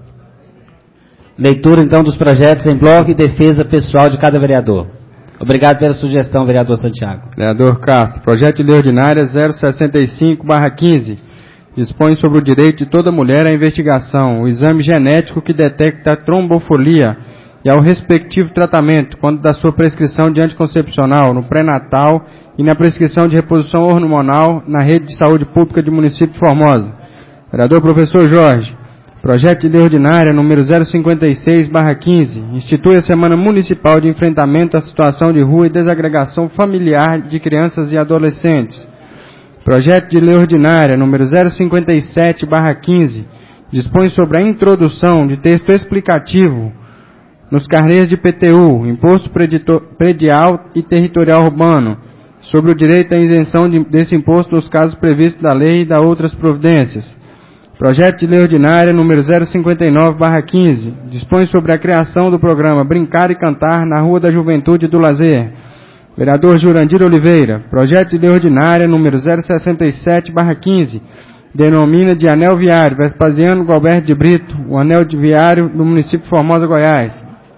Leitura então dos projetos em bloco e defesa pessoal de cada vereador. Obrigado pela sugestão, vereador Santiago. Vereador Castro, projeto de lei ordinária zero sessenta e cinco barra quinze. Dispõe sobre o direito de toda mulher à investigação, o exame genético que detecta a trombofilia e ao respectivo tratamento, quando da sua prescrição de anticoncepcional, no pré-natal e na prescrição de reposição hormonal na rede de saúde pública do município de Formosa. Vereador professor Jorge, projeto de lei ordinária número zero cinquenta e seis barra quinze, institui a Semana Municipal de Enfrentamento à Situação de Rua e Desagregação Familiar de Crianças e Adolescentes. Projeto de lei ordinária número zero cinquenta e sete barra quinze dispõe sobre a introdução de texto explicativo nos carnês de P T U, Imposto Predial e Territorial Urbano, sobre o direito à isenção de, desse imposto nos casos previstos da lei e da outras providências. Projeto de lei ordinária número zero cinquenta e nove barra quinze dispõe sobre a criação do programa Brincar e Cantar na Rua da Juventude e do Lazer. Vereador Jurandir Oliveira, projeto de lei ordinária número zero sessenta e sete barra quinze, denomina de Anel Viário Vespasiano Galberto de Brito, o anel de viário do município de Formosa, Goiás.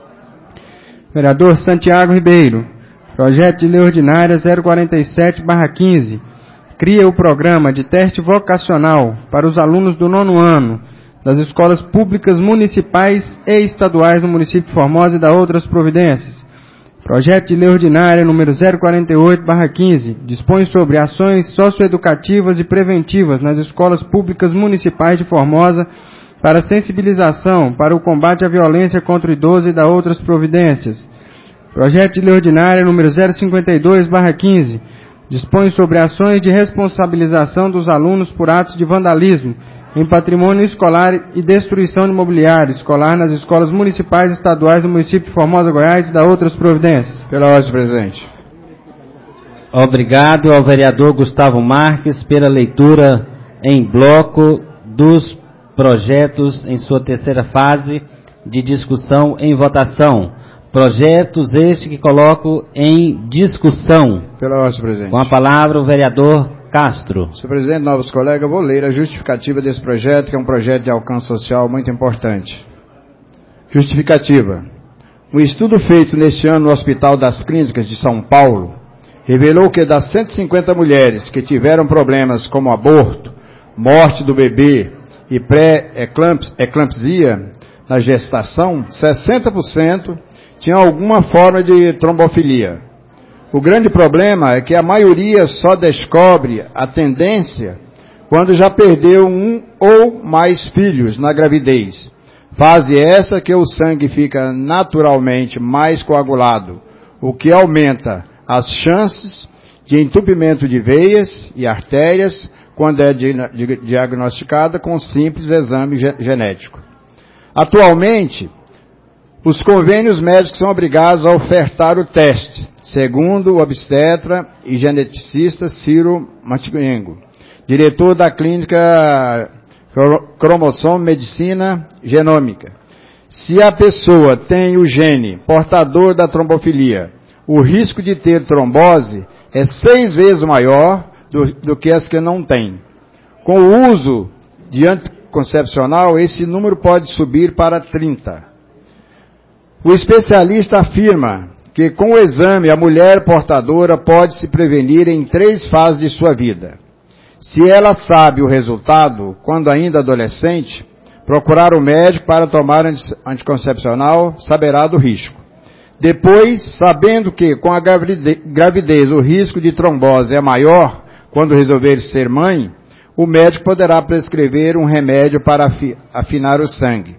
Vereador Santiago Ribeiro, projeto de lei ordinária zero quarenta e sete barra quinze, cria o programa de teste vocacional para os alunos do nono ano das escolas públicas municipais e estaduais do município de Formosa e da outras providências. Projeto de lei ordinária número zero quarenta e oito barra quinze dispõe sobre ações socioeducativas e preventivas nas escolas públicas municipais de Formosa para sensibilização para o combate à violência contra o idoso e da outras providências. Projeto de lei ordinária número zero cinquenta e dois barra quinze dispõe sobre ações de responsabilização dos alunos por atos de vandalismo em patrimônio escolar e destruição de mobiliário escolar nas escolas municipais e estaduais do município de Formosa, Goiás e da outras providências. Pela ordem, presidente. Obrigado ao vereador Gustavo Marques pela leitura em bloco dos projetos em sua terceira fase de discussão em votação. Projetos este que coloco em discussão. Pela ordem, presidente. Com a palavra o vereador Castro. Senhor presidente, novos colegas, vou ler a justificativa desse projeto, que é um projeto de alcance social muito importante. Justificativa. Um estudo feito neste ano no Hospital das Clínicas de São Paulo revelou que das cento e cinquenta mulheres que tiveram problemas como aborto, morte do bebê e pré-eclampsia na gestação, sessenta por cento tinham alguma forma de trombofilia. O grande problema é que a maioria só descobre a tendência quando já perdeu um ou mais filhos na gravidez. Fase essa que o sangue fica naturalmente mais coagulado, o que aumenta as chances de entupimento de veias e artérias quando é diagnosticada com simples exame genético. Atualmente, os convênios médicos são obrigados a ofertar o teste, segundo o obstetra e geneticista Ciro Matiengo, diretor da clínica Cromossomo Medicina Genômica. Se a pessoa tem o gene portador da trombofilia, o risco de ter trombose é seis vezes maior do, do que as que não têm. Com o uso de anticoncepcional, esse número pode subir para trinta. O especialista afirma que com o exame a mulher portadora pode se prevenir em três fases de sua vida. Se ela sabe o resultado, quando ainda adolescente, procurar o médico para tomar anticoncepcional saberá do risco. Depois, sabendo que com a gravidez o risco de trombose é maior quando resolver ser mãe, o médico poderá prescrever um remédio para afinar o sangue.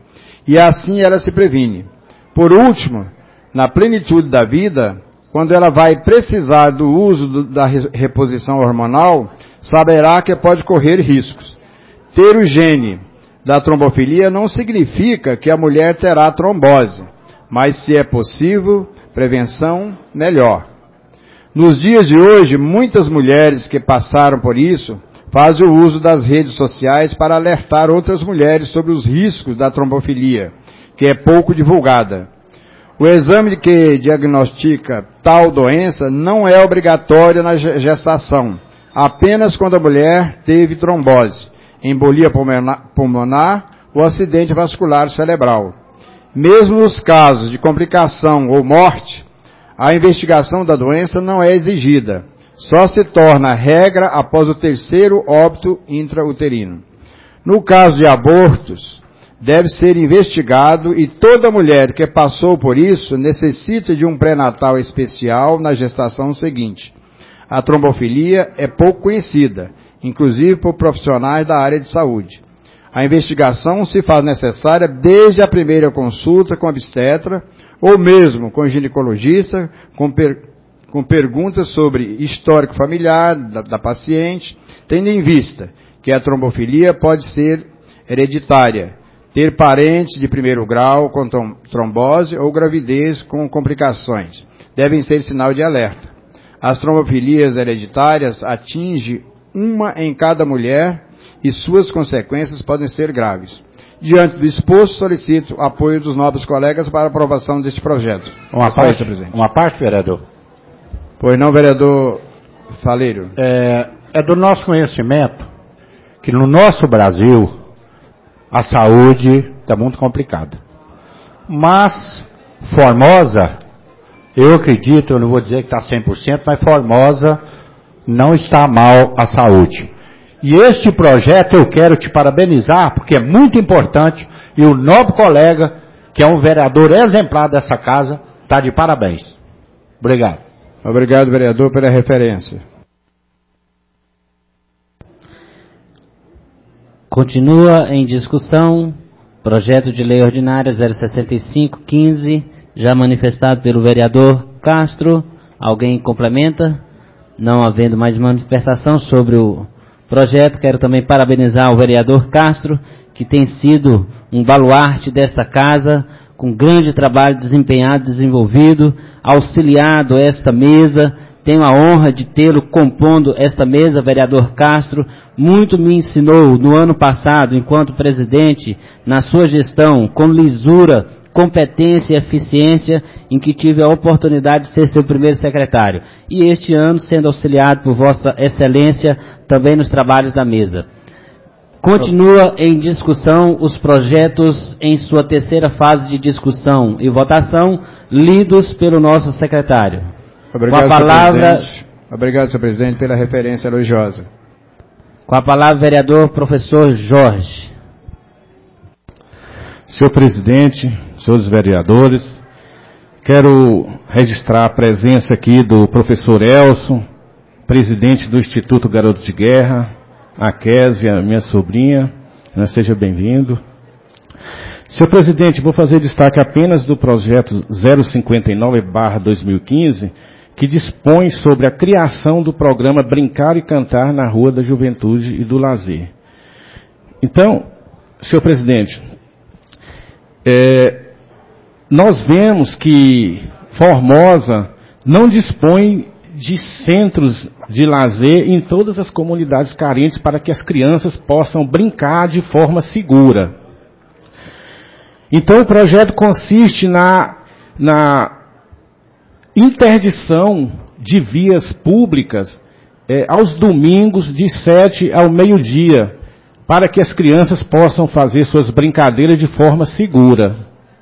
e assim ela se previne. Por último, na plenitude da vida, quando ela vai precisar do uso do, da reposição hormonal, saberá que pode correr riscos. Ter o gene da trombofilia não significa que a mulher terá trombose, mas se é possível, prevenção, melhor. Nos dias de hoje, muitas mulheres que passaram por isso fazem o uso das redes sociais para alertar outras mulheres sobre os riscos da trombofilia, que é pouco divulgada. O exame que diagnostica tal doença não é obrigatório na gestação, apenas quando a mulher teve trombose, embolia pulmonar ou acidente vascular cerebral. Mesmo nos casos de complicação ou morte, a investigação da doença não é exigida, só se torna regra após o terceiro óbito intrauterino. No caso de abortos, deve ser investigado e toda mulher que passou por isso necessita de um pré-natal especial na gestação seguinte. A trombofilia é pouco conhecida, inclusive por profissionais da área de saúde. A investigação se faz necessária desde a primeira consulta com a obstetra ou mesmo com o ginecologista, com, per, com perguntas sobre histórico familiar da, da paciente, tendo em vista que a trombofilia pode ser hereditária, ter parentes de primeiro grau com trombose ou gravidez com complicações. Devem ser sinal de alerta. As trombofilias hereditárias atingem uma em cada mulher e suas consequências podem ser graves. Diante do exposto, solicito apoio dos nobres colegas para a aprovação deste projeto. Uma parte, presidente. Uma parte, vereador. Pois não, vereador Faleiro. É, é do nosso conhecimento que no nosso Brasil a saúde está muito complicada. Mas Formosa, eu acredito, eu não vou dizer que está cem por cento, mas Formosa não está mal a saúde. E este projeto eu quero te parabenizar, porque é muito importante, e o nobre colega, que é um vereador exemplar dessa casa, está de parabéns. Obrigado. Obrigado, vereador, pela referência. Continua em discussão, projeto de lei ordinária zero sessenta e cinco quinze, já manifestado pelo vereador Castro. Alguém complementa? Não havendo mais manifestação sobre o projeto, quero também parabenizar o vereador Castro, que tem sido um baluarte desta casa, com grande trabalho desempenhado, desenvolvido, auxiliado esta mesa. Tenho a honra de tê-lo compondo esta mesa, vereador Castro. Muito me ensinou no ano passado, enquanto presidente, na sua gestão, com lisura, competência e eficiência, em que tive a oportunidade de ser seu primeiro secretário. E este ano, sendo auxiliado por Vossa Excelência, também nos trabalhos da mesa. Continua em discussão os projetos em sua terceira fase de discussão e votação, lidos pelo nosso secretário. Obrigado, Com a palavra... senhor Obrigado, senhor presidente, pela referência elogiosa. Com a palavra, vereador professor Jorge. Senhor presidente, senhores vereadores, quero registrar a presença aqui do professor Elson, presidente do Instituto Garoto de Guerra, a Késia, minha sobrinha, né, seja bem-vindo. Senhor presidente, vou fazer destaque apenas do projeto zero cinquenta e nove barra dois mil e quinze, que dispõe sobre a criação do programa Brincar e Cantar na Rua da Juventude e do Lazer. Então, senhor presidente, é, nós vemos que Formosa não dispõe de centros de lazer em todas as comunidades carentes para que as crianças possam brincar de forma segura. Então o projeto consiste na, na interdição de vias públicas é, aos domingos de sete ao meio-dia, para que as crianças possam fazer suas brincadeiras de forma segura.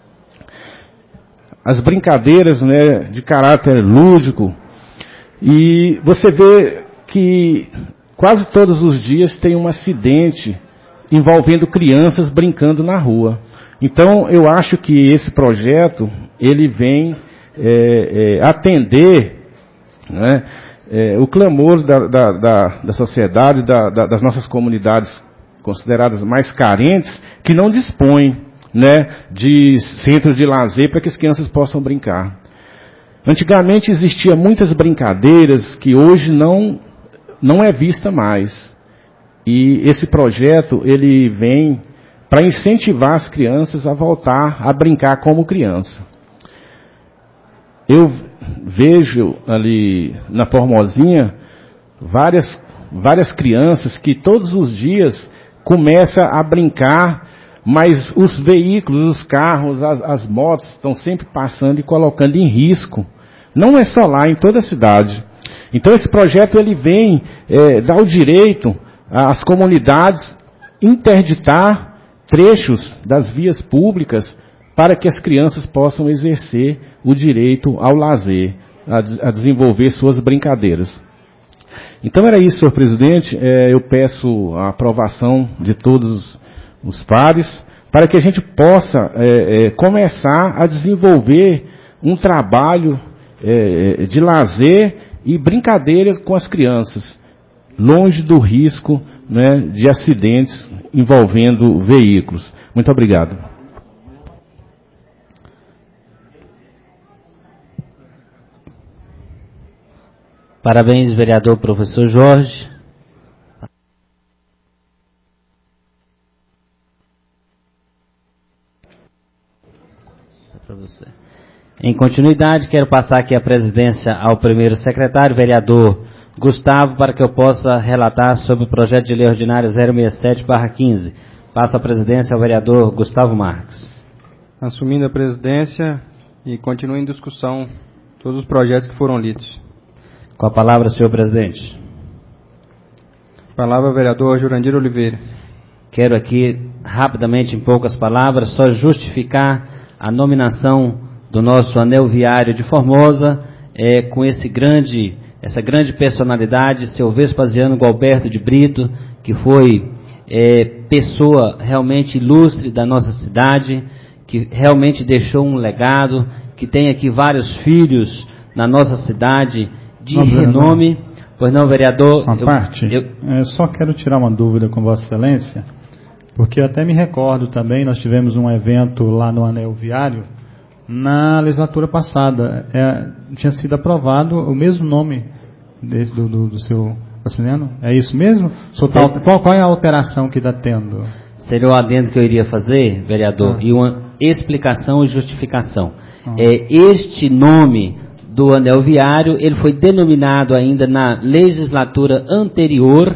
As brincadeiras, né, de caráter lúdico, e você vê que quase todos os dias tem um acidente envolvendo crianças brincando na rua. Então, eu acho que esse projeto, ele vem é, é, atender, né, é, o clamor da, da, da, da sociedade, da, da, das nossas comunidades consideradas mais carentes, que não dispõem. né, de centros de lazer para que as crianças possam brincar. Antigamente existiam muitas brincadeiras que hoje não, não é vista mais. E esse projeto, ele vem para incentivar as crianças a voltar a brincar como criança. Eu vejo ali na Formosinha várias, várias crianças que todos os dias começam a brincar, mas os veículos, os carros, as, as motos estão sempre passando e colocando em risco. Não é só lá, em toda a cidade. Então esse projeto ele vem é, dar o direito às comunidades interditar trechos das vias públicas para que as crianças possam exercer o direito ao lazer, a, a desenvolver suas brincadeiras. Então era isso, senhor presidente. É, eu peço a aprovação de todos os pares para que a gente possa é, é, começar a desenvolver um trabalho é, de lazer e brincadeiras com as crianças, longe do risco, né, de acidentes envolvendo veículos. Muito obrigado. Parabéns, vereador professor Jorge. Para você. Em continuidade, quero passar aqui a presidência ao primeiro secretário, vereador Gustavo, para que eu possa relatar sobre o projeto de lei ordinária zero sessenta e sete barra quinze. Passo a presidência ao vereador Gustavo Marques. Assumindo a presidência e continuo em discussão todos os projetos que foram lidos. Com a palavra, senhor presidente. Palavra, vereador Jurandir Oliveira. Quero aqui, rapidamente, em poucas palavras, só justificar a nominação do nosso anel viário de Formosa, é, com esse grande, essa grande personalidade, seu Vespasiano Gualberto de Brito, que foi é, pessoa realmente ilustre da nossa cidade, que realmente deixou um legado, que tem aqui vários filhos na nossa cidade, de não, renome. Vereador. Pois não, vereador? Uma eu, parte, eu... eu só quero tirar uma dúvida com Vossa Excelência, porque eu até me recordo também, nós tivemos um evento lá no Anel Viário, na legislatura passada. É, tinha sido aprovado o mesmo nome desse, do, do, do seu Vespasiano? É isso mesmo? Tá, qual, qual é a alteração que está tendo? Seria o adendo que eu iria fazer, vereador, ah. e uma explicação e justificação. Ah. É, este nome do Anel Viário, ele foi denominado ainda na legislatura anterior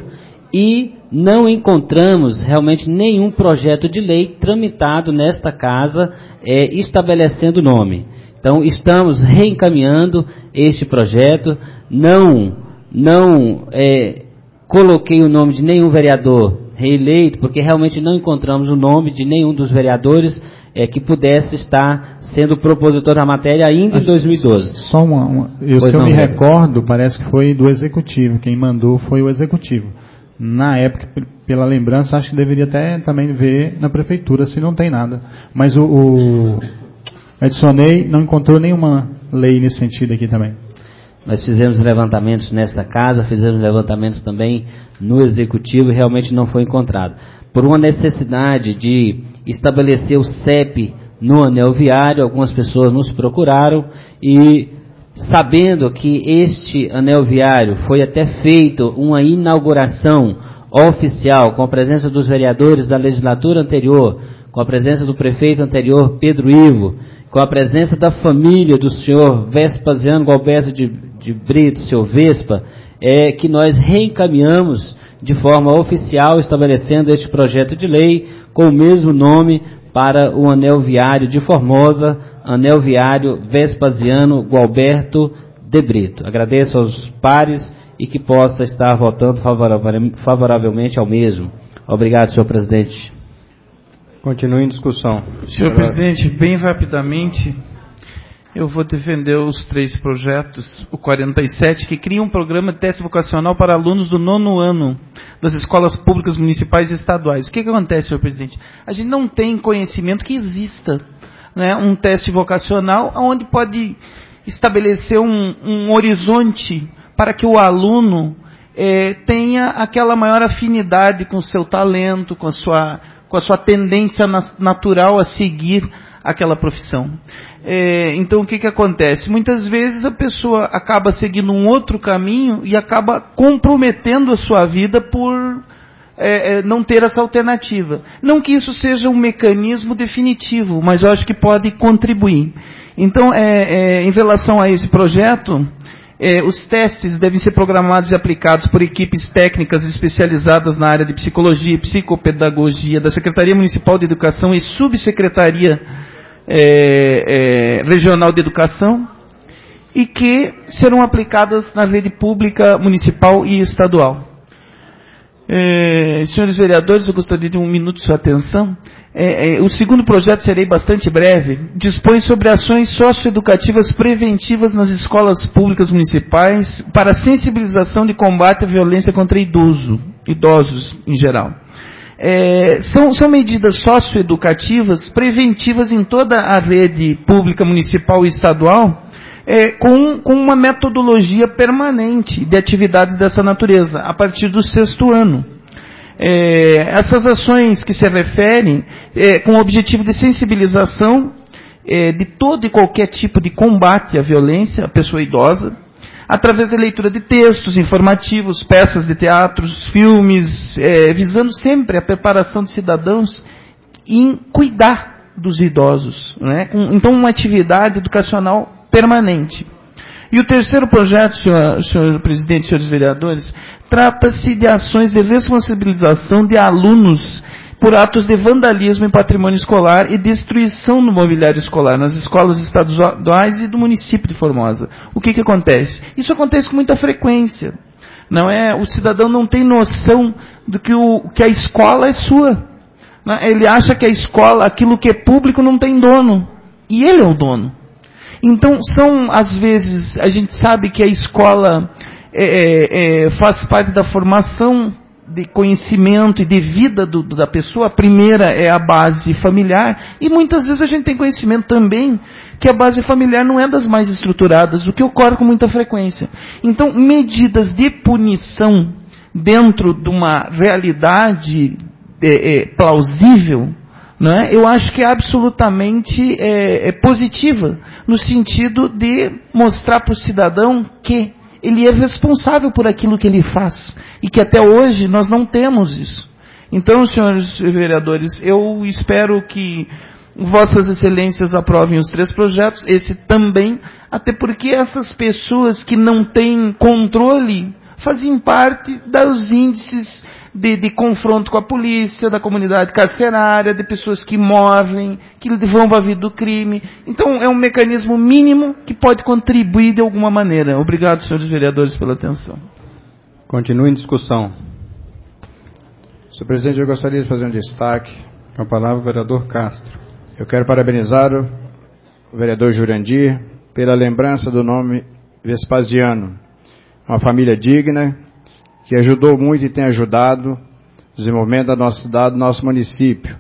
e não encontramos realmente nenhum projeto de lei tramitado nesta casa é, estabelecendo o nome. Então, estamos reencaminhando este projeto, não, não é, coloquei o nome de nenhum vereador reeleito, porque realmente não encontramos o nome de nenhum dos vereadores é, que pudesse estar sendo propositor da matéria ainda em dois mil e doze. Só uma, uma eu, se eu me recordo, parece que foi do Executivo, quem mandou foi o Executivo. Na época, pela lembrança, acho que deveria até também ver na Prefeitura se não tem nada. Mas o, o adicionei, não encontrou nenhuma lei nesse sentido aqui também. Nós fizemos levantamentos nesta casa, fizemos levantamentos também no Executivo e realmente não foi encontrado. Por uma necessidade de estabelecer o C E P no Anel Viário, algumas pessoas nos procuraram e, sabendo que este Anel Viário foi até feito uma inauguração oficial com a presença dos vereadores da legislatura anterior, com a presença do prefeito anterior, Pedro Ivo, com a presença da família do senhor Vespasiano Gualberto de, de Brito, senhor Vespa, é que nós reencaminhamos de forma oficial, estabelecendo este projeto de lei com o mesmo nome para o Anel Viário de Formosa, Anel Viário Vespasiano Gualberto de Brito. Agradeço aos pares e que possa estar votando favoravelmente ao mesmo. Obrigado, senhor presidente. Continue em discussão. Senhor presidente, bem rapidamente, eu vou defender os três projetos, o quarenta e sete, que cria um programa de teste vocacional para alunos do nono ano das escolas públicas municipais e estaduais. O que, que acontece, senhor presidente? A gente não tem conhecimento que exista, né, um teste vocacional onde pode estabelecer um, um horizonte para que o aluno é, tenha aquela maior afinidade com o seu talento, com a sua com a sua tendência natural a seguir aquela profissão. É, então, o que, que acontece? Muitas vezes a pessoa acaba seguindo um outro caminho e acaba comprometendo a sua vida por é, é, não ter essa alternativa. Não que isso seja um mecanismo definitivo, mas eu acho que pode contribuir. Então, é, é, em relação a esse projeto, é, os testes devem ser programados e aplicados por equipes técnicas especializadas na área de psicologia e psicopedagogia da Secretaria Municipal de Educação e Subsecretaria é, é, Regional de Educação, e que serão aplicadas na rede pública, municipal e estadual. É, senhores vereadores, eu gostaria de um minuto de sua atenção. É, é, o segundo projeto, serei bastante breve, dispõe sobre ações socioeducativas preventivas nas escolas públicas municipais para sensibilização de combate à violência contra idoso, idosos em geral. É, são, são medidas socioeducativas preventivas em toda a rede pública municipal e estadual, É, com, com uma metodologia permanente de atividades dessa natureza, a partir do sexto ano. É, essas ações que se referem é, com o objetivo de sensibilização é, de todo e qualquer tipo de combate à violência à pessoa idosa, através da leitura de textos informativos, peças de teatros, filmes, é, visando sempre a preparação de cidadãos em cuidar dos idosos, né? Então, uma atividade educacional permanente. E o terceiro projeto, senhor, senhor presidente, senhores vereadores, trata-se de ações de responsabilização de alunos por atos de vandalismo em patrimônio escolar e destruição no mobiliário escolar, nas escolas estaduais e do município de Formosa. O que que acontece? Isso acontece com muita frequência. Não é? O cidadão não tem noção do que, o, que a escola é sua. Não é? Ele acha que a escola, aquilo que é público, não tem dono. E ele é o dono. Então, são, às vezes, a gente sabe que a escola é, é, faz parte da formação de conhecimento e de vida do, da pessoa. A primeira é a base familiar, e muitas vezes a gente tem conhecimento também que a base familiar não é das mais estruturadas, o que ocorre com muita frequência. Então, medidas de punição dentro de uma realidade é, é, plausível, não é? Eu acho que é absolutamente é, é positiva, no sentido de mostrar para o cidadão que ele é responsável por aquilo que ele faz, e que até hoje nós não temos isso. Então, senhores vereadores, eu espero que Vossas Excelências aprovem os três projetos, esse também, até porque essas pessoas que não têm controle fazem parte dos índices De, de confronto com a polícia, da comunidade carcerária, de pessoas que morrem, que vão para a vida do crime. Então, é um mecanismo mínimo que pode contribuir de alguma maneira. Obrigado, senhores vereadores, pela atenção. Continue em discussão. Senhor presidente, eu gostaria de fazer um destaque. Com a palavra, o vereador Castro. Eu quero parabenizar o vereador Jurandir pela lembrança do nome Vespasiano. Uma família digna, que ajudou muito e tem ajudado o desenvolvimento da nossa cidade, do nosso município.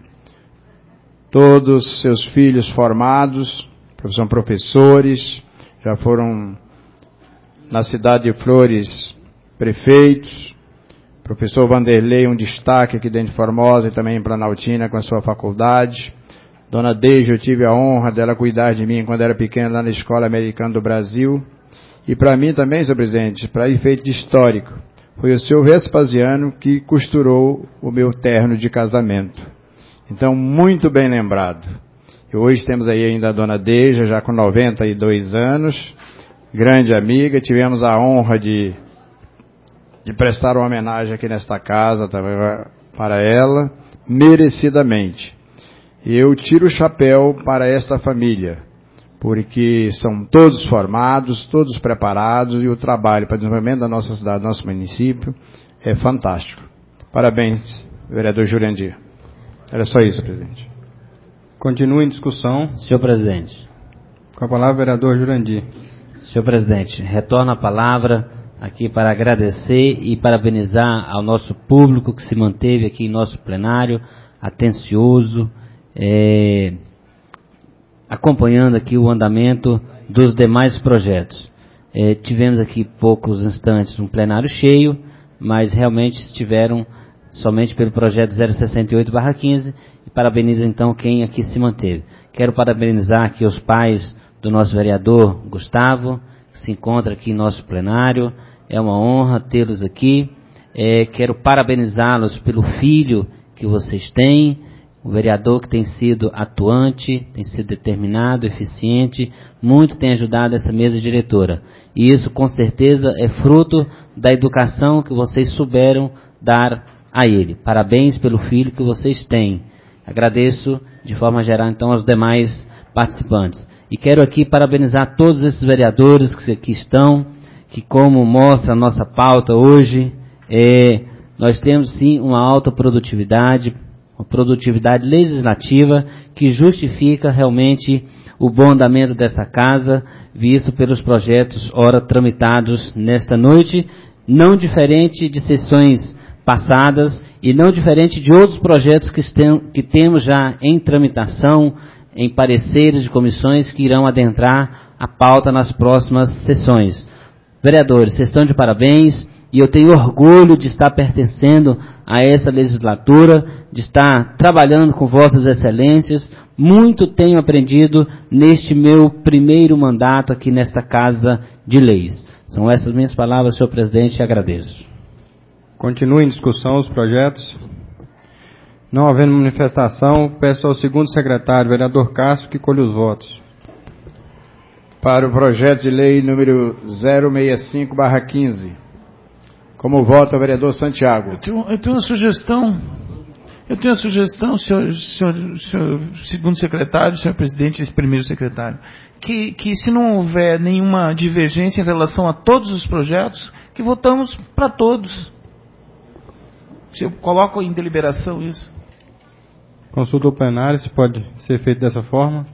Todos seus filhos formados, são professores, já foram na cidade de Flores prefeitos. Professor Vanderlei, um destaque aqui dentro de Formosa e também em Planaltina com a sua faculdade. Dona Deja, eu tive a honra dela cuidar de mim quando era pequena lá na Escola Americana do Brasil. E para mim também, senhor presidente, para efeito de histórico, foi o senhor Vespasiano que costurou o meu terno de casamento. Então, muito bem lembrado. E hoje temos aí ainda a dona Deja, já com noventa e dois anos, grande amiga. Tivemos a honra de, de prestar uma homenagem aqui nesta casa também para ela, merecidamente. E eu tiro o chapéu para esta família, porque são todos formados, todos preparados, e o trabalho para o desenvolvimento da nossa cidade, do nosso município, é fantástico. Parabéns, vereador Jurandir. Era só isso, presidente. Continue em discussão. Senhor presidente. Com a palavra, vereador Jurandir. Senhor presidente, retorno a palavra aqui para agradecer e parabenizar ao nosso público que se manteve aqui em nosso plenário, atencioso, é... acompanhando aqui o andamento dos demais projetos. É, tivemos aqui poucos instantes um plenário cheio, mas realmente estiveram somente pelo projeto zero sessenta e oito barra quinze, e parabenizo então quem aqui se manteve. Quero parabenizar aqui os pais do nosso vereador Gustavo, que se encontra aqui em nosso plenário. É uma honra tê-los aqui. É, quero parabenizá-los pelo filho que vocês têm, um vereador que tem sido atuante, tem sido determinado, eficiente, muito tem ajudado essa mesa diretora. E isso, com certeza, é fruto da educação que vocês souberam dar a ele. Parabéns pelo filho que vocês têm. Agradeço, de forma geral, então, aos demais participantes. E quero aqui parabenizar todos esses vereadores que aqui estão, que, como mostra a nossa pauta hoje, é, nós temos, sim, uma alta produtividade, uma produtividade legislativa que justifica realmente o bom andamento desta casa, visto pelos projetos ora tramitados nesta noite, não diferente de sessões passadas e não diferente de outros projetos que, estem, que temos já em tramitação, em pareceres de comissões que irão adentrar a pauta nas próximas sessões. Vereadores, vocês estão de parabéns. E eu tenho orgulho de estar pertencendo a essa legislatura, de estar trabalhando com vossas excelências. Muito tenho aprendido neste meu primeiro mandato aqui nesta Casa de Leis. São essas minhas palavras, senhor presidente, e agradeço. Continue em discussão os projetos. Não havendo manifestação, peço ao segundo secretário, vereador Castro, que colhe os votos. Para o projeto de lei número zero sessenta e cinco barra quinze. Como vota o vereador Santiago? Eu tenho, eu tenho uma sugestão. Eu tenho uma sugestão, senhor, senhor, senhor segundo secretário, senhor presidente e primeiro secretário, que, que se não houver nenhuma divergência em relação a todos os projetos, que votamos para todos. Se eu coloco em deliberação isso. Consulta o plenário, se pode ser feito dessa forma.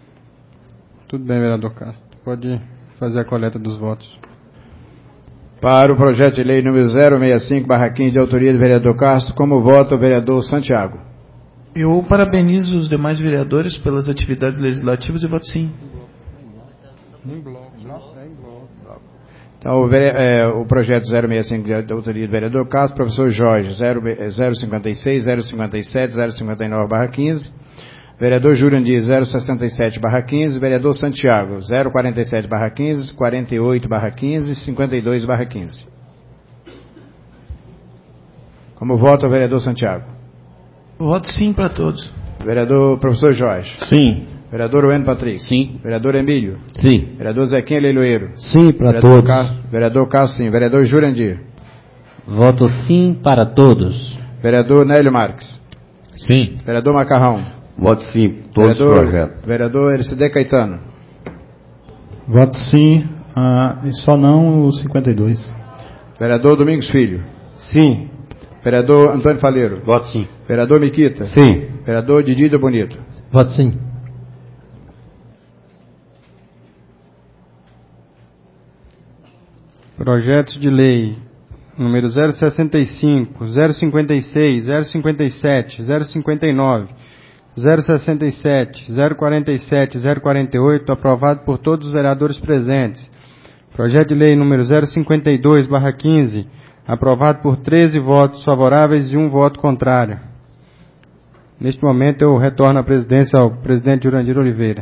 Tudo bem, vereador Castro. Pode fazer a coleta dos votos. Para o projeto de lei número zero sessenta e cinco barra quinze, de autoria do vereador Castro, como vota o vereador Santiago? Eu parabenizo os demais vereadores pelas atividades legislativas e voto sim. Então, o, é, o projeto zero sessenta e cinco, de autoria do vereador Castro, professor Jorge, zero cinquenta e seis, zero cinquenta e sete, zero cinquenta e nove barra quinze, vereador Jurandir, zero sessenta e sete barra quinze, vereador Santiago, zero quarenta e sete barra quinze, quarenta e oito barra quinze, cinquenta e dois barra quinze. Como vota o vereador Santiago? Voto sim para todos. Vereador professor Jorge? Sim. Vereador Wendel Patrick? Sim. Vereador Emílio? Sim. Vereador Zequinha Leiloeiro? Sim, para todos. Castro, vereador Castro, sim. Vereador Jurandir? Voto sim para todos. Vereador Nélio Marques? Sim. Vereador Macarrão? Voto sim, todos vereador, os projetos. Vereador L C D Caetano? Voto sim, ah, e só não o cinquenta e dois. Vereador Domingos Filho? Sim. Vereador Antônio Faleiro? Voto sim. Vereador Miquita? Sim. Vereador Didida Bonito? Voto sim. Projetos de lei número zero sessenta e cinco, zero cinquenta e seis, zero cinquenta e sete, zero cinquenta e nove, zero sessenta e sete, zero quarenta e sete, zero quarenta e oito, aprovado por todos os vereadores presentes. Projeto de lei número zero cinquenta e dois barra quinze, aprovado por treze votos favoráveis e um voto contrário. Neste momento eu retorno a presidência ao presidente Jurandir Oliveira.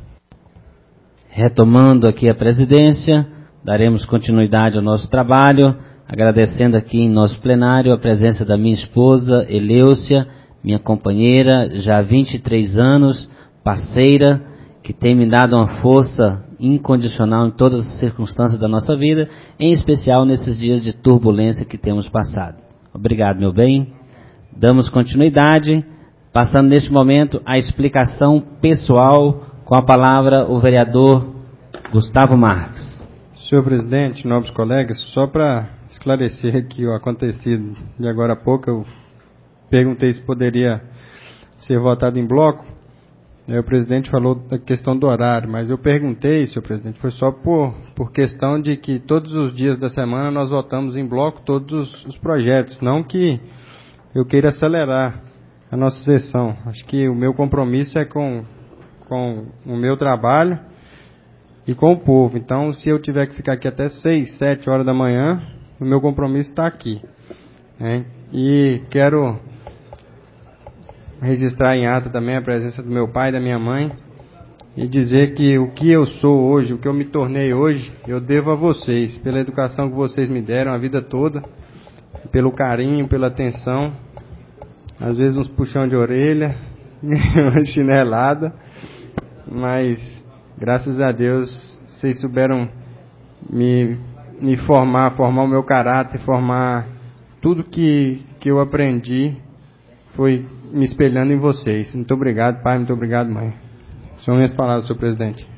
Retomando aqui a presidência, daremos continuidade ao nosso trabalho, agradecendo aqui em nosso plenário a presença da minha esposa, Eleucia, minha companheira, já há vinte e três anos, parceira, que tem me dado uma força incondicional em todas as circunstâncias da nossa vida, em especial nesses dias de turbulência que temos passado. Obrigado, meu bem. Damos continuidade, passando neste momento a explicação pessoal, com a palavra o vereador Gustavo Marques. Senhor presidente, nobres colegas, só para esclarecer aqui o acontecido de agora a pouco, eu perguntei se poderia ser votado em bloco. O presidente falou da questão do horário, mas eu perguntei, senhor presidente, foi só por, por questão de que todos os dias da semana nós votamos em bloco todos os, os projetos, não que eu queira acelerar a nossa sessão. Acho que o meu compromisso é com, com o meu trabalho e com o povo. Então, se eu tiver que ficar aqui até seis, sete horas da manhã, o meu compromisso está aqui. né? E quero registrar em ata também a presença do meu pai e da minha mãe e dizer que o que eu sou hoje, o que eu me tornei hoje, eu devo a vocês, pela educação que vocês me deram a vida toda, pelo carinho, pela atenção, às vezes uns puxão de orelha, uma chinelada, mas graças a Deus vocês souberam me, me formar, formar o meu caráter, formar tudo que, que eu aprendi, foi me espelhando em vocês. Muito obrigado, pai, muito obrigado, mãe. São minhas palavras, senhor presidente.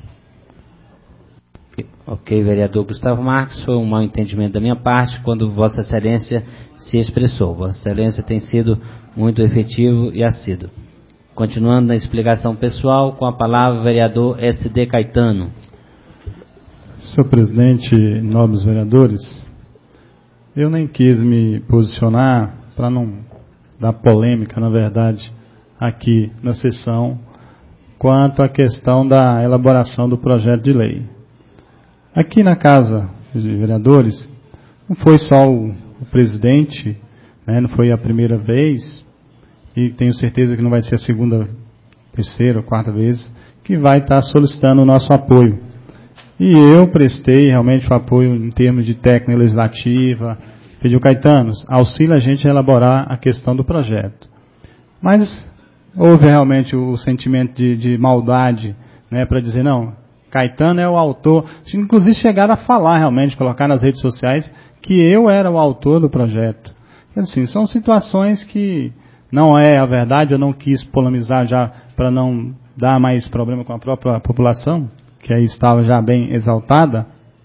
Ok, vereador Gustavo Marques, foi um mau entendimento da minha parte quando Vossa Excelência se expressou. Vossa Excelência tem sido muito efetivo e assíduo. Continuando na explicação pessoal, com a palavra o vereador S D Caetano. Senhor presidente, nobres vereadores, eu nem quis me posicionar para não dar polêmica, na verdade, aqui na sessão, quanto à questão da elaboração do projeto de lei. Aqui na Casa de Vereadores, não foi só o, o presidente, né, não foi a primeira vez, e tenho certeza que não vai ser a segunda, terceira ou quarta vez, que vai estar solicitando o nosso apoio. E eu prestei realmente o apoio em termos de técnica legislativa, pediu Caetano, auxilia a gente a elaborar a questão do projeto. Mas houve realmente o sentimento de, de maldade, né, para dizer, não, Caetano é o autor. Inclusive chegaram a falar realmente, colocar nas redes sociais, que eu era o autor do projeto. Assim, são situações que não é a verdade, eu não quis polemizar já para não dar mais problema com a própria população, que aí estava já bem exaltada.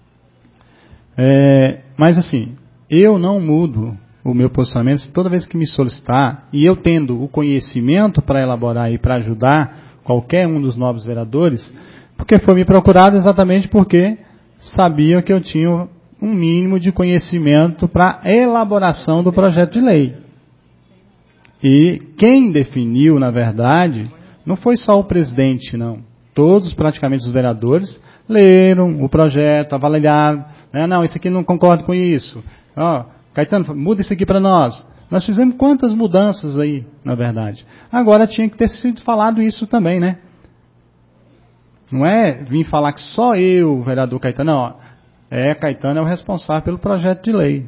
É, mas assim, eu não mudo o meu posicionamento toda vez que me solicitar, e eu tendo o conhecimento para elaborar e para ajudar qualquer um dos novos vereadores, porque foi me procurado exatamente porque sabia que eu tinha um mínimo de conhecimento para a elaboração do projeto de lei. E quem definiu, na verdade, não foi só o presidente, não. Todos, praticamente, os vereadores leram o projeto, avaliaram, né? Não, isso aqui não concordo com isso. Ó, Caetano, muda isso aqui para nós. Nós fizemos quantas mudanças aí, na verdade. Agora tinha que ter sido falado isso também, né? Não é vir falar que só eu, vereador Caetano, não. Ó, é, Caetano é o responsável pelo projeto de lei.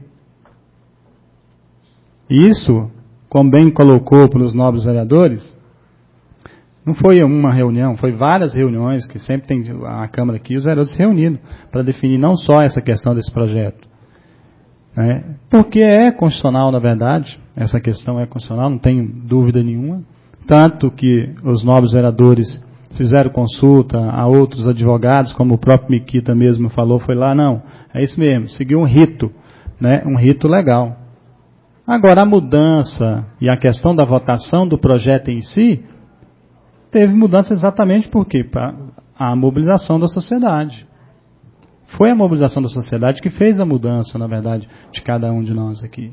Isso, como bem colocou pelos nobres vereadores, não foi uma reunião, foi várias reuniões, que sempre tem a Câmara aqui, os vereadores se reunindo para definir não só essa questão desse projeto. Né? Porque é constitucional, na verdade, essa questão é constitucional, não tenho dúvida nenhuma. Tanto que os nobres vereadores fizeram consulta a outros advogados, como o próprio Miquita mesmo falou, foi lá, não, é isso mesmo, seguiu um rito, né? Um rito legal. Agora, a mudança e a questão da votação do projeto em si, teve mudança exatamente por quê? Para a mobilização da sociedade. Foi a mobilização da sociedade que fez a mudança, na verdade, de cada um de nós aqui.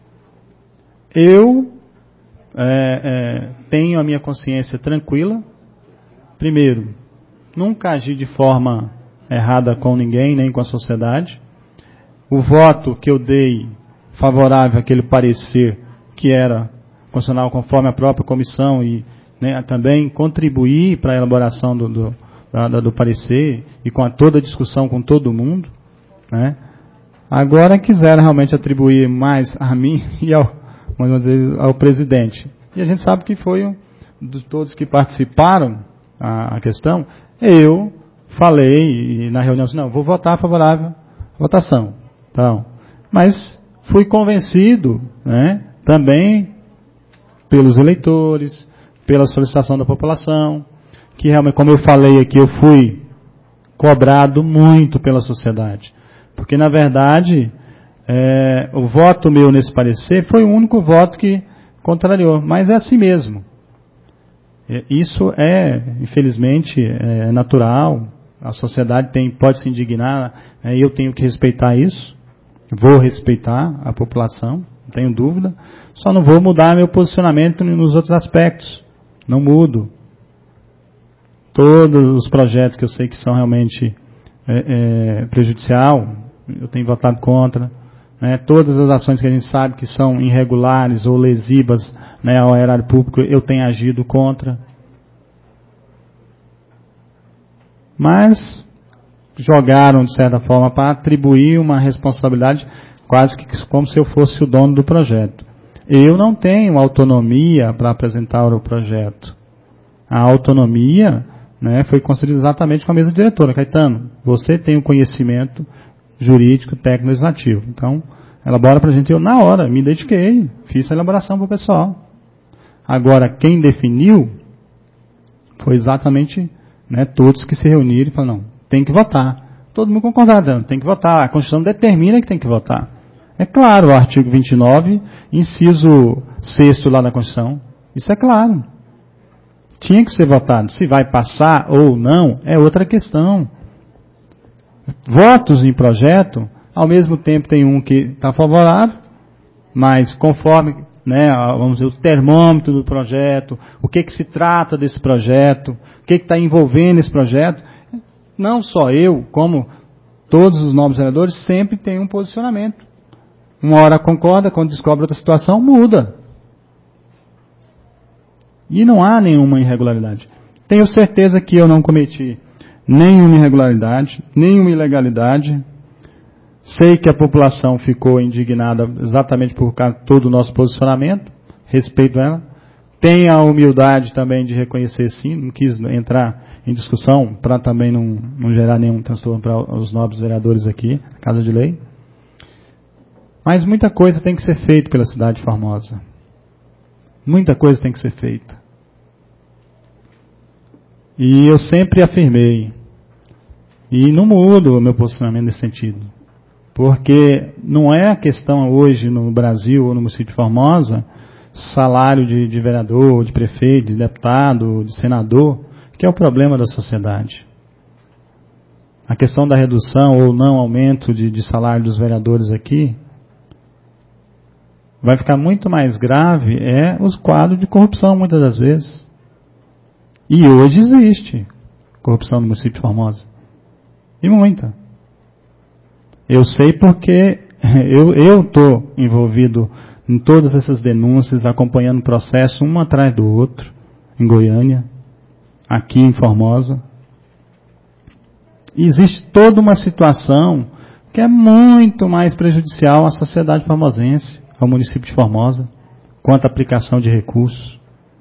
Eu é, é, tenho a minha consciência tranquila. Primeiro, nunca agi de forma errada com ninguém, nem com a sociedade. O voto que eu dei favorável àquele parecer que era constitucional conforme a própria comissão e, né, também contribuir para a elaboração do, do, da, do parecer e com a, toda a discussão com todo mundo. Né. Agora quiseram realmente atribuir mais a mim e ao, vamos dizer, ao presidente. E a gente sabe que foi um de todos que participaram a, a questão. Eu falei e na reunião assim, não, vou votar favorável à votação. Então, mas fui convencido, né, também pelos eleitores, pela solicitação da população, que realmente, como eu falei aqui, eu fui cobrado muito pela sociedade. Porque, na verdade, é, o voto meu nesse parecer foi o único voto que contrariou. Mas é assim mesmo. Isso é, infelizmente, é natural. A sociedade tem, pode se indignar, é, eu tenho que respeitar isso. Vou respeitar a população, não tenho dúvida. Só não vou mudar meu posicionamento nos outros aspectos. Não mudo. Todos os projetos que eu sei que são realmente é, é, prejudicial, eu tenho votado contra. né, todas as ações que a gente sabe que são irregulares ou lesivas, né, ao erário público, eu tenho agido contra. Mas jogaram, de certa forma, para atribuir uma responsabilidade quase que como se eu fosse o dono do projeto. Eu não tenho autonomia para apresentar o projeto. A autonomia, né, foi concedida exatamente com a mesa diretora. Caetano, você tem o conhecimento jurídico, técnico, legislativo. Então, elabora para a gente. Eu, na hora, me dediquei, fiz a elaboração para o pessoal. Agora, quem definiu foi exatamente, né, todos que se reuniram e falaram, não, tem que votar. Todo mundo concordando, tem que votar. A Constituição determina que tem que votar. É claro, o artigo vinte e nove, inciso sexto lá da Constituição. Isso é claro. Tinha que ser votado. Se vai passar ou não, é outra questão. Votos em projeto, ao mesmo tempo tem um que está favorável, mas conforme, né, vamos dizer, o termômetro do projeto, o que que se trata desse projeto, o que que está envolvendo esse projeto, não só eu, como todos os nobres vereadores, sempre tem um posicionamento. Uma hora concorda, quando descobre outra situação, muda. E não há nenhuma irregularidade. Tenho certeza que eu não cometi nenhuma irregularidade, nenhuma ilegalidade. Sei que a população ficou indignada exatamente por causa de todo o nosso posicionamento. Respeito ela. Tenho a humildade também de reconhecer, sim. Não quis entrar em discussão para também não, não gerar nenhum transtorno para os nobres vereadores aqui, na Casa de Lei. Mas muita coisa tem que ser feita pela cidade de Formosa. Muita coisa tem que ser feita. E eu sempre afirmei, e não mudo o meu posicionamento nesse sentido, porque não é a questão hoje no Brasil ou no município de Formosa, salário de, de vereador, de prefeito, de deputado, de senador, que é o problema da sociedade. A questão da redução ou não aumento de, de salário dos vereadores aqui, vai ficar muito mais grave é os quadros de corrupção, muitas das vezes. E hoje existe corrupção no município de Formosa. E muita. Eu sei porque eu estou envolvido em todas essas denúncias, acompanhando o processo um atrás do outro, em Goiânia, aqui em Formosa. E existe toda uma situação que é muito mais prejudicial à sociedade formosense, ao município de Formosa, quanto à aplicação de recursos.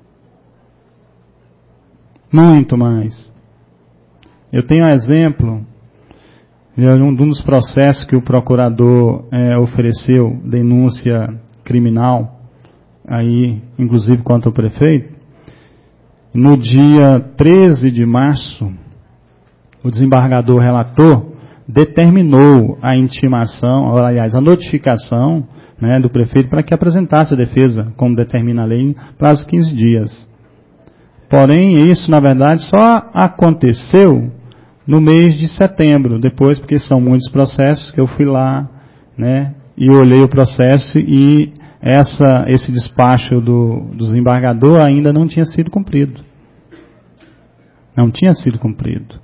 Muito mais. Eu tenho um exemplo de um dos processos que o procurador é, ofereceu, denúncia criminal, aí, inclusive contra o prefeito. No dia treze de março, o desembargador relator determinou a intimação, ou, aliás, a notificação, né, do prefeito para que apresentasse a defesa, como determina a lei, em prazo de quinze dias. Porém, isso, na verdade, só aconteceu no mês de setembro, depois, porque são muitos processos, que eu fui lá, né, e olhei o processo e essa, esse despacho do, do desembargador ainda não tinha sido cumprido. Não tinha sido cumprido.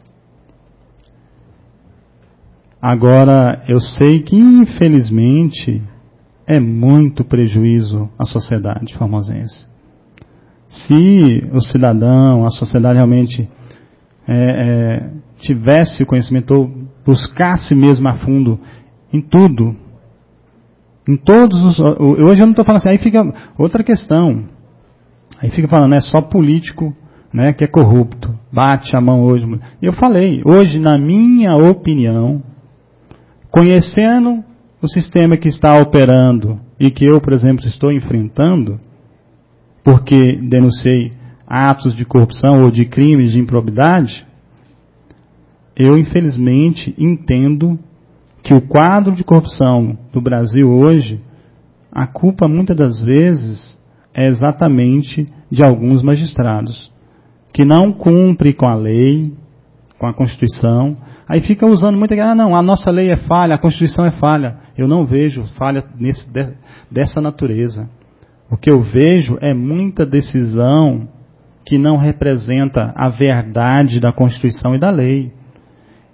Agora, eu sei que, infelizmente, é muito prejuízo à sociedade formosense. Se o cidadão, a sociedade realmente é, é, tivesse conhecimento ou buscasse mesmo a fundo em tudo, em todos os... Hoje eu não estou falando assim, aí fica outra questão. Aí fica falando, é só político, né, que é corrupto, bate a mão hoje. Eu falei, hoje, na minha opinião, conhecendo o sistema que está operando e que eu, por exemplo, estou enfrentando, porque denunciei atos de corrupção ou de crimes de improbidade, eu, infelizmente, entendo que o quadro de corrupção do Brasil hoje, a culpa, muitas das vezes, é exatamente de alguns magistrados, que não cumprem com a lei, com a Constituição. Aí fica usando muito, ah não, a nossa lei é falha, a Constituição é falha. Eu não vejo falha nesse, dessa natureza. O que eu vejo é muita decisão que não representa a verdade da Constituição e da lei.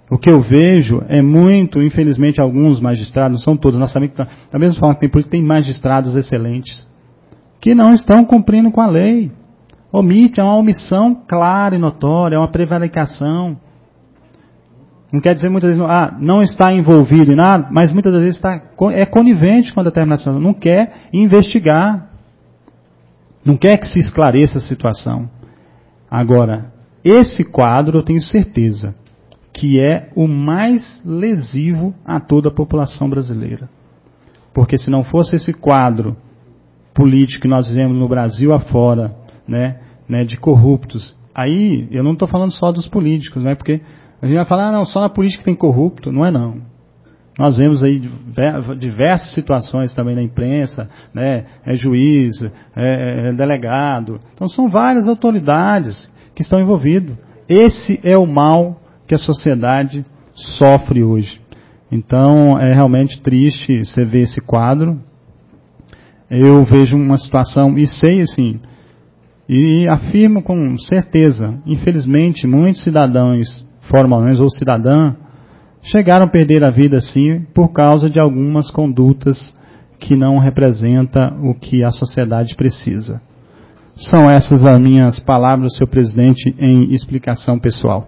O que eu vejo é muito, infelizmente, alguns magistrados, não são todos, nós sabemos que, da mesma forma que tem políticos, tem magistrados excelentes, que não estão cumprindo com a lei. Omite, é uma omissão clara e notória, é uma prevaricação. Não quer dizer muitas vezes, ah, não está envolvido em nada, mas muitas vezes está, é conivente com a determinação, não quer investigar, não quer que se esclareça a situação. Agora, esse quadro eu tenho certeza que é o mais lesivo a toda a população brasileira. Porque se não fosse esse quadro político que nós vivemos no Brasil afora, né, né, de corruptos, aí eu não estou falando só dos políticos, né, porque a gente vai falar, ah, não, só na política tem corrupto, não é não. Nós vemos aí diversas situações também na imprensa, né, é juiz, é, é delegado, então são várias autoridades que estão envolvidas. Esse é o mal que a sociedade sofre hoje. Então, é realmente triste você ver esse quadro. Eu vejo uma situação, e sei assim, e afirmo com certeza, infelizmente, muitos cidadãos formalmente ou cidadã chegaram a perder a vida assim por causa de algumas condutas que não representam o que a sociedade precisa. São essas as minhas palavras, senhor presidente, em explicação pessoal.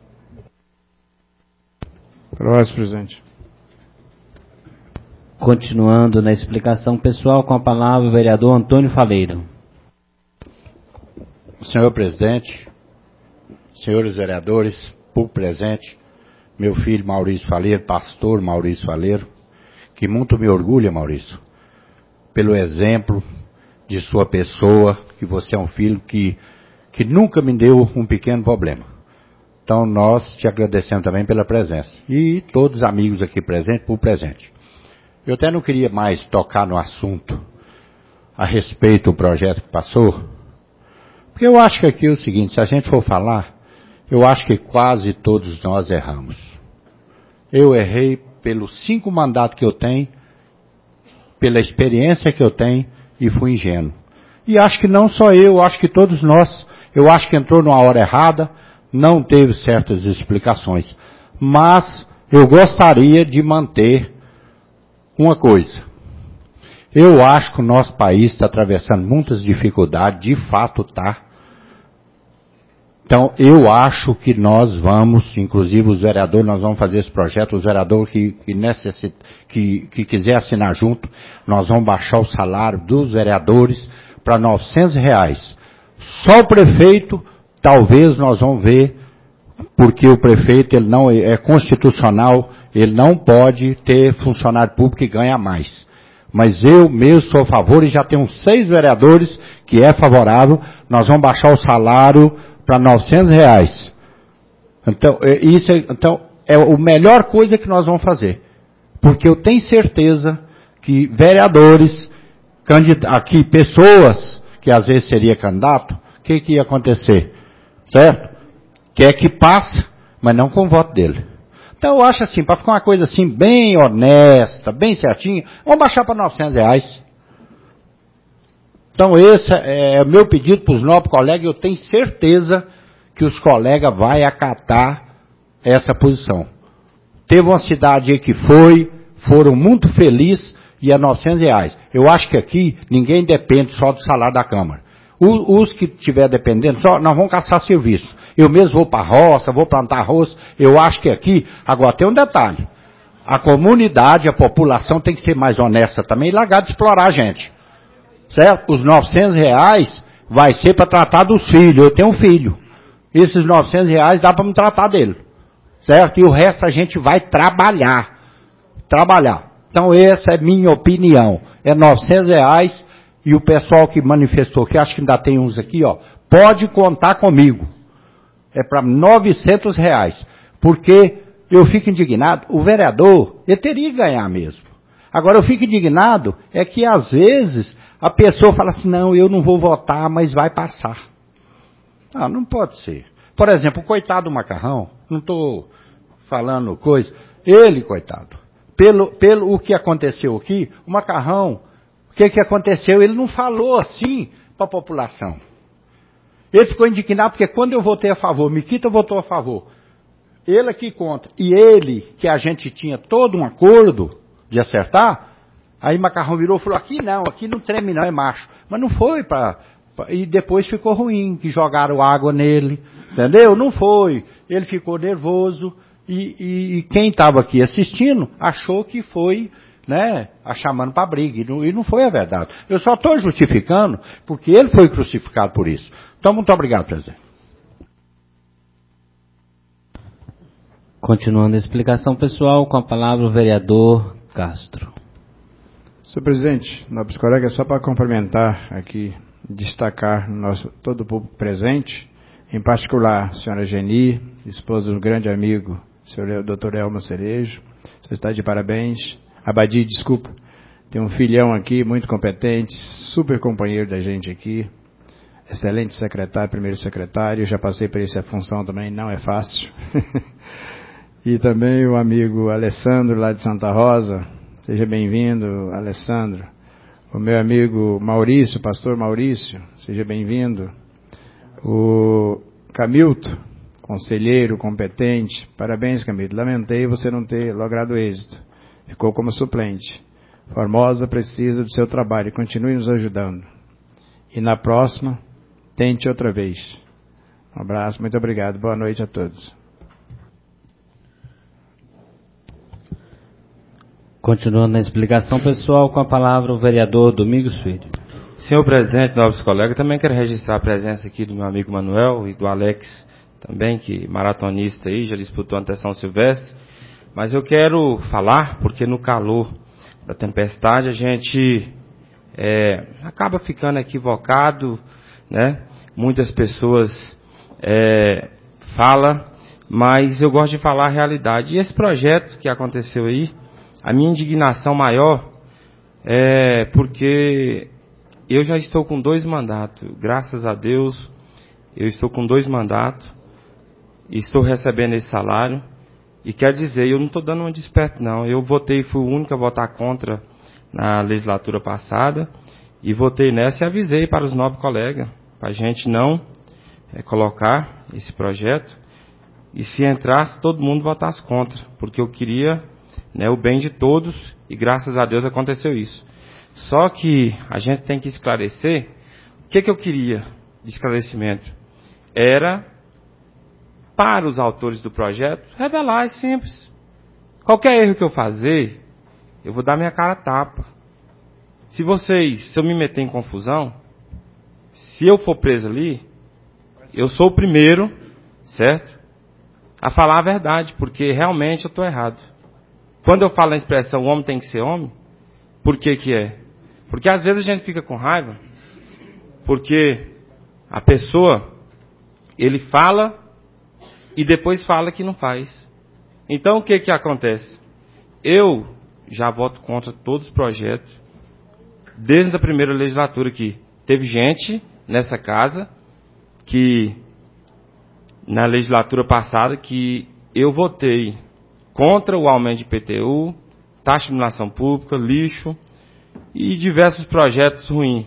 Próximo, presidente. Continuando na explicação pessoal, com a palavra o vereador Antônio Faleiro. Senhor presidente, senhores vereadores, público presente, meu filho Maurício Faleiro, pastor Maurício Faleiro, que muito me orgulha, Maurício, pelo exemplo de sua pessoa, que você é um filho que, que nunca me deu um pequeno problema. Então, nós te agradecemos também pela presença. E todos os amigos aqui presentes, por presente. Eu até não queria mais tocar no assunto a respeito do projeto que passou, porque eu acho que aqui é o seguinte, se a gente for falar, eu acho que quase todos nós erramos. Eu errei pelos cinco mandatos que eu tenho, pela experiência que eu tenho, e fui ingênuo. E acho que não só eu, acho que todos nós, eu acho que entrou numa hora errada, não teve certas explicações. Mas eu gostaria de manter uma coisa. Eu acho que o nosso país está atravessando muitas dificuldades, de fato está. Então, eu acho que nós vamos, inclusive os vereadores, nós vamos fazer esse projeto, os vereadores que, que, necessit, que, que quiser assinar junto, nós vamos baixar o salário dos vereadores para novecentos reais. Só o prefeito, talvez nós vamos ver, porque o prefeito ele não é constitucional, ele não pode ter funcionário público que ganha mais. Mas eu mesmo sou a favor e já tenho seis vereadores que é favorável, nós vamos baixar o salário para novecentos reais. Então, isso é, então, é a melhor coisa que nós vamos fazer. Porque eu tenho certeza que vereadores, aqui pessoas que às vezes seria candidato, o que, que ia acontecer? Certo? Quer que passe, mas não com o voto dele. Então eu acho assim, para ficar uma coisa assim bem honesta, bem certinha, vamos baixar para novecentos reais. Então esse é o meu pedido para os nobres colegas, eu tenho certeza que os colegas vão acatar essa posição. Teve uma cidade aí que foi, foram muito felizes e é novecentos reais. Eu acho que aqui ninguém depende só do salário da Câmara. Os que estiver dependendo, só, nós vamos caçar serviço. Eu mesmo vou para a roça, vou plantar arroz. Eu acho que aqui, agora tem um detalhe. A comunidade, a população tem que ser mais honesta também e largar de explorar a gente. Certo? Os novecentos reais vai ser para tratar dos filhos. Eu tenho um filho. Esses novecentos reais dá para me tratar dele. Certo? E o resto a gente vai trabalhar. Trabalhar. Então essa é minha opinião. É novecentos reais. E o pessoal que manifestou, que acho que ainda tem uns aqui, ó, pode contar comigo. É para novecentos reais. Porque eu fico indignado, o vereador, ele teria que ganhar mesmo. Agora eu fico indignado, é que às vezes a pessoa fala assim, não, eu não vou votar, mas vai passar. Ah, não pode ser. Por exemplo, o coitado do Macarrão, não estou falando coisa, ele, coitado, pelo, pelo o que aconteceu aqui, o Macarrão, o que, que aconteceu? Ele não falou assim para a população. Ele ficou indignado porque quando eu votei a favor, Miquita votou a favor. Ele aqui contra. E ele, que a gente tinha todo um acordo de acertar, aí Macarrão virou e falou, aqui não, aqui não treme não, é macho. Mas não foi para... E depois ficou ruim, que jogaram água nele, entendeu? Não foi. Ele ficou nervoso e, e, e quem estava aqui assistindo achou que foi, né, a chamando para briga. E não, e não foi a verdade. Eu só estou justificando porque ele foi crucificado por isso. Então, muito obrigado, presidente. Continuando a explicação pessoal, com a palavra o vereador Castro. Senhor presidente, nobres colegas, só para complementar aqui, destacar nosso, todo o público presente, em particular a senhora Geni, esposa do grande amigo, senhor doutor Elma Cerejo, você está de parabéns. Abadi, desculpa, tem um filhão aqui, muito competente, super companheiro da gente aqui, excelente secretário, primeiro secretário, já passei por essa função também, não é fácil. E também o amigo Alessandro, lá de Santa Rosa, seja bem-vindo, Alessandro. O meu amigo Maurício, pastor Maurício, seja bem-vindo. O Camilto, conselheiro competente, parabéns, Camilto. Lamentei você não ter logrado êxito. Ficou como suplente. Formosa precisa do seu trabalho, continue nos ajudando. E na próxima, tente outra vez. Um abraço, muito obrigado. Boa noite a todos. Continuando a explicação pessoal, com a palavra o vereador Domingos Filho. Senhor presidente, nobres colegas, também quero registrar a presença aqui do meu amigo Manuel e do Alex também, que maratonista aí, já disputou a São Silvestre. Mas eu quero falar, porque no calor da tempestade a gente é, acaba ficando equivocado, né? Muitas pessoas é, falam, mas eu gosto de falar a realidade. E esse projeto que aconteceu aí, a minha indignação maior é porque eu já estou com dois mandatos. Graças a Deus, eu estou com dois mandatos. E estou recebendo esse salário. E quero dizer, eu não estou dando uma desperto, não. Eu votei, fui o único a votar contra na legislatura passada. E votei nessa e avisei para os nobres colegas, para a gente não é, colocar esse projeto. E se entrasse, todo mundo votasse contra. Porque eu queria... Né, o bem de todos, e graças a Deus aconteceu isso. Só que a gente tem que esclarecer, o que, que eu queria de esclarecimento? Era, para os autores do projeto, revelar, é simples. Qualquer erro que eu fazer, eu vou dar minha cara a tapa. Se vocês, se eu me meter em confusão, se eu for preso ali, eu sou o primeiro, certo? A falar a verdade, porque realmente eu estou errado. Quando eu falo a expressão, o homem tem que ser homem, por que que é? Porque às vezes a gente fica com raiva, porque a pessoa, ele fala e depois fala que não faz. Então o que que acontece? Eu já voto contra todos os projetos, desde a primeira legislatura que teve gente nessa casa, que na legislatura passada, que eu votei contra o aumento de I P T U, taxa de iluminação pública, lixo e diversos projetos ruins.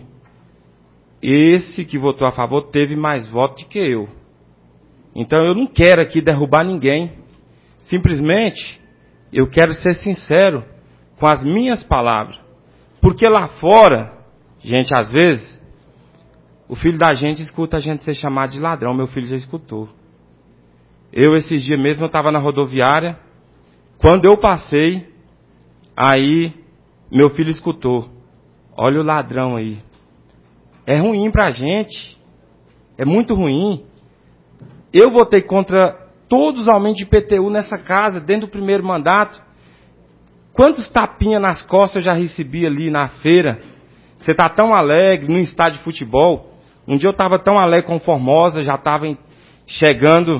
Esse que votou a favor teve mais votos do que eu. Então eu não quero aqui derrubar ninguém. Simplesmente eu quero ser sincero com as minhas palavras. Porque lá fora, gente, às vezes, o filho da gente escuta a gente ser chamado de ladrão. Meu filho já escutou. Eu, esses dias mesmo, eu estava na rodoviária. Quando eu passei, aí meu filho escutou. Olha o ladrão aí. É ruim pra gente. É muito ruim. Eu votei contra todos os aumentos de I P T U nessa casa, dentro do primeiro mandato. Quantos tapinhas nas costas eu já recebi ali na feira? Você está tão alegre no estádio de futebol. Um dia eu estava tão alegre com Formosa, já estava chegando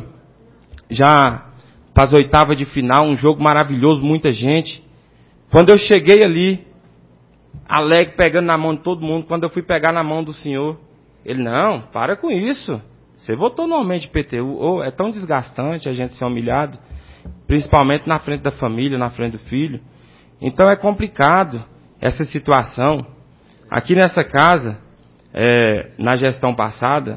já para as oitavas de final, um jogo maravilhoso, muita gente. Quando eu cheguei ali, alegre, pegando na mão de todo mundo, quando eu fui pegar na mão do senhor, ele, não, para com isso. Você votou no aumento de I P T U. Oh, é tão desgastante a gente ser humilhado, principalmente na frente da família, na frente do filho. Então é complicado essa situação. Aqui nessa casa, é, na gestão passada,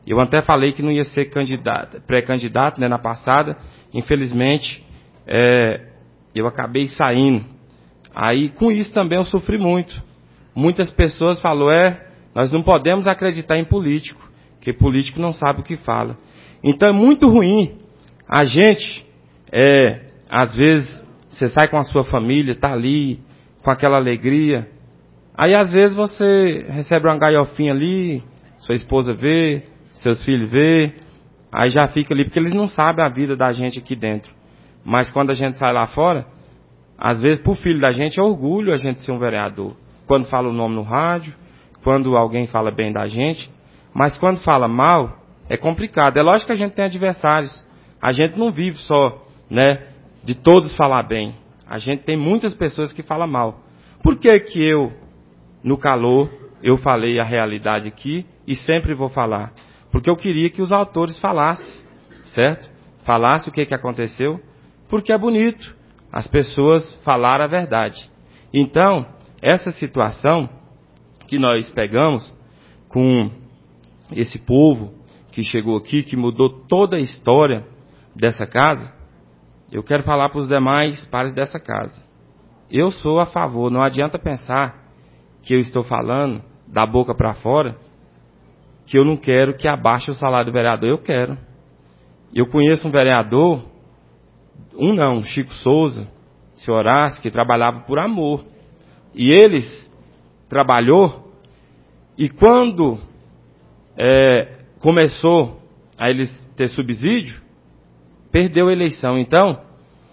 Eu até falei que não ia ser candidato, pré-candidato, né, na passada. Infelizmente, é, eu acabei saindo. Aí, com isso também eu sofri muito. Muitas pessoas falaram, é, nós não podemos acreditar em político, porque político não sabe o que fala. Então é muito ruim a gente, é, às vezes, você sai com a sua família, está ali, com aquela alegria. Aí, às vezes, você recebe uma galhofinha ali, sua esposa vê, seus filhos vê, aí já fica ali, porque eles não sabem a vida da gente aqui dentro. Mas quando a gente sai lá fora, às vezes, para o filho da gente, é orgulho a gente ser um vereador. Quando fala o nome no rádio, quando alguém fala bem da gente, mas quando fala mal, é complicado. É lógico que a gente tem adversários. A gente não vive só, né, de todos falar bem. A gente tem muitas pessoas que falam mal. Por que que eu, no calor, eu falei a realidade aqui e sempre vou falar? Porque eu queria que os autores falassem, certo? Falassem o que que aconteceu, porque é bonito as pessoas falarem a verdade. Então, essa situação que nós pegamos com esse povo que chegou aqui, que mudou toda a história dessa casa, eu quero falar para os demais pares dessa casa. Eu sou a favor, não adianta pensar que eu estou falando da boca para fora, que eu não quero que abaixe o salário do vereador. Eu quero. Eu conheço um vereador, um não, Chico Souza, seu Horácio, que trabalhava por amor. E eles trabalhou, e quando é, começou a eles ter subsídio, perdeu a eleição. Então,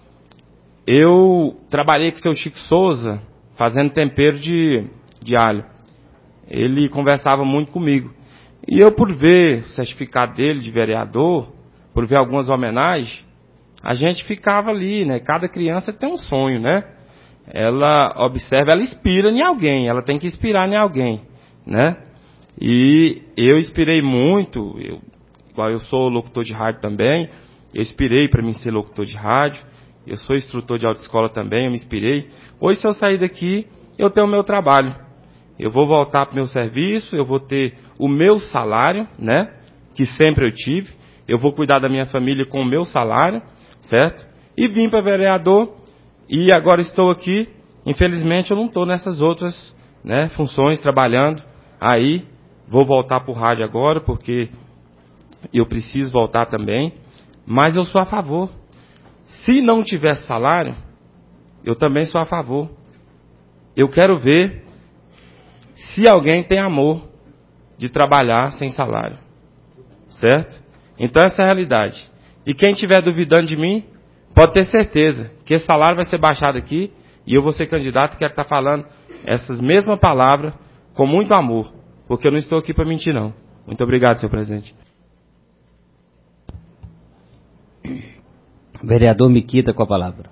eu trabalhei com o seu Chico Souza, fazendo tempero de, de alho. Ele conversava muito comigo. E eu, por ver o certificado dele de vereador, por ver algumas homenagens, a gente ficava ali, né? Cada criança tem um sonho, né? Ela observa, ela inspira em alguém, ela tem que inspirar em alguém, né? E eu inspirei muito, eu, igual eu sou locutor de rádio também, eu inspirei para mim ser locutor de rádio, eu sou instrutor de autoescola também, eu me inspirei. Hoje, se eu sair daqui, eu tenho o meu trabalho. Eu vou voltar para o meu serviço, eu vou ter o meu salário, né? Que sempre eu tive. Eu vou cuidar da minha família com o meu salário, certo? E vim para vereador, e agora estou aqui. Infelizmente, eu não estou nessas outras, né, funções, trabalhando. Aí, vou voltar para o rádio agora, porque eu preciso voltar também. Mas eu sou a favor. Se não tivesse salário, eu também sou a favor. Eu quero ver se alguém tem amor de trabalhar sem salário. Certo? Então essa é a realidade. E quem estiver duvidando de mim, pode ter certeza que esse salário vai ser baixado aqui e eu vou ser candidato e quero estar falando essas mesmas palavras com muito amor. Porque eu não estou aqui para mentir, não. Muito obrigado, senhor presidente. Vereador Miquita, com a palavra.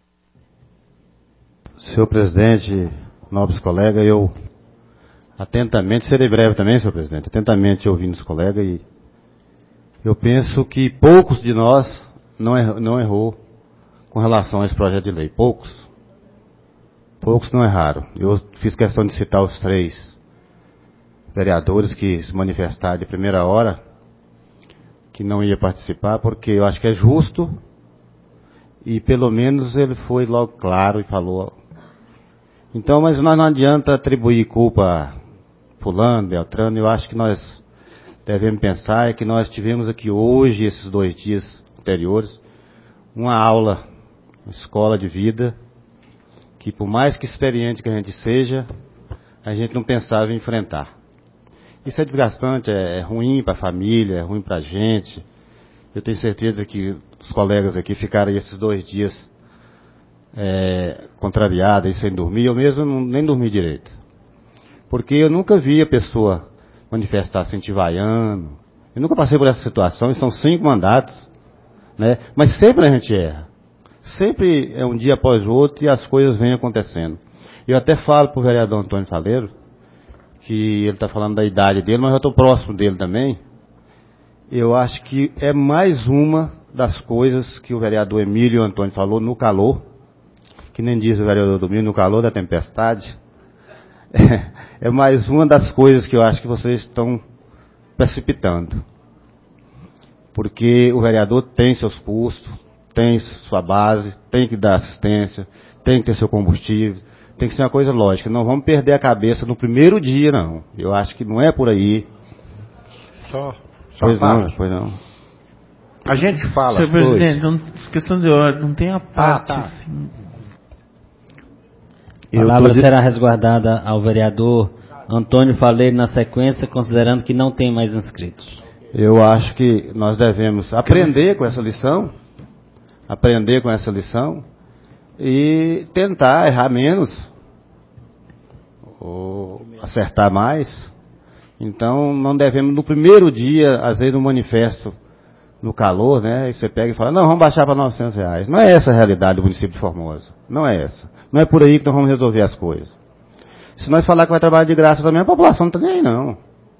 Senhor presidente, nobres colegas, eu atentamente, serei breve também, senhor presidente, atentamente ouvindo os colegas, e eu penso que poucos de nós não errou, não errou com relação a esse projeto de lei. Poucos. Poucos não erraram. Eu fiz questão de citar os três vereadores que se manifestaram de primeira hora, que não ia participar, porque eu acho que é justo, e pelo menos ele foi logo claro e falou. Então, mas nós não adianta atribuir culpa a fulano, Beltrano. Eu acho que nós devemos pensar é que nós tivemos aqui hoje, esses dois dias anteriores, uma aula, uma escola de vida, que por mais que experiente que a gente seja, a gente não pensava em enfrentar. Isso é desgastante, é, é ruim para a família, é ruim para a gente. Eu tenho certeza que os colegas aqui ficaram esses dois dias é, contrariados e sem dormir. Eu mesmo não, nem dormi direito. Porque eu nunca vi a pessoa manifestar-se antivaiano. Eu nunca passei por essa situação, e são cinco mandatos, né? Mas sempre a gente erra. Sempre é um dia após o outro e as coisas vêm acontecendo. Eu até falo para o vereador Antônio Faleiro, que ele está falando da idade dele, mas eu estou próximo dele também. Eu acho que é mais uma das coisas que o vereador Emílio Antônio falou no calor, que nem diz o vereador Domingos, no calor da tempestade. É, é mais uma das coisas que eu acho que vocês estão precipitando. porque o vereador tem seus custos, tem sua base, tem que dar assistência, tem que ter seu combustível, tem que ser uma coisa lógica. Não vamos perder a cabeça no primeiro dia, não. Eu acho que não é por aí. Só, só pois parte. não, pois não. A gente fala Senhor as coisas... presidente, não, questão de ordem, não tem a parte. Ah, tá. Assim. A palavra será resguardada ao vereador Antônio Faleiro na sequência, considerando que não tem mais inscritos. Eu acho que nós devemos aprender com essa lição, aprender com essa lição e tentar errar menos, ou acertar mais. Então, não devemos, no primeiro dia, às vezes no manifesto, no calor, né, e você pega e fala, não, vamos baixar para novecentos reais. Não é essa a realidade do município de Formosa. Não é essa. Não é por aí que nós vamos resolver as coisas. Se nós falar que vai trabalhar de graça também, a população não está nem aí, não.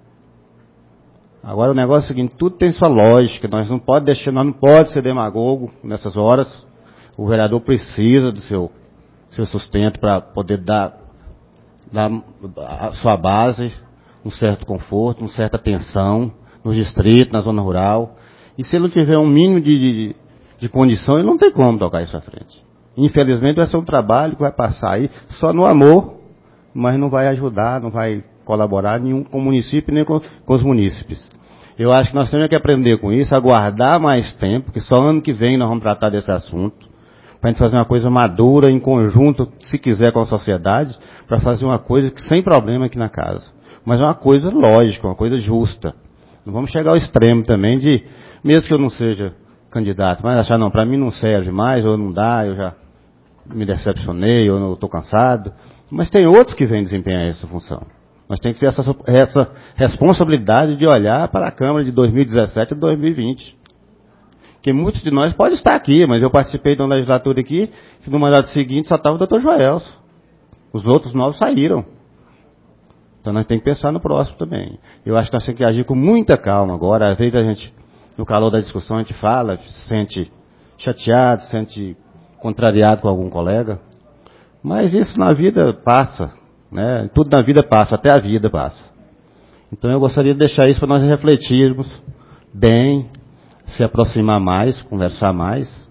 Agora o negócio é o seguinte, tudo tem sua lógica, nós não pode deixar, nós não pode ser demagogo nessas horas. O vereador precisa do seu, seu sustento para poder dar, dar a sua base, um certo conforto, uma certa atenção nos distritos, na zona rural. E se ele não tiver um mínimo de, de, de condição, ele não tem como tocar isso à frente. Infelizmente vai ser um trabalho que vai passar aí só no amor, mas não vai ajudar, não vai colaborar nenhum com o município nem com, com os munícipes. Eu acho que nós temos que aprender com isso, aguardar mais tempo, que só ano que vem nós vamos tratar desse assunto, para a gente fazer uma coisa madura, em conjunto, se quiser, com a sociedade, para fazer uma coisa que sem problema aqui na casa. Mas uma coisa lógica, uma coisa justa. Não vamos chegar ao extremo também de, mesmo que eu não seja candidato, mas achar, não, para mim não serve mais, ou não dá, eu já me decepcionei, ou estou cansado. Mas tem outros que vêm desempenhar essa função. Nós temos que ter essa, essa responsabilidade de olhar para a Câmara de dois mil e dezessete a dois mil e vinte. Que muitos de nós podem estar aqui, mas eu participei de uma legislatura aqui, que no mandato seguinte só estava o doutor Joelso. Os outros novos saíram. Então nós temos que pensar no próximo também. Eu acho que nós temos que agir com muita calma agora. Às vezes a gente, no calor da discussão, a gente fala, se sente chateado, se sente contrariado com algum colega. Mas isso na vida passa, né? Tudo na vida passa, até a vida passa. Então eu gostaria de deixar isso para nós refletirmos bem, se aproximar mais, conversar mais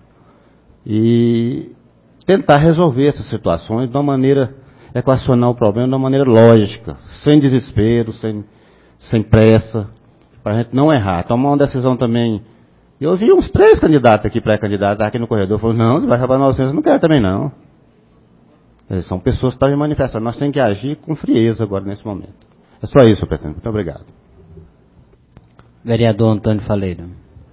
e tentar resolver essas situações de uma maneira, equacionar o problema de uma maneira lógica, sem desespero, sem, sem pressa, para a gente não errar. Tomar uma decisão também. Eu vi uns três candidatos aqui, pré-candidatos, aqui no corredor, falaram, não, você vai acabar novecentos, eu não quero também não. São pessoas que estão manifestando. Nós temos que agir com frieza agora, nesse momento. É só isso, presidente. Muito obrigado. Vereador Antônio Faleiro.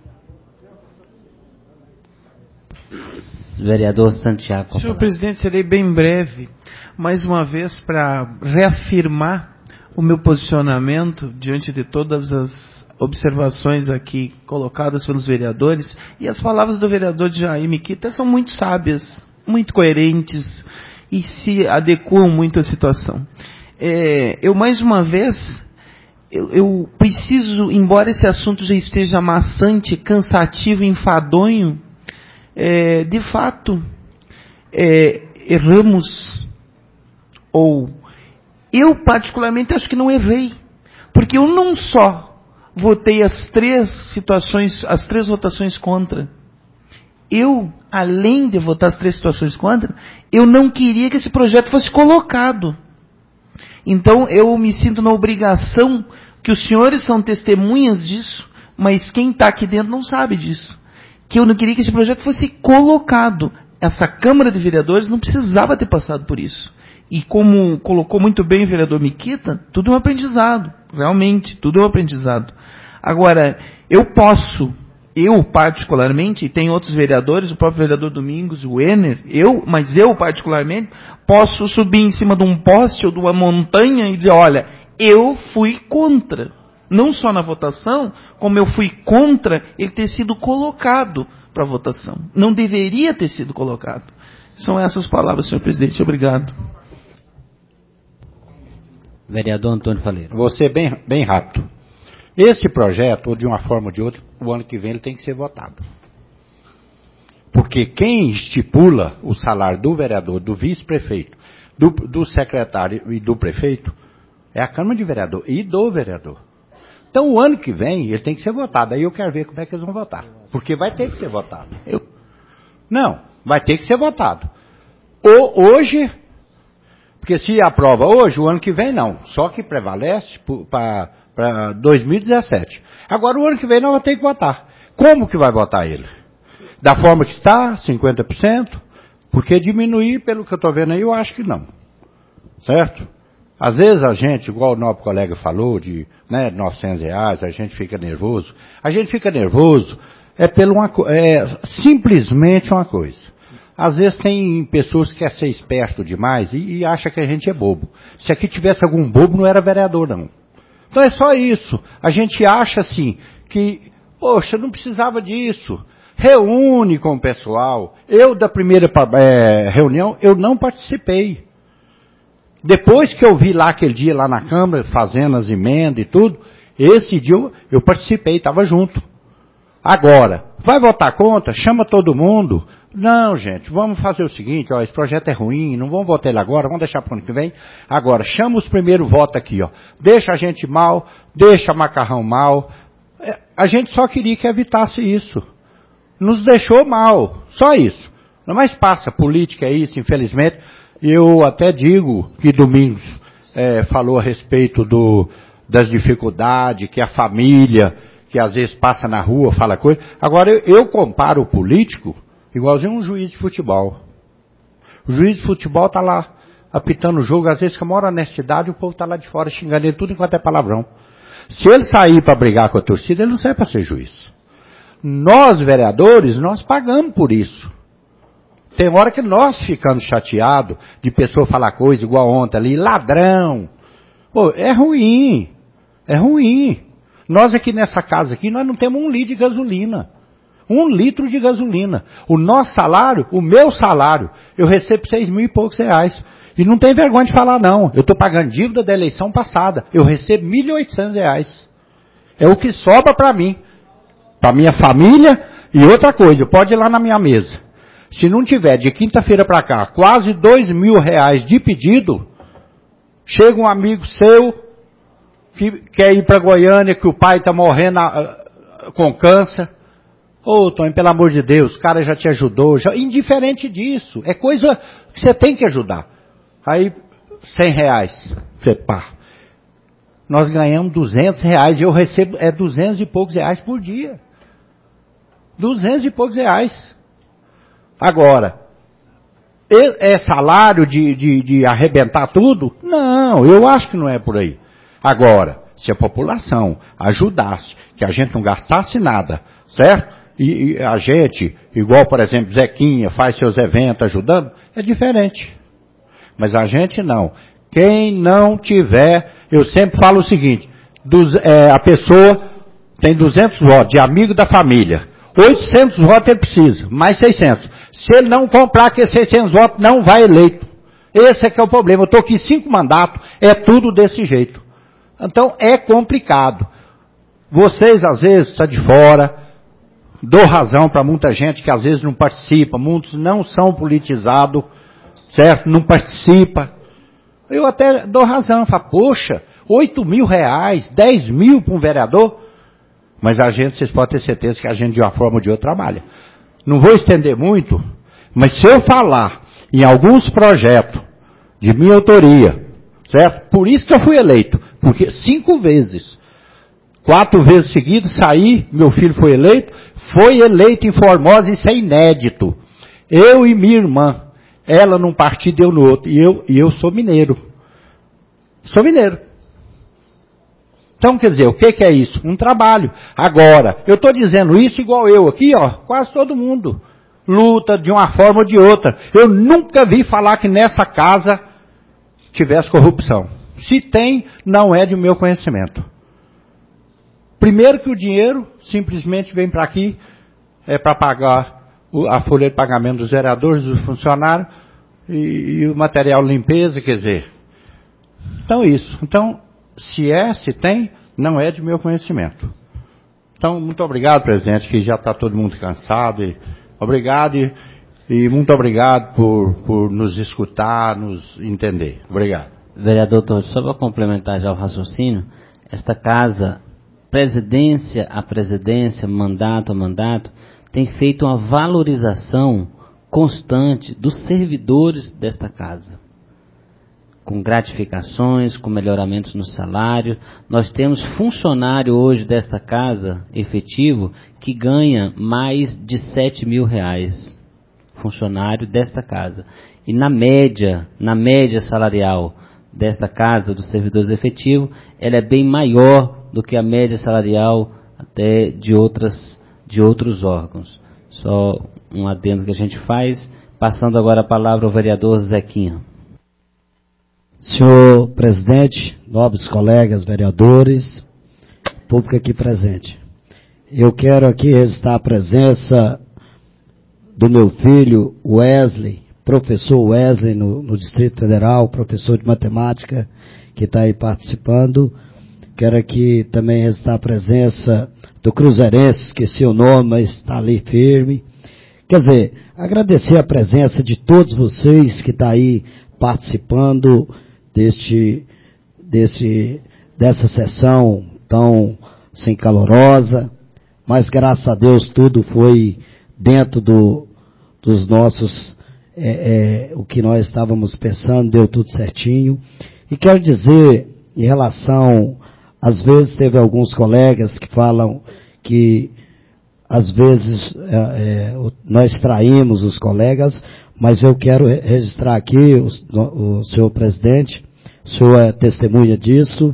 Vereador Santiago. Senhor presidente, serei bem breve. Mais uma vez, para reafirmar o meu posicionamento diante de todas as observações aqui colocadas pelos vereadores, e as palavras do vereador Jair Miquita são muito sábias, muito coerentes, e se adequam muito à situação. É, eu, mais uma vez, eu, eu preciso, embora esse assunto já esteja maçante, cansativo, enfadonho, é, de fato, é, erramos, ou eu particularmente acho que não errei, porque eu não só votei as três situações, as três votações contra, eu, além de votar as três situações contra, eu não queria que esse projeto fosse colocado. Então, eu me sinto na obrigação, que os senhores são testemunhas disso, mas quem está aqui dentro não sabe disso, que eu não queria que esse projeto fosse colocado. Essa Câmara de Vereadores não precisava ter passado por isso. E como colocou muito bem o vereador Miquita, tudo é um aprendizado, realmente, tudo é um aprendizado. Agora, eu posso... Eu, particularmente, e tem outros vereadores, o próprio vereador Domingos, o Ener, eu, mas eu, particularmente, posso subir em cima de um poste ou de uma montanha e dizer, olha, eu fui contra. Não só na votação, como eu fui contra ele ter sido colocado para votação. Não deveria ter sido colocado. São essas palavras, senhor presidente. Obrigado. Vereador Antônio Faleiro. Vou ser bem, bem rápido. Este projeto, ou de uma forma ou de outra, o ano que vem ele tem que ser votado. Porque quem estipula o salário do vereador, do vice-prefeito, do, do secretário e do prefeito, é a Câmara de Vereador e do vereador. Então, o ano que vem, ele tem que ser votado. Aí eu quero ver como é que eles vão votar. Porque vai ter que ser votado. Eu... Não, vai ter que ser votado. Ou hoje, porque se aprova hoje, o ano que vem não. Só que prevalece para dois mil e dezessete. Agora, o ano que vem nós vamos ter que votar. Como que vai votar ele? Da forma que está, cinquenta por cento? Porque diminuir, pelo que eu estou vendo aí, eu acho que não. Certo? Às vezes a gente, igual o nosso colega falou, de né, novecentos reais, a gente fica nervoso. A gente fica nervoso é, pelo uma, é simplesmente uma coisa. Às vezes tem pessoas que querem ser esperto demais e, e acham que a gente é bobo. Se aqui tivesse algum bobo, não era vereador, não. Então é só isso. A gente acha assim, que, poxa, não precisava disso. Reúne com o pessoal. Eu, da primeira é, reunião, eu não participei. Depois que eu vi lá aquele dia lá na Câmara, fazendo as emendas e tudo, esse dia eu, eu participei, estava junto. Agora, vai votar contra? Chama todo mundo. Não, gente, vamos fazer o seguinte, ó, esse projeto é ruim, não vamos votar ele agora, vamos deixar para o ano que vem. Agora, chama os primeiros votos aqui, ó. Deixa a gente mal, deixa macarrão mal. É, a gente só queria que evitasse isso. Nos deixou mal, só isso. Mas passa, política é isso, infelizmente. Eu até digo que Domingos é, falou a respeito do, das dificuldades, que a família, que às vezes passa na rua, fala coisa. Agora, eu, eu comparo o político igualzinho um juiz de futebol. O juiz de futebol está lá apitando o jogo, às vezes com a maior honestidade, o povo está lá de fora xingando ele tudo enquanto é palavrão. Se ele sair para brigar com a torcida, ele não serve para ser juiz. Nós, vereadores, nós pagamos por isso. Tem hora que nós ficamos chateados de pessoa falar coisa igual ontem ali, ladrão. Pô, é ruim. É ruim. Nós aqui nessa casa aqui, nós não temos um litro de gasolina. Um litro de gasolina. O nosso salário, o meu salário, eu recebo seis mil e poucos reais. E não tem vergonha de falar não. Eu estou pagando dívida da eleição passada. Eu recebo mil e oitocentos reais. É o que sobra para mim. Para minha família. E outra coisa, pode ir lá na minha mesa. Se não tiver de quinta-feira para cá quase dois mil reais de pedido, chega um amigo seu que quer ir para Goiânia, que o pai está morrendo uh, com câncer. Ô, oh, Tony, pelo amor de Deus, o cara já te ajudou. Já... Indiferente disso. É coisa que você tem que ajudar. Aí, cem reais. Você, pá. Nós ganhamos duzentos reais e eu recebo é duzentos e poucos reais por dia. Duzentos e poucos reais. Agora, é salário de, de, de arrebentar tudo? Não, eu acho que não é por aí. Agora, se a população ajudasse, que a gente não gastasse nada, certo? E, e a gente, igual por exemplo, Zequinha, faz seus eventos ajudando, é diferente. Mas a gente não. Quem não tiver, eu sempre falo o seguinte, dos, é, a pessoa tem duzentos votos de amigo da família. oitocentos votos ele precisa, mais seiscentos. Se ele não comprar aqueles seiscentos votos, não vai eleito. Esse é que é o problema. Eu estou aqui cinco mandatos, é tudo desse jeito. Então é complicado. Vocês às vezes estão de fora, dou razão para muita gente que às vezes não participa, muitos não são politizados, certo? Não participa. Eu até dou razão, falo, poxa, oito mil reais, dez mil para um vereador. Mas a gente, vocês podem ter certeza que a gente de uma forma ou de outra trabalha. Não vou estender muito, mas se eu falar em alguns projetos de minha autoria, certo? Por isso que eu fui eleito, porque cinco vezes, quatro vezes seguidas, saí, meu filho foi eleito, foi eleito em Formosa, isso é inédito. Eu e minha irmã, ela num partido, eu no outro, e eu, e eu sou mineiro. Sou mineiro. Então, quer dizer, o que, que é isso? Um trabalho. Agora, eu estou dizendo isso igual eu aqui, ó, quase todo mundo luta de uma forma ou de outra. Eu nunca vi falar que nessa casa tivesse corrupção. Se tem, não é de meu conhecimento. Primeiro que o dinheiro simplesmente vem para aqui, é para pagar a folha de pagamento dos vereadores, dos funcionários, e, e o material de limpeza, quer dizer. Então, isso. Então, se é, se tem, não é de meu conhecimento. Então, muito obrigado, presidente, que já está todo mundo cansado. E, obrigado e, e muito obrigado por, por nos escutar, nos entender. Obrigado. Vereador Tony, só para complementar já o raciocínio, esta casa presidência a presidência, mandato a mandato, tem feito uma valorização constante dos servidores desta casa, com gratificações, com melhoramentos no salário. Nós temos funcionário hoje desta casa, efetivo, que ganha mais de sete mil reais, funcionário desta casa. E na média, na média salarial desta casa, dos servidores efetivos, ela é bem maior do que a média salarial até de, outras, de outros órgãos. Só um adendo que a gente faz. Passando agora a palavra ao vereador Zequinha. Senhor presidente, nobres colegas vereadores, público aqui presente, eu quero aqui registrar a presença do meu filho Wesley, professor Wesley no, no Distrito Federal, professor de matemática, que está aí participando. Quero aqui também registrar a presença do Cruzeirense, esqueci o nome, mas está ali firme. Quer dizer, agradecer a presença de todos vocês que estão aí participando deste, deste, dessa sessão tão assim, calorosa, mas graças a Deus tudo foi dentro do, dos nossos, é, é, o que nós estávamos pensando, deu tudo certinho. E quero dizer, em relação, às vezes teve alguns colegas que falam que às vezes é, é, nós traímos os colegas, mas eu quero registrar aqui, o, o senhor presidente, o senhor é testemunha disso,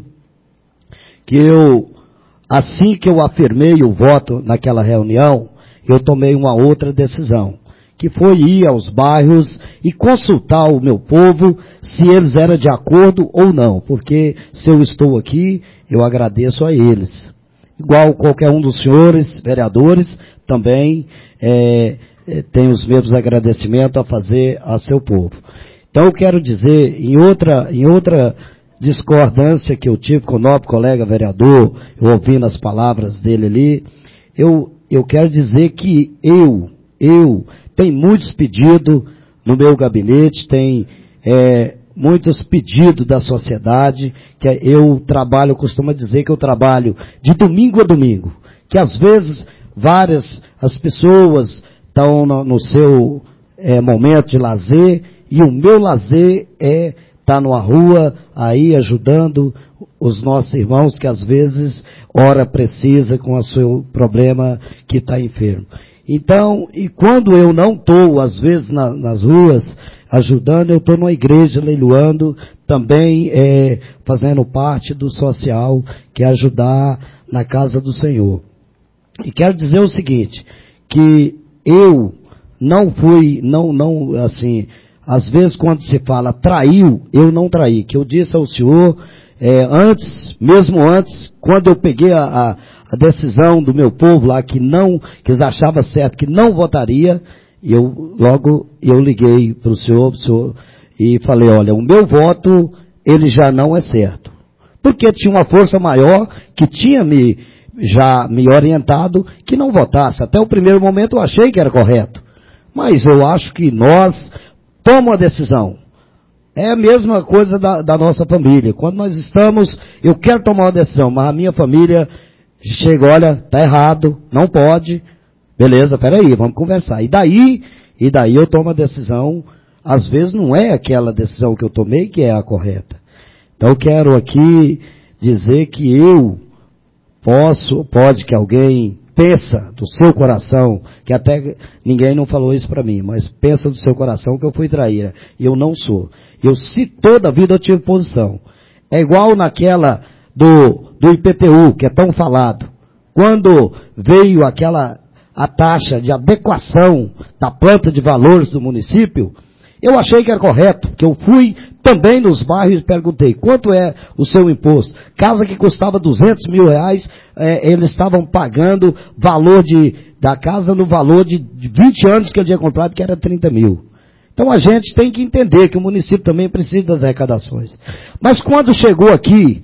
que eu, assim que eu afirmei o voto naquela reunião, eu tomei uma outra decisão, que foi ir aos bairros e consultar o meu povo se eles eram de acordo ou não, porque se eu estou aqui, eu agradeço a eles. Igual qualquer um dos senhores vereadores, também é, é, tem os mesmos agradecimentos a fazer a seu povo. Então eu quero dizer, em outra, em outra discordância que eu tive com o nobre colega vereador, eu ouvindo as palavras dele ali, eu, eu quero dizer que eu, eu, tem muitos pedidos no meu gabinete, tem é, muitos pedidos da sociedade, que eu trabalho, eu costumo dizer que eu trabalho de domingo a domingo, que às vezes várias, as pessoas estão no, no seu é, momento de lazer, e o meu lazer é estar numa rua aí ajudando os nossos irmãos que às vezes, ora precisa com o seu problema que está enfermo. Então, e quando eu não estou, às vezes, na, nas ruas, ajudando, eu estou numa igreja leiloando, também é, fazendo parte do social, que é ajudar na casa do Senhor. E quero dizer o seguinte, que eu não fui, não, não, assim, às vezes quando se fala traiu, eu não traí, que eu disse ao senhor, é, antes, mesmo antes, quando eu peguei a, a a decisão do meu povo lá, que não, que eles achavam certo, que não votaria, e eu, logo, eu liguei para o senhor, pro senhor, e falei, olha, o meu voto, ele já não é certo. Porque tinha uma força maior, que tinha me, já me orientado, que não votasse. Até o primeiro momento eu achei que era correto. Mas eu acho que nós tomamos a decisão. É a mesma coisa da, da nossa família. Quando nós estamos, eu quero tomar uma decisão, mas a minha família chega, olha, tá errado, não pode, beleza, peraí, vamos conversar. E daí, e daí eu tomo a decisão, às vezes não é aquela decisão que eu tomei que é a correta. Então eu quero aqui dizer que eu posso, pode que alguém pensa do seu coração, que até ninguém não falou isso para mim, mas pensa do seu coração que eu fui traíra. E eu não sou. Eu, se toda a vida eu tive posição. É igual naquela do do I P T U, que é tão falado. Quando veio aquela, a taxa de adequação da planta de valores do município, eu achei que era correto, porque eu fui também nos bairros e perguntei, quanto é o seu imposto? Casa que custava duzentos mil reais, é, eles estavam pagando valor de, da casa no valor de vinte anos que eu tinha comprado, que era trinta mil. Então a gente tem que entender que o município também precisa das arrecadações. Mas quando chegou aqui,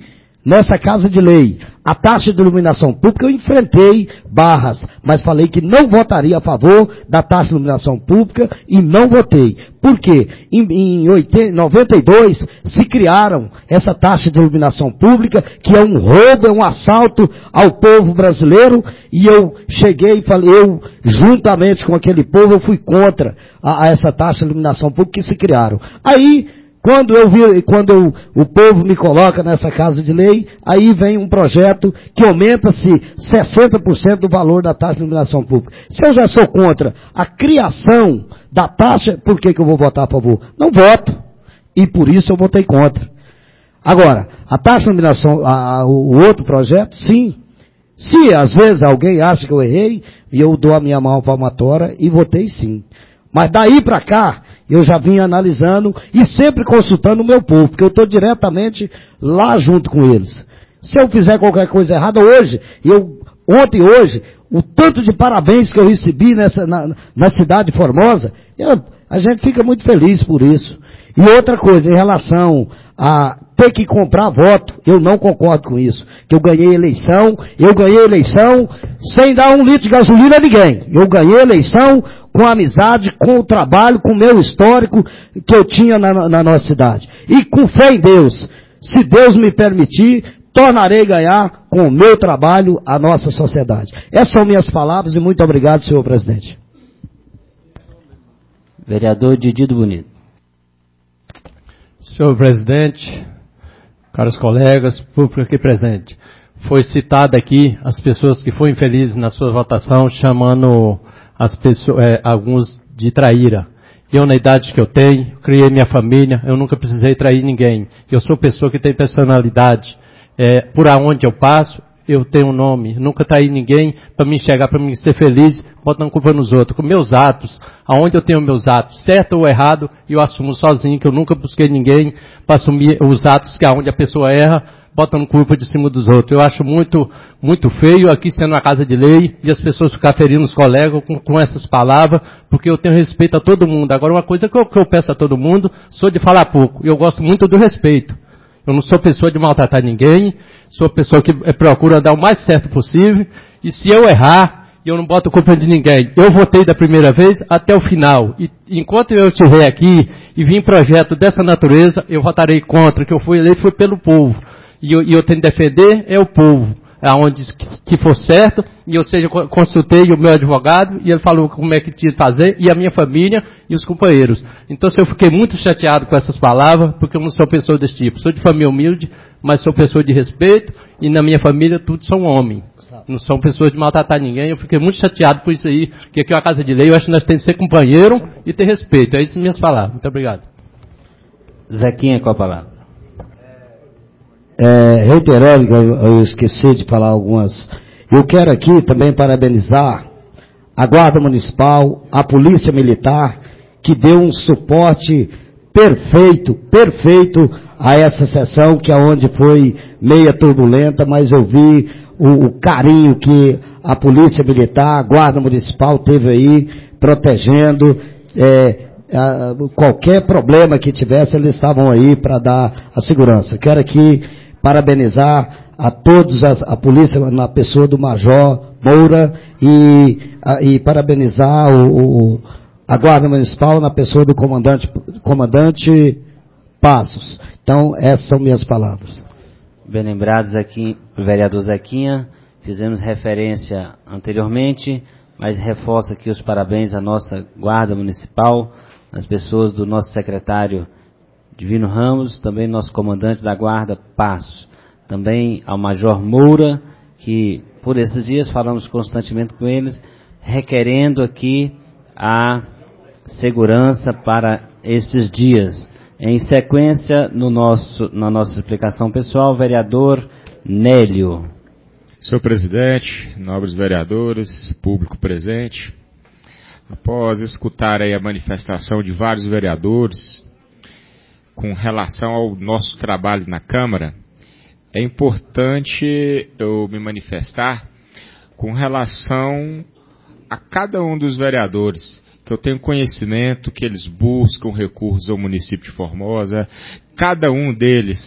nessa Casa de Lei, a taxa de iluminação pública, eu enfrentei barras, mas falei que não votaria a favor da taxa de iluminação pública e não votei. Por quê? Em, em noventa e dois se criaram essa taxa de iluminação pública, que é um roubo, é um assalto ao povo brasileiro, e eu cheguei e falei, eu, juntamente com aquele povo, eu fui contra a, a essa taxa de iluminação pública que se criaram. Aí, Quando eu vi, quando eu, o povo me coloca nessa Casa de Lei, aí vem um projeto que aumenta-se sessenta por cento do valor da taxa de iluminação pública. Se eu já sou contra a criação da taxa, por que que eu vou votar a favor? Não voto. E por isso eu votei contra. Agora, a taxa de iluminação, a, a, o outro projeto, sim. Se às vezes alguém acha que eu errei, eu dou a minha mão palmatória e votei sim. Mas daí para cá, eu já vim analisando e sempre consultando o meu povo, porque eu estou diretamente lá junto com eles. Se eu fizer qualquer coisa errada hoje, eu, ontem e hoje, o tanto de parabéns que eu recebi nessa, na, na cidade de Formosa, eu, a gente fica muito feliz por isso. E outra coisa, em relação a ter que comprar voto, eu não concordo com isso. Que eu ganhei eleição, eu ganhei eleição sem dar um litro de gasolina a ninguém. Eu ganhei eleição com amizade, com o trabalho, com o meu histórico que eu tinha na, na nossa cidade. E com fé em Deus, se Deus me permitir, tornarei ganhar com o meu trabalho a nossa sociedade. Essas são minhas palavras e muito obrigado, senhor presidente. Vereador Didi do Bonito. Senhor presidente, caros colegas, público aqui presente, foi citado aqui as pessoas que foram infelizes na sua votação, chamando as pessoas, é, alguns de traíra. Eu, na idade que eu tenho, criei minha família, eu nunca precisei trair ninguém. Eu sou pessoa que tem personalidade. É, por aonde eu passo, eu tenho um nome. Nunca traí ninguém para me enxergar, para me ser feliz, botando culpa nos outros. Com meus atos, aonde eu tenho meus atos, certo ou errado, eu assumo sozinho, que eu nunca busquei ninguém para assumir os atos que aonde a pessoa erra, botando culpa de cima dos outros. Eu acho muito, muito feio aqui sendo uma casa de lei e as pessoas ficar ferindo os colegas com, com essas palavras, porque eu tenho respeito a todo mundo. Agora, uma coisa que eu, que eu peço a todo mundo, sou de falar pouco. E eu gosto muito do respeito. Eu não sou pessoa de maltratar ninguém, sou pessoa que procura dar o mais certo possível, e se eu errar, eu não boto culpa de ninguém. Eu votei da primeira vez até o final. E enquanto eu estiver aqui e vim projeto dessa natureza, eu votarei contra, que eu fui eleito foi pelo povo. E eu, e eu tenho que defender é o povo, aonde que for certo, e eu seja, consultei o meu advogado, e ele falou como é que tinha que fazer, e a minha família e os companheiros. Então, eu fiquei muito chateado com essas palavras, porque eu não sou pessoa desse tipo. Sou de família humilde, mas sou pessoa de respeito, e na minha família todos são homens. Não são pessoas de maltratar ninguém. Eu fiquei muito chateado por isso aí, que aqui é uma casa de lei, eu acho que nós temos que ser companheiro e ter respeito. É isso minhas palavras. Muito obrigado. Zequinha, qual a palavra? É, reiterando, eu, eu esqueci de falar algumas. Eu quero aqui também parabenizar a Guarda Municipal, a Polícia Militar, que deu um suporte perfeito, perfeito a essa sessão, que é onde foi meia turbulenta, mas eu vi o, o carinho que a Polícia Militar, a Guarda Municipal teve aí, protegendo, é, a, qualquer problema que tivesse, eles estavam aí para dar a segurança. Quero aqui parabenizar a todos, as, a polícia na pessoa do Major Moura e, a, e parabenizar o, o, a Guarda Municipal na pessoa do comandante, comandante Passos. Então, essas são minhas palavras. Bem lembrados aqui, vereador Zequinha, fizemos referência anteriormente, mas reforço aqui os parabéns à nossa Guarda Municipal, às pessoas do nosso secretário Divino Ramos, também nosso comandante da Guarda, Passos. Também ao Major Moura, que por esses dias falamos constantemente com eles, requerendo aqui a segurança para esses dias. Em sequência, no nosso, na nossa explicação pessoal, vereador Nélio. Senhor presidente, nobres vereadores, público presente, após escutar aí a manifestação de vários vereadores com relação ao nosso trabalho na Câmara, é importante eu me manifestar com relação a cada um dos vereadores, que eu tenho conhecimento que eles buscam recursos ao município de Formosa, cada um deles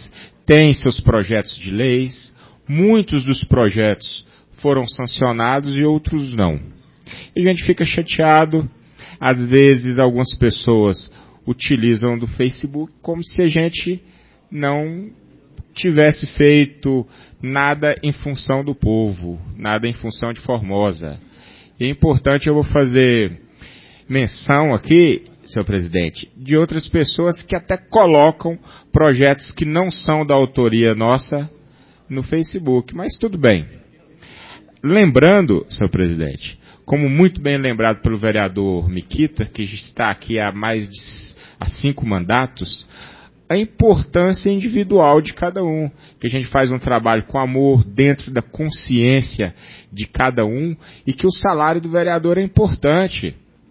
tem seus projetos de leis, muitos dos projetos foram sancionados e outros não. E a gente fica chateado, às vezes algumas pessoas utilizam do Facebook como se a gente não tivesse feito nada em função do povo, nada em função de Formosa. E é importante, eu vou fazer menção aqui, senhor presidente, de outras pessoas que até colocam projetos que não são da autoria nossa no Facebook, mas tudo bem. Lembrando, senhor presidente, como muito bem lembrado pelo vereador Miquita, que está aqui há mais de há cinco mandatos, a importância individual de cada um, que a gente faz um trabalho com amor dentro da consciência de cada um e que o salário do vereador é importante.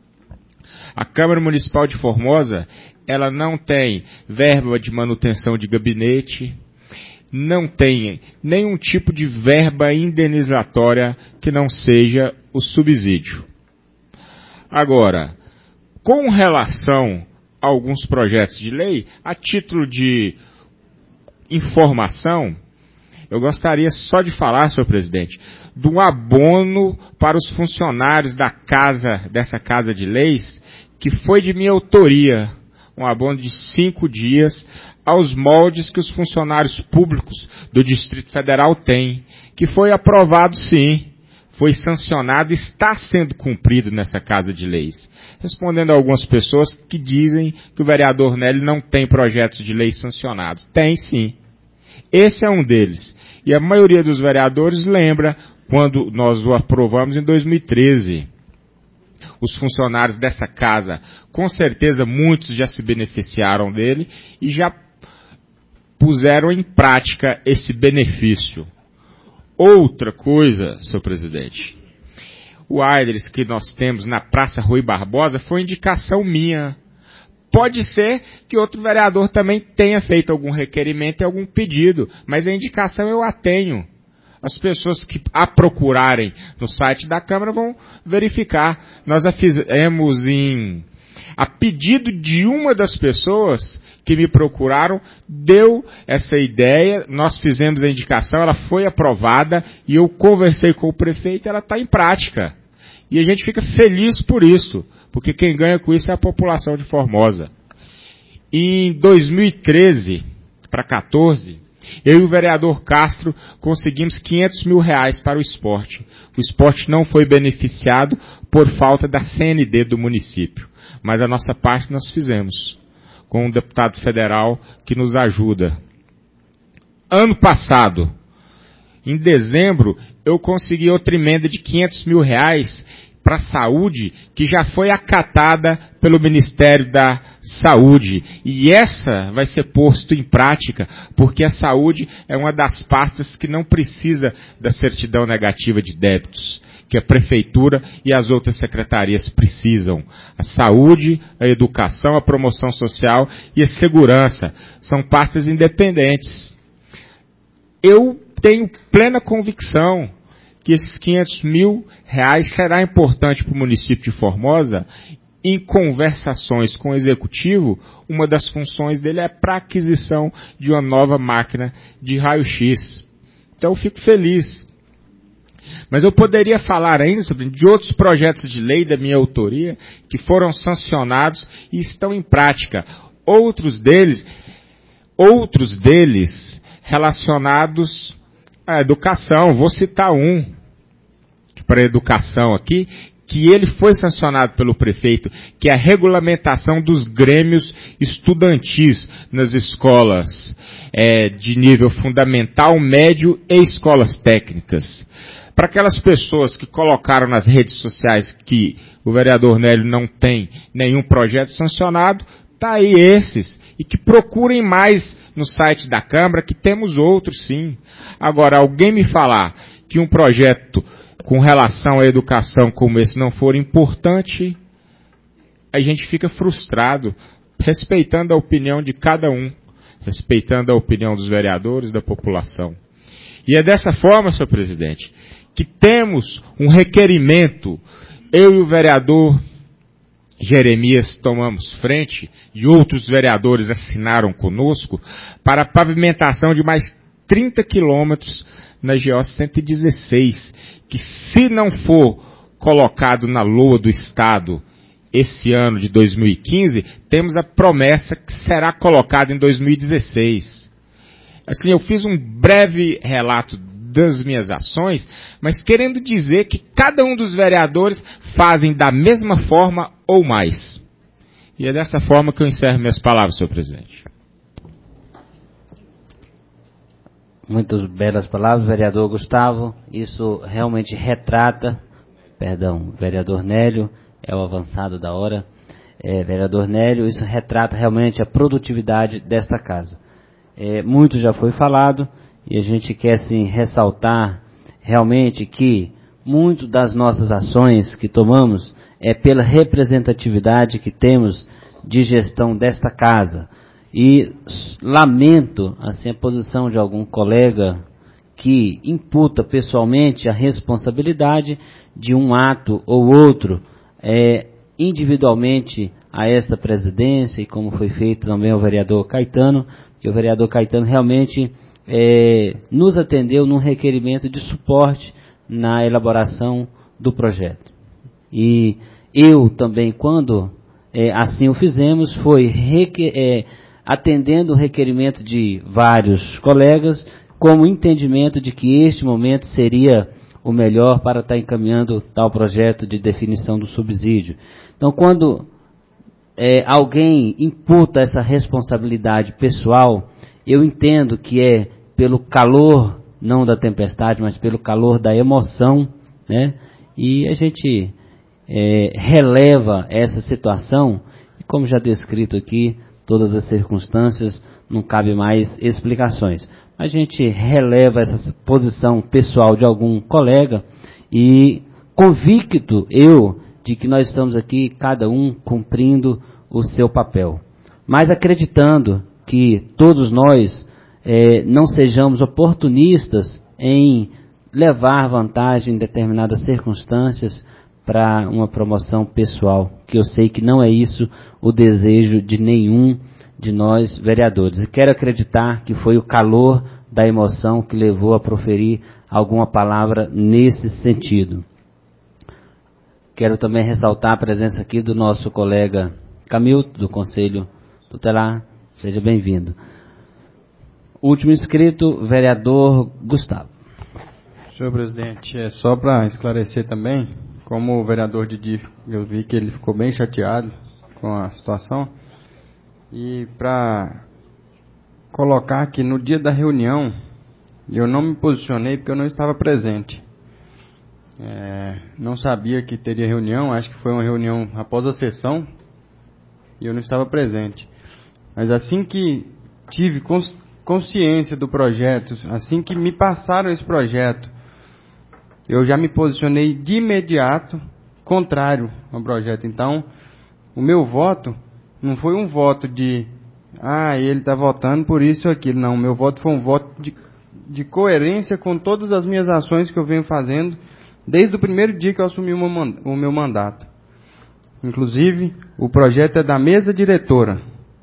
A Câmara Municipal de Formosa, ela não tem verba de manutenção de gabinete, não tem nenhum tipo de verba indenizatória que não seja o subsídio. Agora, com relação a alguns projetos de lei, a título de informação, eu gostaria só de falar, senhor presidente, do abono para os funcionários da casa, dessa Casa de Leis, que foi de minha autoria, um abono de cinco dias, aos moldes que os funcionários públicos do Distrito Federal têm, que foi aprovado sim, foi sancionado e está sendo cumprido nessa Casa de Leis. Respondendo a algumas pessoas que dizem que o vereador Nélio não tem projetos de lei sancionados. Tem sim. Esse é um deles. E a maioria dos vereadores lembra quando nós o aprovamos em dois mil e treze. Os funcionários dessa casa, com certeza muitos já se beneficiaram dele e já puseram em prática esse benefício. Outra coisa, senhor presidente, o Aires que nós temos na Praça Rui Barbosa foi indicação minha. Pode ser que outro vereador também tenha feito algum requerimento e algum pedido, mas a indicação eu a tenho. As pessoas que a procurarem no site da Câmara vão verificar. Nós a fizemos em... A pedido de uma das pessoas que me procuraram, deu essa ideia, nós fizemos a indicação, ela foi aprovada e eu conversei com o prefeito, ela está em prática. E a gente fica feliz por isso, porque quem ganha com isso é a população de Formosa. Em dois mil e treze para quatorze, eu e o vereador Castro conseguimos quinhentos mil reais para o esporte. O esporte não foi beneficiado por falta da C N D do município. Mas a nossa parte nós fizemos, com um deputado federal que nos ajuda. Ano passado, em dezembro, eu consegui outra emenda de quinhentos mil reais para a saúde, que já foi acatada pelo Ministério da Saúde. E essa vai ser posto em prática, porque a saúde é uma das pastas que não precisa da certidão negativa de débitos, que a Prefeitura e as outras secretarias precisam. A saúde, a educação, a promoção social e a segurança são pastas independentes. Eu tenho plena convicção que esses quinhentos mil reais será importante para o município de Formosa. Em conversações com o Executivo, uma das funções dele é para a aquisição de uma nova máquina de raio-x. Então eu fico feliz. Mas eu poderia falar ainda sobre de outros projetos de lei da minha autoria que foram sancionados e estão em prática. Outros deles, outros deles relacionados à educação. Vou citar um para a educação aqui, que ele foi sancionado pelo prefeito, que é a regulamentação dos grêmios estudantis nas escolas é, de nível fundamental, médio e escolas técnicas. Para aquelas pessoas que colocaram nas redes sociais que o vereador Nélio não tem nenhum projeto sancionado, tá aí esses. E que procurem mais no site da Câmara, que temos outros sim. Agora, alguém me falar que um projeto com relação à educação como esse não for importante, a gente fica frustrado, respeitando a opinião de cada um, respeitando a opinião dos vereadores, da população. E é dessa forma, senhor presidente, que temos um requerimento, eu e o vereador Jeremias tomamos frente e outros vereadores assinaram conosco para a pavimentação de mais trinta quilômetros na G O cento e dezesseis, que se não for colocado na L O A do Estado esse ano de dois mil e quinze, temos a promessa que será colocado em dois mil e dezesseis. Assim, eu fiz um breve relato das minhas ações, mas querendo dizer que cada um dos vereadores fazem da mesma forma ou mais. E é dessa forma que eu encerro minhas palavras, senhor presidente. Muitas belas palavras, vereador Gustavo. Isso realmente retrata, perdão, vereador Nélio, é o avançado da hora, é, vereador Nélio, isso retrata realmente a produtividade desta casa. É, muito já foi falado e a gente quer sim ressaltar realmente que muito das nossas ações que tomamos é pela representatividade que temos de gestão desta casa. E lamento assim, a posição de algum colega que imputa pessoalmente a responsabilidade de um ato ou outro é, individualmente a esta presidência, e como foi feito também ao vereador Caetano, que o vereador Caetano realmente é, nos atendeu num requerimento de suporte na elaboração do projeto. E eu também, quando é, assim o fizemos, foi requer, é, atendendo o requerimento de vários colegas, como entendimento de que este momento seria o melhor para estar encaminhando tal projeto de definição do subsídio. Então, quando é, alguém imputa essa responsabilidade pessoal, eu entendo que é pelo calor, não da tempestade, mas pelo calor da emoção, né? E a gente é, releva essa situação, e como já descrito aqui, todas as circunstâncias, não cabe mais explicações. A gente releva essa posição pessoal de algum colega e convicto eu de que nós estamos aqui, cada um cumprindo o seu papel. Mas acreditando que todos nós eh, não sejamos oportunistas em levar vantagem em determinadas circunstâncias para uma promoção pessoal, que eu sei que não é isso o desejo de nenhum de nós vereadores. E quero acreditar que foi o calor da emoção que levou a proferir alguma palavra nesse sentido. Quero também ressaltar a presença aqui do nosso colega Camilton, do Conselho Tutelar. Seja bem-vindo. Último inscrito, vereador Gustavo. Senhor presidente, é só para esclarecer também, como o vereador Didi, eu vi que ele ficou bem chateado com a situação, e para colocar que no dia da reunião eu não me posicionei porque eu não estava presente. É, não sabia que teria reunião, acho que foi uma reunião após a sessão e eu não estava presente. Mas assim que tive consciência do projeto, assim que me passaram esse projeto, eu já me posicionei de imediato contrário ao projeto. Então, o meu voto não foi um voto de, ah, ele está votando por isso ou aquilo. Não, o meu voto foi um voto de, de coerência com todas as minhas ações que eu venho fazendo desde o primeiro dia que eu assumi o meu mandato. Inclusive, o projeto é da mesa diretora.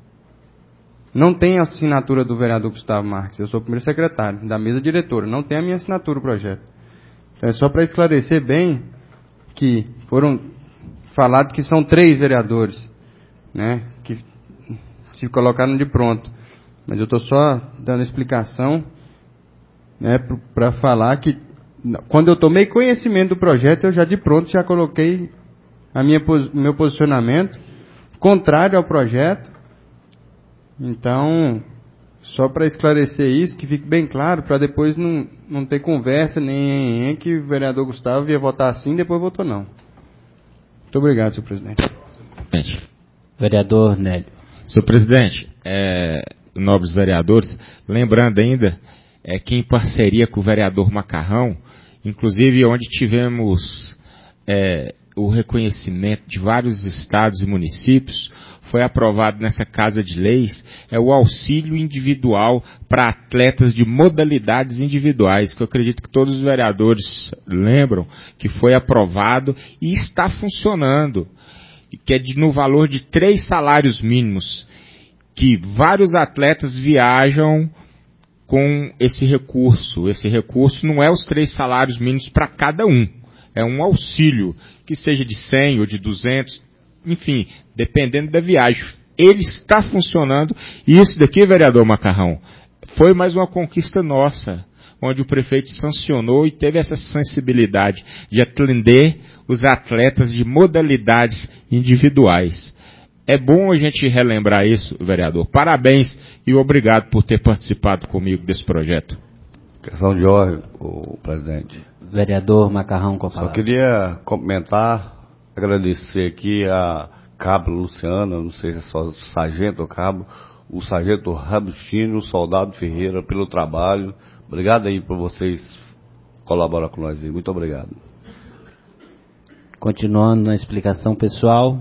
Não tem a assinatura do vereador Gustavo Marques. Eu sou o primeiro secretário da mesa diretora. Não tem a minha assinatura o projeto. Então, é só para esclarecer bem que foram falados que são três vereadores, né, que se colocaram de pronto. Mas eu estou só dando explicação, né, para falar que quando eu tomei conhecimento do projeto, eu já de pronto já coloquei a minha, meu posicionamento contrário ao projeto. Então, só para esclarecer isso, que fique bem claro, para depois não, não ter conversa, nem que o vereador Gustavo ia votar assim e depois votou não. Muito obrigado, senhor presidente. Vereador Nélio. Senhor presidente, é, nobres vereadores, lembrando ainda é, que em parceria com o vereador Macarrão, inclusive onde tivemos é, o reconhecimento de vários estados e municípios, foi aprovado nessa Casa de Leis, é o auxílio individual para atletas de modalidades individuais, que eu acredito que todos os vereadores lembram que foi aprovado e está funcionando. que é de, no valor de três salários mínimos, que vários atletas viajam com esse recurso. Esse recurso não é os três salários mínimos para cada um, é um auxílio, que seja de cem ou de duzentos, enfim, dependendo da viagem. Ele está funcionando, e isso daqui, vereador Macarrão, foi mais uma conquista nossa, onde o prefeito sancionou e teve essa sensibilidade de atender os atletas de modalidades individuais. É bom a gente relembrar isso, vereador. Parabéns e obrigado por ter participado comigo desse projeto. Questão de ordem, o presidente. Vereador Macarrão com a Só palavra. queria comentar, agradecer aqui a Cabo Luciana, não sei se é só sargento ou cabo, o sargento Rabustino, o soldado Ferreira, pelo trabalho. Obrigado aí por vocês colaborar com nós aí. Muito obrigado. Continuando na explicação pessoal,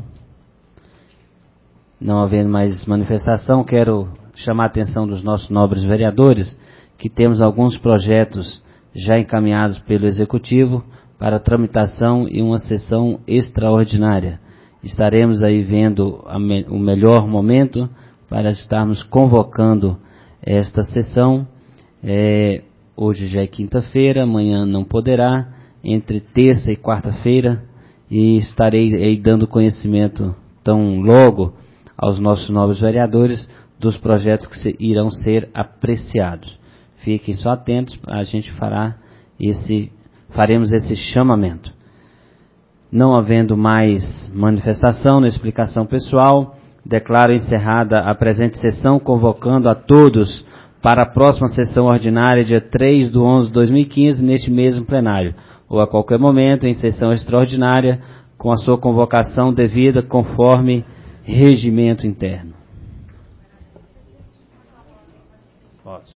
não havendo mais manifestação, quero chamar a atenção dos nossos nobres vereadores que temos alguns projetos já encaminhados pelo Executivo para tramitação e uma sessão extraordinária. Estaremos aí vendo a me- o melhor momento para estarmos convocando esta sessão. É, hoje já é quinta-feira, amanhã não poderá, entre terça e quarta-feira, e estarei aí dando conhecimento tão logo aos nossos novos vereadores dos projetos que se, irão ser apreciados. Fiquem só atentos, a gente fará esse, faremos esse chamamento. Não havendo mais manifestação na explicação pessoal, declaro encerrada a presente sessão, convocando a todos para a próxima sessão ordinária, dia três de onze de dois mil e quinze, neste mesmo plenário, ou a qualquer momento, em sessão extraordinária, com a sua convocação devida conforme regimento interno.